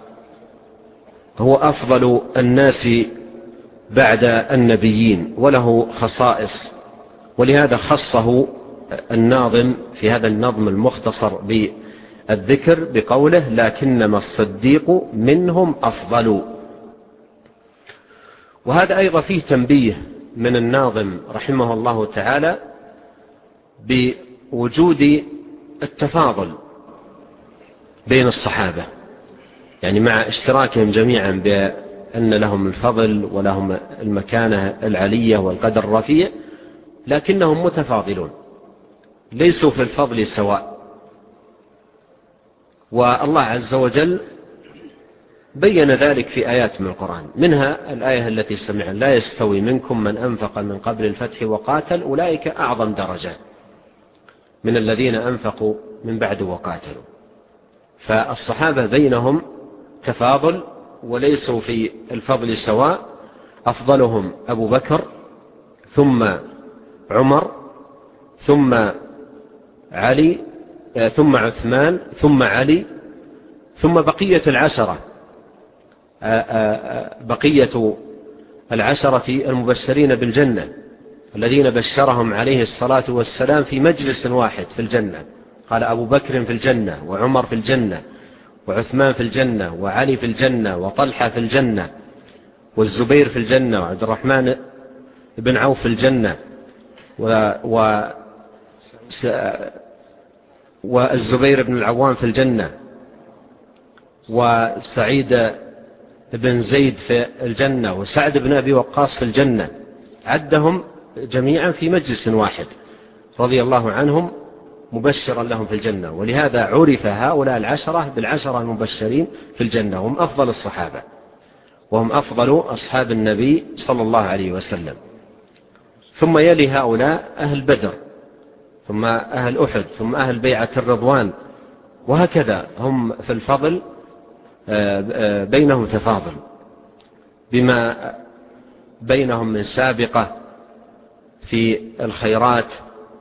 أفضل الناس بعد النبيين، وله خصائص، ولهذا خصه الناظم في هذا النظم المختصر بالذكر بقوله لكنما الصديق منهم أفضل. وهذا أيضا فيه تنبيه من الناظم رحمه الله تعالى بوجود التفاضل بين الصحابة، يعني مع اشتراكهم جميعا بأن لهم الفضل ولهم المكانة العلية والقدر الرفيع، لكنهم متفاضلون ليسوا في الفضل سواء. والله عز وجل بين ذلك في آيات من القرآن، منها الآية التي سمعنا لا يستوي منكم من أنفق من قبل الفتح وقاتل أولئك أعظم درجة من الذين أنفقوا من بعد وقاتلوا. فالصحابة بينهم تفاضل وليسوا في الفضل سواء، أفضلهم أبو بكر ثم عمر ثم علي ثم عثمان ثم علي ثم بقية العشرة بقية العشرة المبشرين بالجنة الذين بشرهم عليه الصلاة والسلام في مجلس واحد في الجنة. قال أبو بكر في الجنة، وعمر في الجنة، وعثمان في الجنة، وعلي في الجنة، وطلحة في الجنة، والزبير في الجنة، وعبد الرحمن بن عوف في الجنة، و, و والزبير بن العوام في الجنة، وسعيد بن زيد في الجنة، وسعد بن أبي وقاص في الجنة. عدهم جميعا في مجلس واحد رضي الله عنهم مبشرا لهم في الجنة. ولهذا عرف هؤلاء العشرة بالعشرة المبشرين في الجنة، هم أفضل الصحابة وهم أفضل أصحاب النبي صلى الله عليه وسلم. ثم يلي هؤلاء أهل بدر، ثم أهل أحد، ثم أهل بيعة الرضوان، وهكذا هم في الفضل بينهم تفاضل بما بينهم من سابقة في الخيرات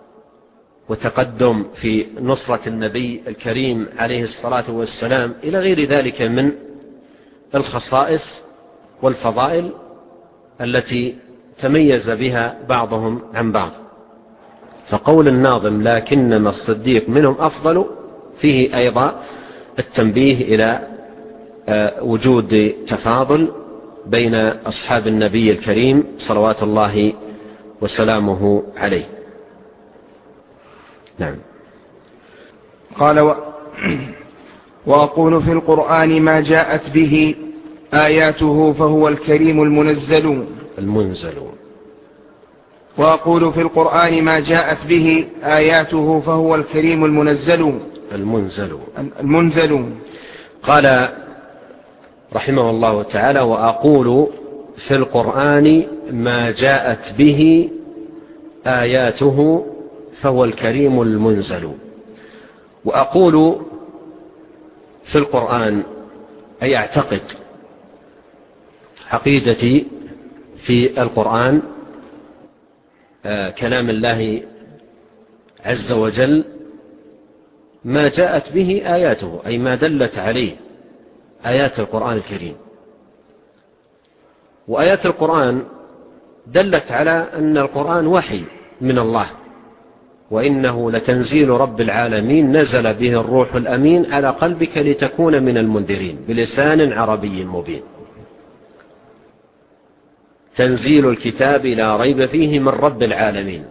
وتقدم في نصرة النبي الكريم عليه الصلاة والسلام إلى غير ذلك من الخصائص والفضائل التي تميز بها بعضهم عن بعض. فقول الناظم لكنما الصديق منهم أفضل فيه أيضا التنبيه إلى وجود تفاضل بين أصحاب النبي الكريم صلوات الله وسلامه عليه. نعم. قال و... وأقول في القرآن ما جاءت به آياته فهو الكريم المنزل المنزل وأقول في القرآن ما جاءت به آياته فهو الكريم المنزل المنزل المنزل قال رحمه الله تعالى وأقول في القرآن ما جاءت به آياته فهو الكريم المنزل. وأقول في القرآن أي أعتقد عقيدتي في القرآن آه كلام الله عز وجل ما جاءت به آياته أي ما دلت عليه آيات القرآن الكريم. وآيات القرآن دلت على أن القرآن وحي من الله، وإنه لتنزيل رب العالمين نزل به الروح الأمين على قلبك لتكون من المنذرين بلسان عربي مبين. تنزيل الكتاب لا ريب فيه من رب العالمين.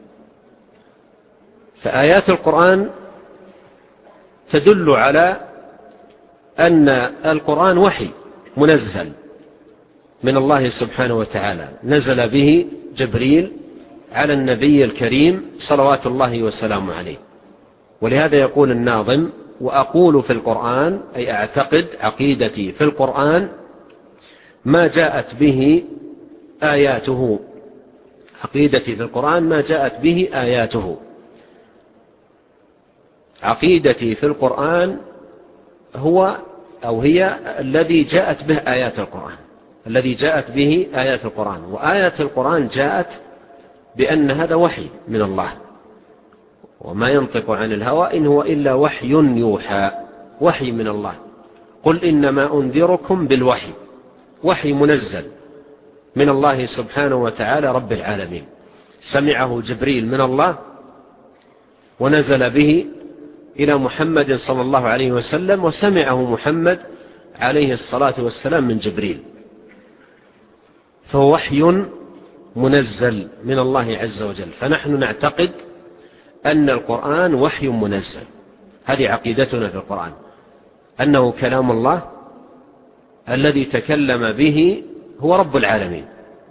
فآيات القرآن تدل على أن القرآن وحي منزل من الله سبحانه وتعالى، نزل به جبريل على النبي الكريم صلوات الله وسلامه عليه. ولهذا يقول الناظم: وأقول في القرآن، أي أعتقد عقيدتي في القرآن ما جاءت به آياته، عقيدتي في القرآن ما جاءت به آياته. عقيدتي في القرآن هو أو هي الذي جاءت به آيات القرآن، الذي جاءت به آيات القرآن. وآيات القرآن جاءت بأن هذا وحي من الله، وما ينطق عن الهوى إن هو إلا وحي يوحى، وحي من الله. قل إنما أنذركم بالوحي، وحي منزل من الله سبحانه وتعالى رب العالمين، سمعه جبريل من الله ونزل به إلى محمد صلى الله عليه وسلم، وسمعه محمد عليه الصلاة والسلام من جبريل، فهو وحي منزل من الله عز وجل. فنحن نعتقد أن القرآن وحي منزل، هذه عقيدتنا في القرآن، أنه كلام الله الذي تكلم به هو رب العالمين.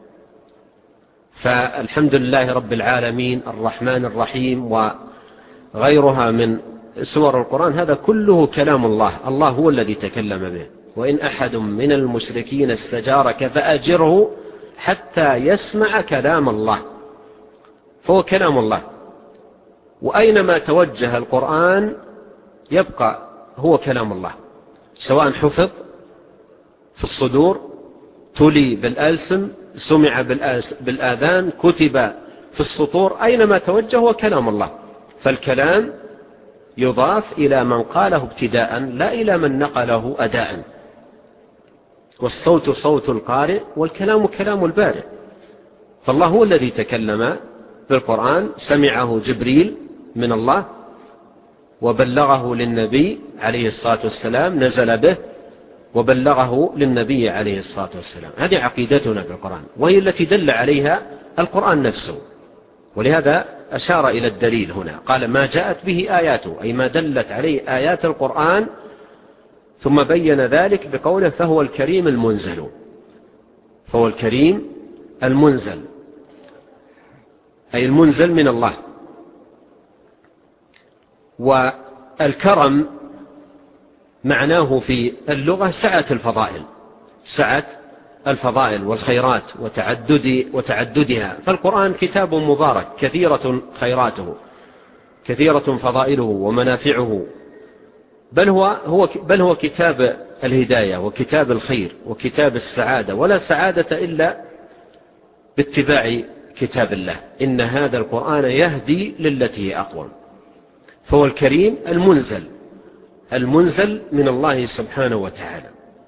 فالحمد لله رب العالمين، الرحمن الرحيم، وغيرها من سور القرآن، هذا كله كلام الله، الله هو الذي تكلم به. وإن أحد من المشركين استجارك فأجره حتى يسمع كلام الله، فهو كلام الله. وأينما توجه القرآن يبقى هو كلام الله، سواء حفظ في الصدور، تلي بالألسن، سمع بالآذان، كتب في السطور، أينما توجه هو كلام الله. فالكلام يضاف إلى من قاله ابتداء، لا إلى من نقله أداء. والصوت صوت القارئ، والكلام كلام البارئ. فالله هو الذي تكلم بالقرآن، سمعه جبريل من الله وبلغه للنبي عليه الصلاة والسلام، نزل به وبلغه للنبي عليه الصلاة والسلام. هذه عقيدتنا في القرآن، وهي التي دل عليها القرآن نفسه. ولهذا أشار إلى الدليل هنا، قال ما جاءت به آياته، أي ما دلت عليه آيات القرآن، ثم بين ذلك بقوله فهو الكريم المنزل، فهو الكريم المنزل، أي المنزل من الله. والكرم معناه في اللغة سعة الفضائل، سعة الفضائل والخيرات وتعدد وتعددها. فالقرآن كتاب مبارك، كثيرة خيراته، كثيرة فضائله ومنافعه، بل هو, هو, بل هو كتاب الهداية وكتاب الخير وكتاب السعادة، ولا سعادة إلا باتباع كتاب الله. إن هذا القرآن يهدي للتي هي أقوم. فهو الكريم المنزل، المنزل من الله سبحانه وتعالى.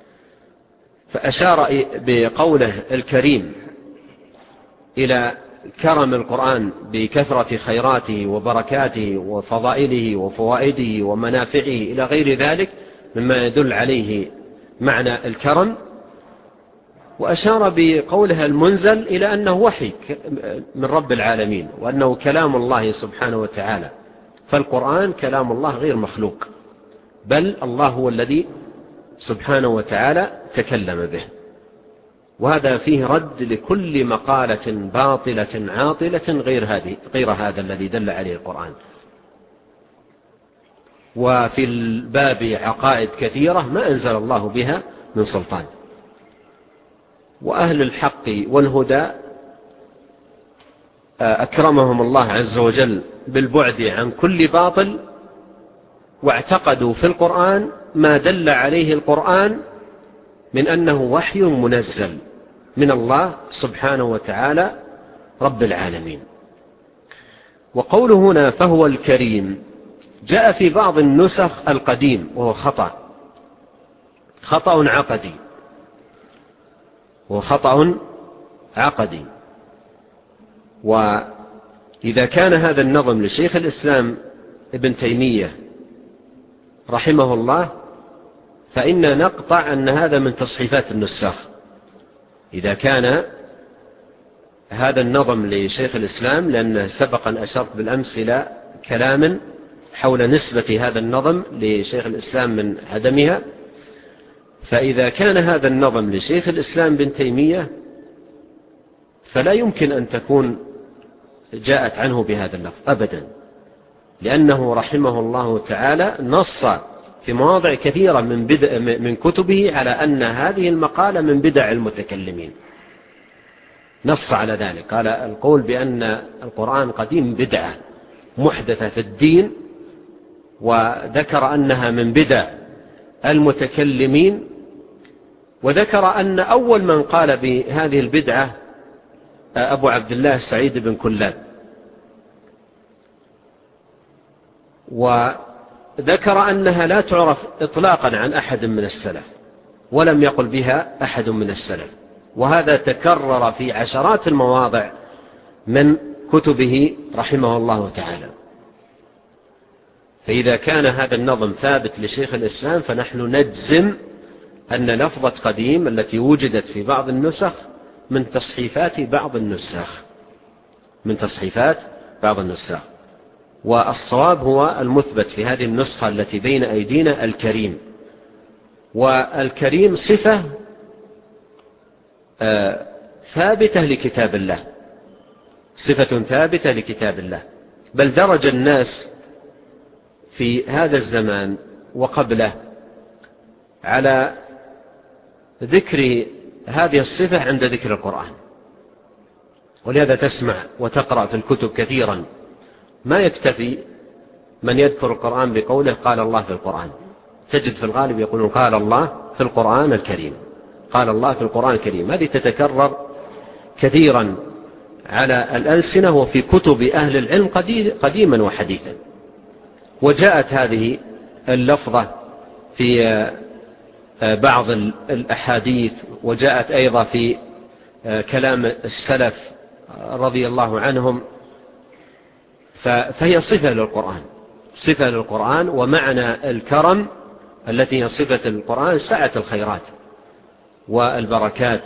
فأشار بقوله الكريم إلى كرم القرآن بكثرة خيراته وبركاته وفضائله وفوائده ومنافعه إلى غير ذلك مما يدل عليه معنى الكرم. وأشار بقولها المنزل إلى أنه وحي من رب العالمين، وأنه كلام الله سبحانه وتعالى. فالقرآن كلام الله غير مخلوق، بل الله هو الذي سبحانه وتعالى تكلم به. وهذا فيه رد لكل مقالة باطلة عاطلة غير, هذه غير هذا الذي دل عليه القرآن. وفي الباب عقائد كثيرة ما أنزل الله بها من سلطان. وأهل الحق والهدى أكرمهم الله عز وجل بالبعد عن كل باطل، واعتقدوا في القرآن ما دل عليه القرآن من أنه وحي منزل من الله سبحانه وتعالى رب العالمين. وقوله هنا فهو الكريم جاء في بعض النسخ القديم، وهو خطأ، خطأ عقدي، وخطأ عقدي. وإذا كان هذا النظم لشيخ الإسلام ابن تيمية رحمه الله، فإن نقطع أن هذا من تصحيفات النساخ. إذا كان هذا النظم لشيخ الإسلام، لأن سبقا أشرت بالأمس إلى كلام حول نسبة هذا النظم لشيخ الإسلام من عدمها، فإذا كان هذا النظم لشيخ الإسلام بن تيمية فلا يمكن أن تكون جاءت عنه بهذا اللفظ أبدا، لأنه رحمه الله تعالى نص في مواضع كثيرة من, بدء من كتبه على أن هذه المقالة من بدع المتكلمين، نص على ذلك، قال القول بأن القرآن قديم بدعة محدثة في الدين، وذكر أنها من بدع المتكلمين، وذكر أن أول من قال بهذه البدعة أبو عبد الله سعيد بن كلاب، وذكر أنها لا تعرف إطلاقا عن أحد من السلف، ولم يقل بها أحد من السلف، وهذا تكرر في عشرات المواضع من كتبه رحمه الله تعالى. فإذا كان هذا النظم ثابت لشيخ الإسلام فنحن نجزم أن لفظة قديم التي وجدت في بعض النسخ من تصحيفات بعض النسخ من تصحيفات بعض النسخ والصواب هو المثبت في هذه النسخة التي بين أيدينا الكريم. والكريم صفة آه ثابتة لكتاب الله، صفة ثابتة لكتاب الله، بل درج الناس في هذا الزمان وقبله على ذكر هذه الصفة عند ذكر القرآن، ولهذا تسمع وتقرأ في الكتب كثيرا ما يكتفي من يذكر القرآن بقوله قال الله في القرآن، تجد في الغالب يقولون قال الله في القرآن الكريم، قال الله في القرآن الكريم. هذه تتكرر كثيرا على الألسنة وفي كتب أهل العلم قديما وحديثا. وجاءت هذه اللفظة في بعض الأحاديث، وجاءت أيضا في كلام السلف رضي الله عنهم، فهي صفة للقرآن، صفة للقرآن. ومعنى الكرم التي هي صفة القرآن سعة الخيرات والبركات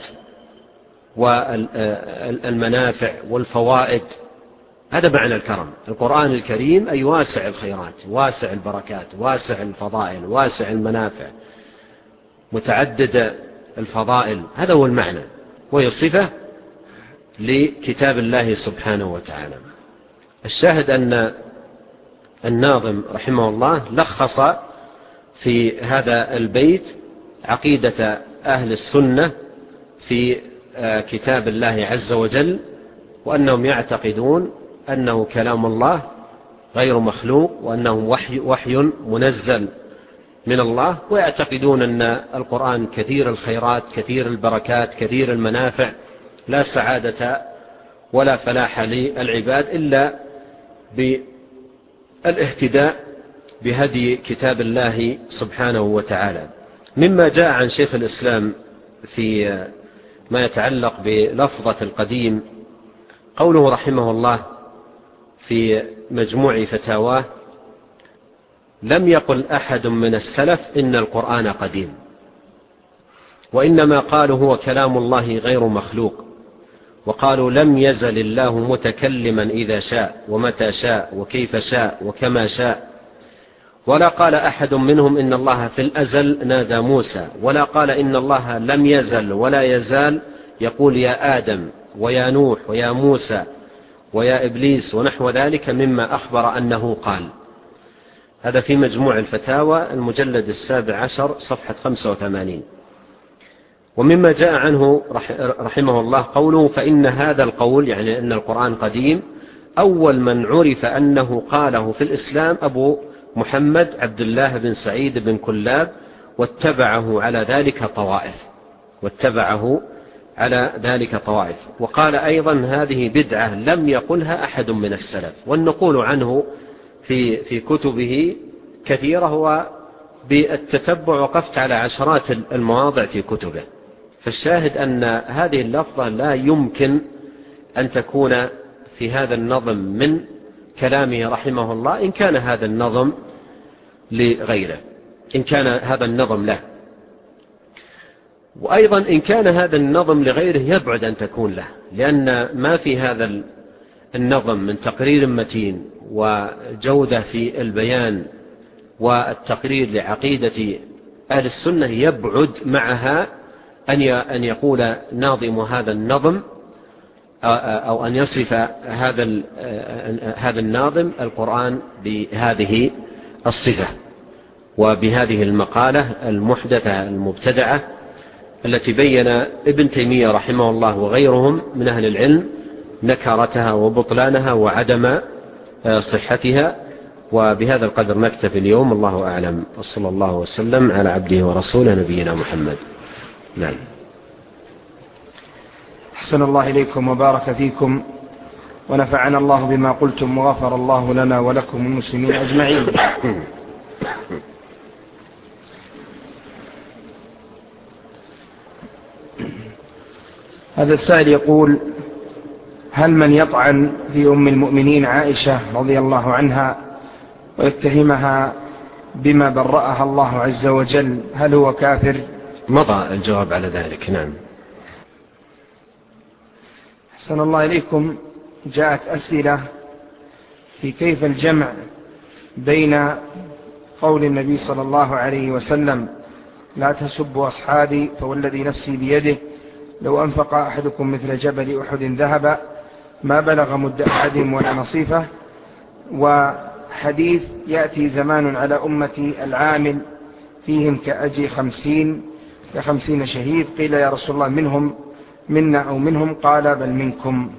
والمنافع والفوائد، هذا معنى الكرم. القرآن الكريم أي واسع الخيرات، واسع البركات، واسع الفضائل، واسع المنافع، متعدد الفضائل، هذا هو المعنى، وهي صفة لكتاب الله سبحانه وتعالى. الشاهد أن الناظم رحمه الله لخص في هذا البيت عقيدة أهل السنة في كتاب الله عز وجل، وأنهم يعتقدون أنه كلام الله غير مخلوق، وأنه وحي, وحي منزل من الله، ويعتقدون أن القرآن كثير الخيرات، كثير البركات، كثير المنافع، لا سعادة ولا فلاح للعباد إلا بالاهتداء بهدي كتاب الله سبحانه وتعالى. مما جاء عن شيخ الإسلام في ما يتعلق بلفظة القديم قوله رحمه الله في مجموع فتاواه: لم يقل أحد من السلف إن القرآن قديم، وإنما قالوا هو كلام الله غير مخلوق، وقالوا لم يزل الله متكلما إذا شاء ومتى شاء وكيف شاء وكما شاء. ولا قال أحد منهم إن الله في الأزل نادى موسى، ولا قال إن الله لم يزل ولا يزال يقول يا آدم ويا نوح ويا موسى ويا إبليس ونحو ذلك مما أخبر أنه قال. هذا في مجموع الفتاوى المجلد السابع عشر صفحة خمسة وثمانين. ومما جاء عنه رحمه الله قوله: فإن هذا القول، يعني أن القرآن قديم، أول من عرف أنه قاله في الإسلام أبو محمد عبد الله بن سعيد بن كلاب، واتبعه على ذلك طوائف واتبعه على ذلك طوائف وقال أيضا هذه بدعة لم يقلها أحد من السلف. والنقول عنه في في كتبه كثيرة، هو بالتتبع وقفت على عشرات المواضع في كتبه. فالشاهد أن هذه اللفظة لا يمكن أن تكون في هذا النظم من كلامه رحمه الله، إن كان هذا النظم لغيره، إن كان هذا النظم له. وأيضا إن كان هذا النظم لغيره يبعد أن تكون له، لأن ما في هذا النظم من تقرير متين وجودة في البيان والتقرير لعقيدة أهل السنة يبعد معها أن يقول ناظم هذا النظم أو أن يصف هذا هذا الناظم القرآن بهذه الصفة وبهذه المقالة المحدثة المبتدعة التي بين ابن تيمية رحمه الله وغيرهم من أهل العلم نكارتها وبطلانها وعدم صحتها. وبهذا القدر نكتفي اليوم، الله أعلم، وصلى الله وسلم على عبده ورسوله نبينا محمد. نعم. أحسن الله إليكم وبارك فيكم ونفعنا الله بما قلتم وغفر الله لنا ولكم المسلمين أجمعين. هذا السائل يقول: هل من يطعن في أم المؤمنين عائشة رضي الله عنها ويتهمها بما برأها الله عز وجل هل هو كافر؟ مضى الجواب على ذلك. نعم. أحسن الله إليكم، جاءت أسئلة في كيف الجمع بين قول النبي صلى الله عليه وسلم: لا تسبوا أصحابي فوالذي نفسي بيده لو أنفق أحدكم مثل جبل أحد ذهب ما بلغ مد أحدهم ولا نصيفه، وحديث: يأتي زمان على أمتي العامل فيهم كأجي خمسين كخمسين شهيد. قيل: يا رسول الله منهم منا أو منهم؟ قال: بل منكم.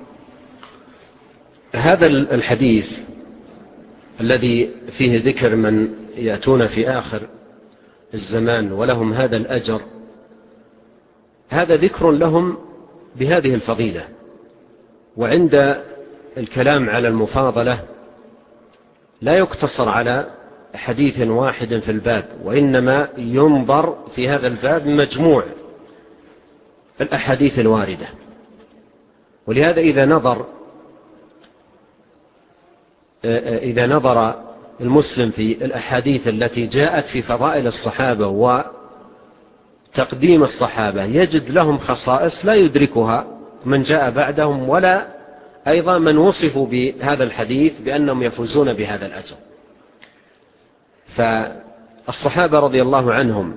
هذا الحديث الذي فيه ذكر من يأتون في آخر الزمان ولهم هذا الأجر، هذا ذكر لهم بهذه الفضيلة. وعند الكلام على المفاضلة لا يقتصر على حديث واحد في الباب، وإنما ينظر في هذا الباب مجموع الأحاديث الواردة. ولهذا إذا نظر إذا نظر المسلم في الأحاديث التي جاءت في فضائل الصحابة وتقديم الصحابة يجد لهم خصائص لا يدركها من جاء بعدهم، ولا أيضا من وصفوا بهذا الحديث بأنهم يفوزون بهذا الأجر. فالصحابة رضي الله عنهم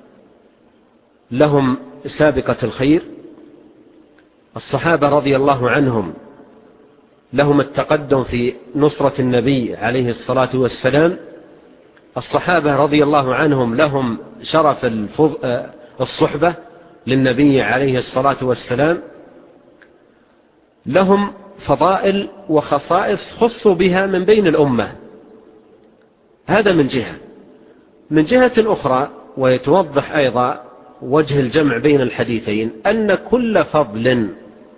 لهم سابقة الخير، الصحابة رضي الله عنهم لهم التقدم في نصرة النبي عليه الصلاة والسلام، الصحابة رضي الله عنهم لهم شرف الصحبة للنبي عليه الصلاة والسلام، لهم فضائل وخصائص خصوا بها من بين الأمة. هذا من جهة. من جهة أخرى، ويتوضح أيضا وجه الجمع بين الحديثين، أن كل فضل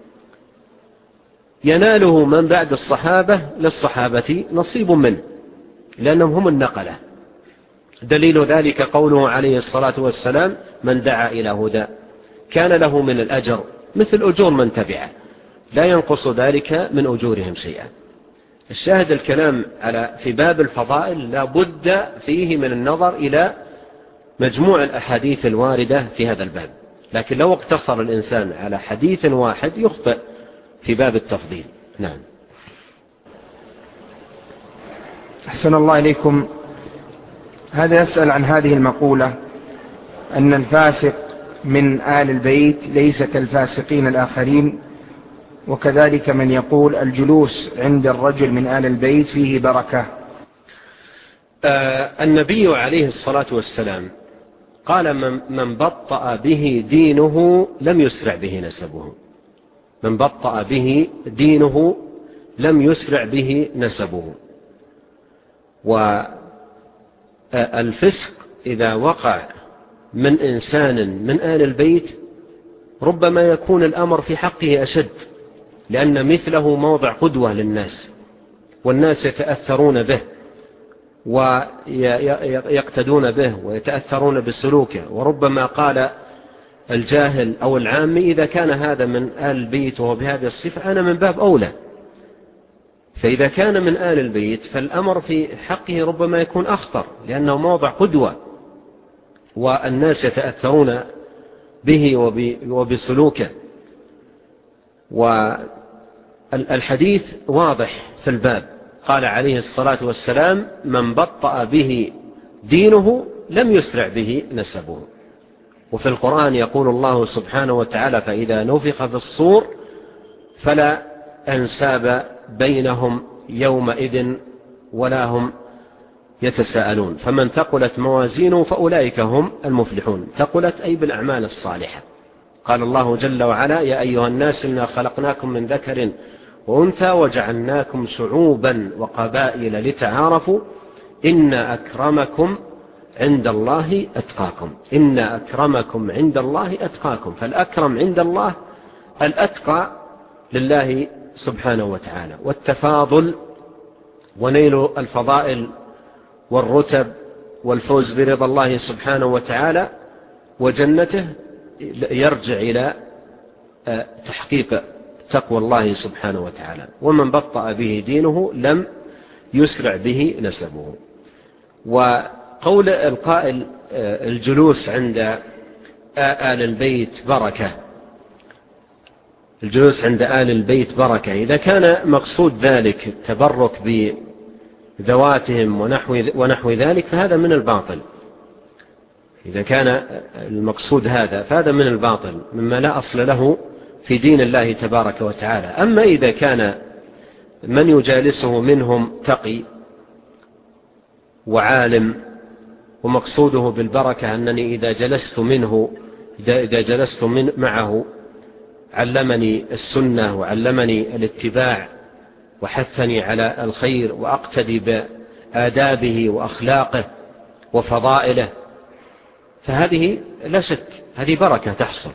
يناله من بعد الصحابة للصحابة نصيب منه، لأنهم هم النقلة. دليل ذلك قوله عليه الصلاة والسلام: من دعا إلى هدى كان له من الأجر مثل أجور من تبعه لا ينقص ذلك من أجورهم شيئا. الشاهد الكلام على في باب الفضائل لا بد فيه من النظر إلى مجموع الأحاديث الواردة في هذا الباب، لكن لو اقتصر الإنسان على حديث واحد يخطئ في باب التفضيل. نعم. أحسن الله إليكم، هذا يسأل عن هذه المقولة أن الفاسق من آل البيت ليس كالفاسقين الآخرين، وكذلك من يقول الجلوس عند الرجل من آل البيت فيه بركة. آه النبي عليه الصلاة والسلام قال: من, من بطأ به دينه لم يسرع به نسبه. من بطأ به دينه لم يسرع به نسبه. والفسق إذا وقع من إنسان من آل البيت ربما يكون الأمر في حقه أشد، لأن مثله موضع قدوة للناس، والناس يتأثرون به ويقتدون به ويتأثرون بسلوكه. وربما قال الجاهل أو العامي: إذا كان هذا من آل البيت وهو بهذه الصفة أنا من باب أولى. فإذا كان من آل البيت فالأمر في حقه ربما يكون أخطر، لأنه موضع قدوة والناس يتأثرون به وبسلوكه. والحديث واضح في الباب، قال عليه الصلاة والسلام: من بطأ به دينه لم يسرع به نسبه. وفي القرآن يقول الله سبحانه وتعالى فإذا نفخ في الصور فلا أنساب بينهم يومئذ ولا هم يتساءلون. فمن ثقلت موازينه فأولئك هم المفلحون. ثقلت أي بالأعمال الصالحة. قال الله جل وعلا يا أيها الناس إنا خلقناكم من ذكر وأنثى وجعلناكم شعوبا وقبائل لتعارفوا إن أكرمكم عند الله أتقاكم. إن أكرمكم عند الله أتقاكم. فالأكرم عند الله الأتقى لله سبحانه وتعالى. والتفاضل ونيل الفضائل والرتب والفوز برضا الله سبحانه وتعالى وجنته يرجع إلى تحقيق تقوى الله سبحانه وتعالى. ومن بطأ به دينه لم يسرع به نسبه. وقول القائل الجلوس عند آل البيت بركة، الجلوس عند آل البيت بركة، إذا كان مقصود ذلك التبرك بذواتهم ونحو, ونحو ذلك فهذا من الباطل. إذا كان المقصود هذا فهذا من الباطل مما لا أصل له في دين الله تبارك وتعالى. أما إذا كان من يجالسه منهم تقي وعالم ومقصوده بالبركة أنني إذا جلست منه إذا جلست من معه علمني السنة وعلمني الاتباع وحثني على الخير وأقتدي بآدابه وأخلاقه وفضائله، فهذه لا شك هذه بركة تحصل.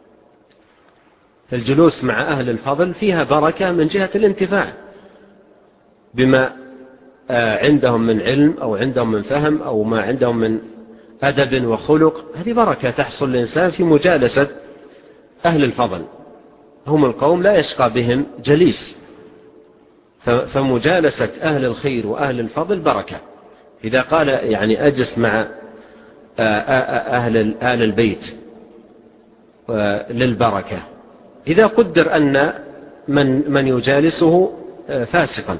الجلوس مع أهل الفضل فيها بركة من جهة الانتفاع بما عندهم من علم أو عندهم من فهم أو ما عندهم من أدب وخلق. هذه بركة تحصل للإنسان في مجالسة أهل الفضل. هم القوم لا يشقى بهم جليس، فمجالسة أهل الخير وأهل الفضل بركة. إذا قال يعني أجلس مع أهل آل البيت للبركة، إذا قدر أن من, من يجالسه فاسقا،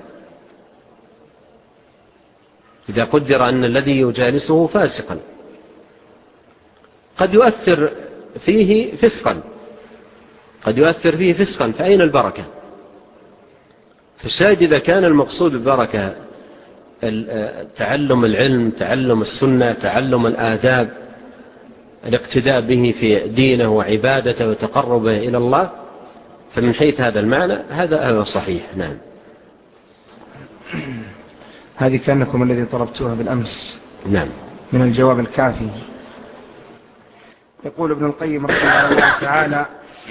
إذا قدر أن الذي يجالسه فاسقا قد يؤثر فيه فسقا قد يؤثر فيه فسقا فأين البركة؟ فالشاهد إذا كان المقصود بالبركة تعلم العلم، تعلم السنة، تعلم الآداب، الاقتداء به في دينه وعبادته وتقربه إلى الله، فمن حيث هذا المعنى هذا صحيح. نعم. هذه كأنكم الذي طلبتوها بالأمس. نعم. من الجواب الكافي. يقول ابن القيم رحمه الله تعالى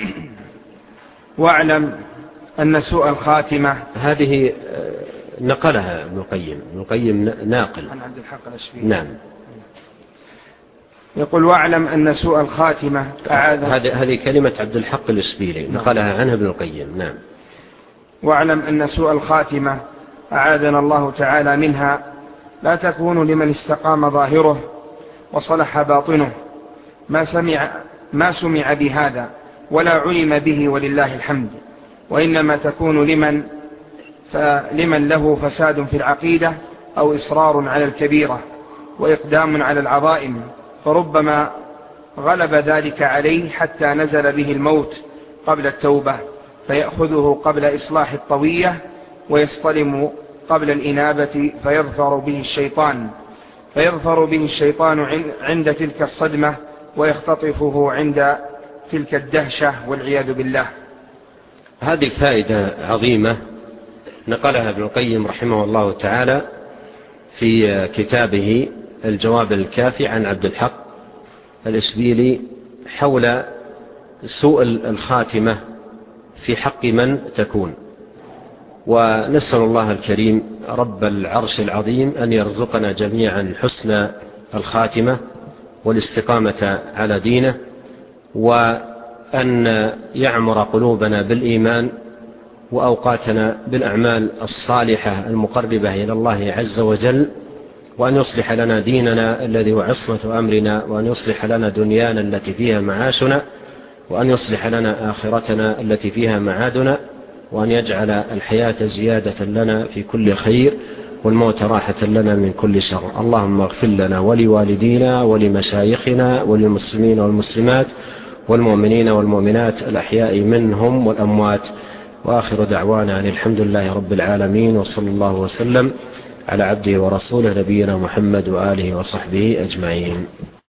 واعلم أن سوء الخاتمة. هذه نقلها ابن القيم ابن القيم ناقل عن عبد الحق الأشبيلي. نعم. يقول واعلم أن سوء الخاتمة أعاذ. هذه هذه كلمة عبد الحق الأشبيلي نقلها عنها ابن القيم. نعم. واعلم أن سوء الخاتمة أعاذنا الله تعالى منها لا تكون لمن استقام ظاهره وصلح باطنه ما سمع, ما سمع بهذا ولا علم به ولله الحمد، وإنما تكون لمن, فلمن له فساد في العقيدة أو إصرار على الكبيرة وإقدام على العظائم، فربما غلب ذلك عليه حتى نزل به الموت قبل التوبة فيأخذه قبل إصلاح الطوية ويصطلم قبل الإنابة فيظفر به الشيطان فيظفر به الشيطان عند تلك الصدمة ويختطفه عند تلك الدهشة والعياذ بالله. هذه فائدة عظيمة نقلها ابن القيم رحمه الله تعالى في كتابه الجواب الكافي عن عبد الحق الإشبيلي حول سوء الخاتمة في حق من تكون. ونسأل الله الكريم رب العرش العظيم أن يرزقنا جميعا حسن الخاتمة والاستقامة على دينه، وأن يعمر قلوبنا بالإيمان وأوقاتنا بالأعمال الصالحة المقربة إلى الله عز وجل، وأن يصلح لنا ديننا الذي هو عصمة أمرنا، وأن يصلح لنا دنيانا التي فيها معاشنا، وأن يصلح لنا آخرتنا التي فيها معادنا، وأن يجعل الحياة زيادة لنا في كل خير، والموت راحة لنا من كل شر. اللهم اغفر لنا ولوالدينا ولمشايخنا وللمسلمين والمسلمات والمؤمنين والمؤمنات الأحياء منهم والأموات. وآخر دعوانا أن الحمد لله رب العالمين، وصلى الله وسلم على عبده ورسوله نبينا محمد وآله وصحبه أجمعين.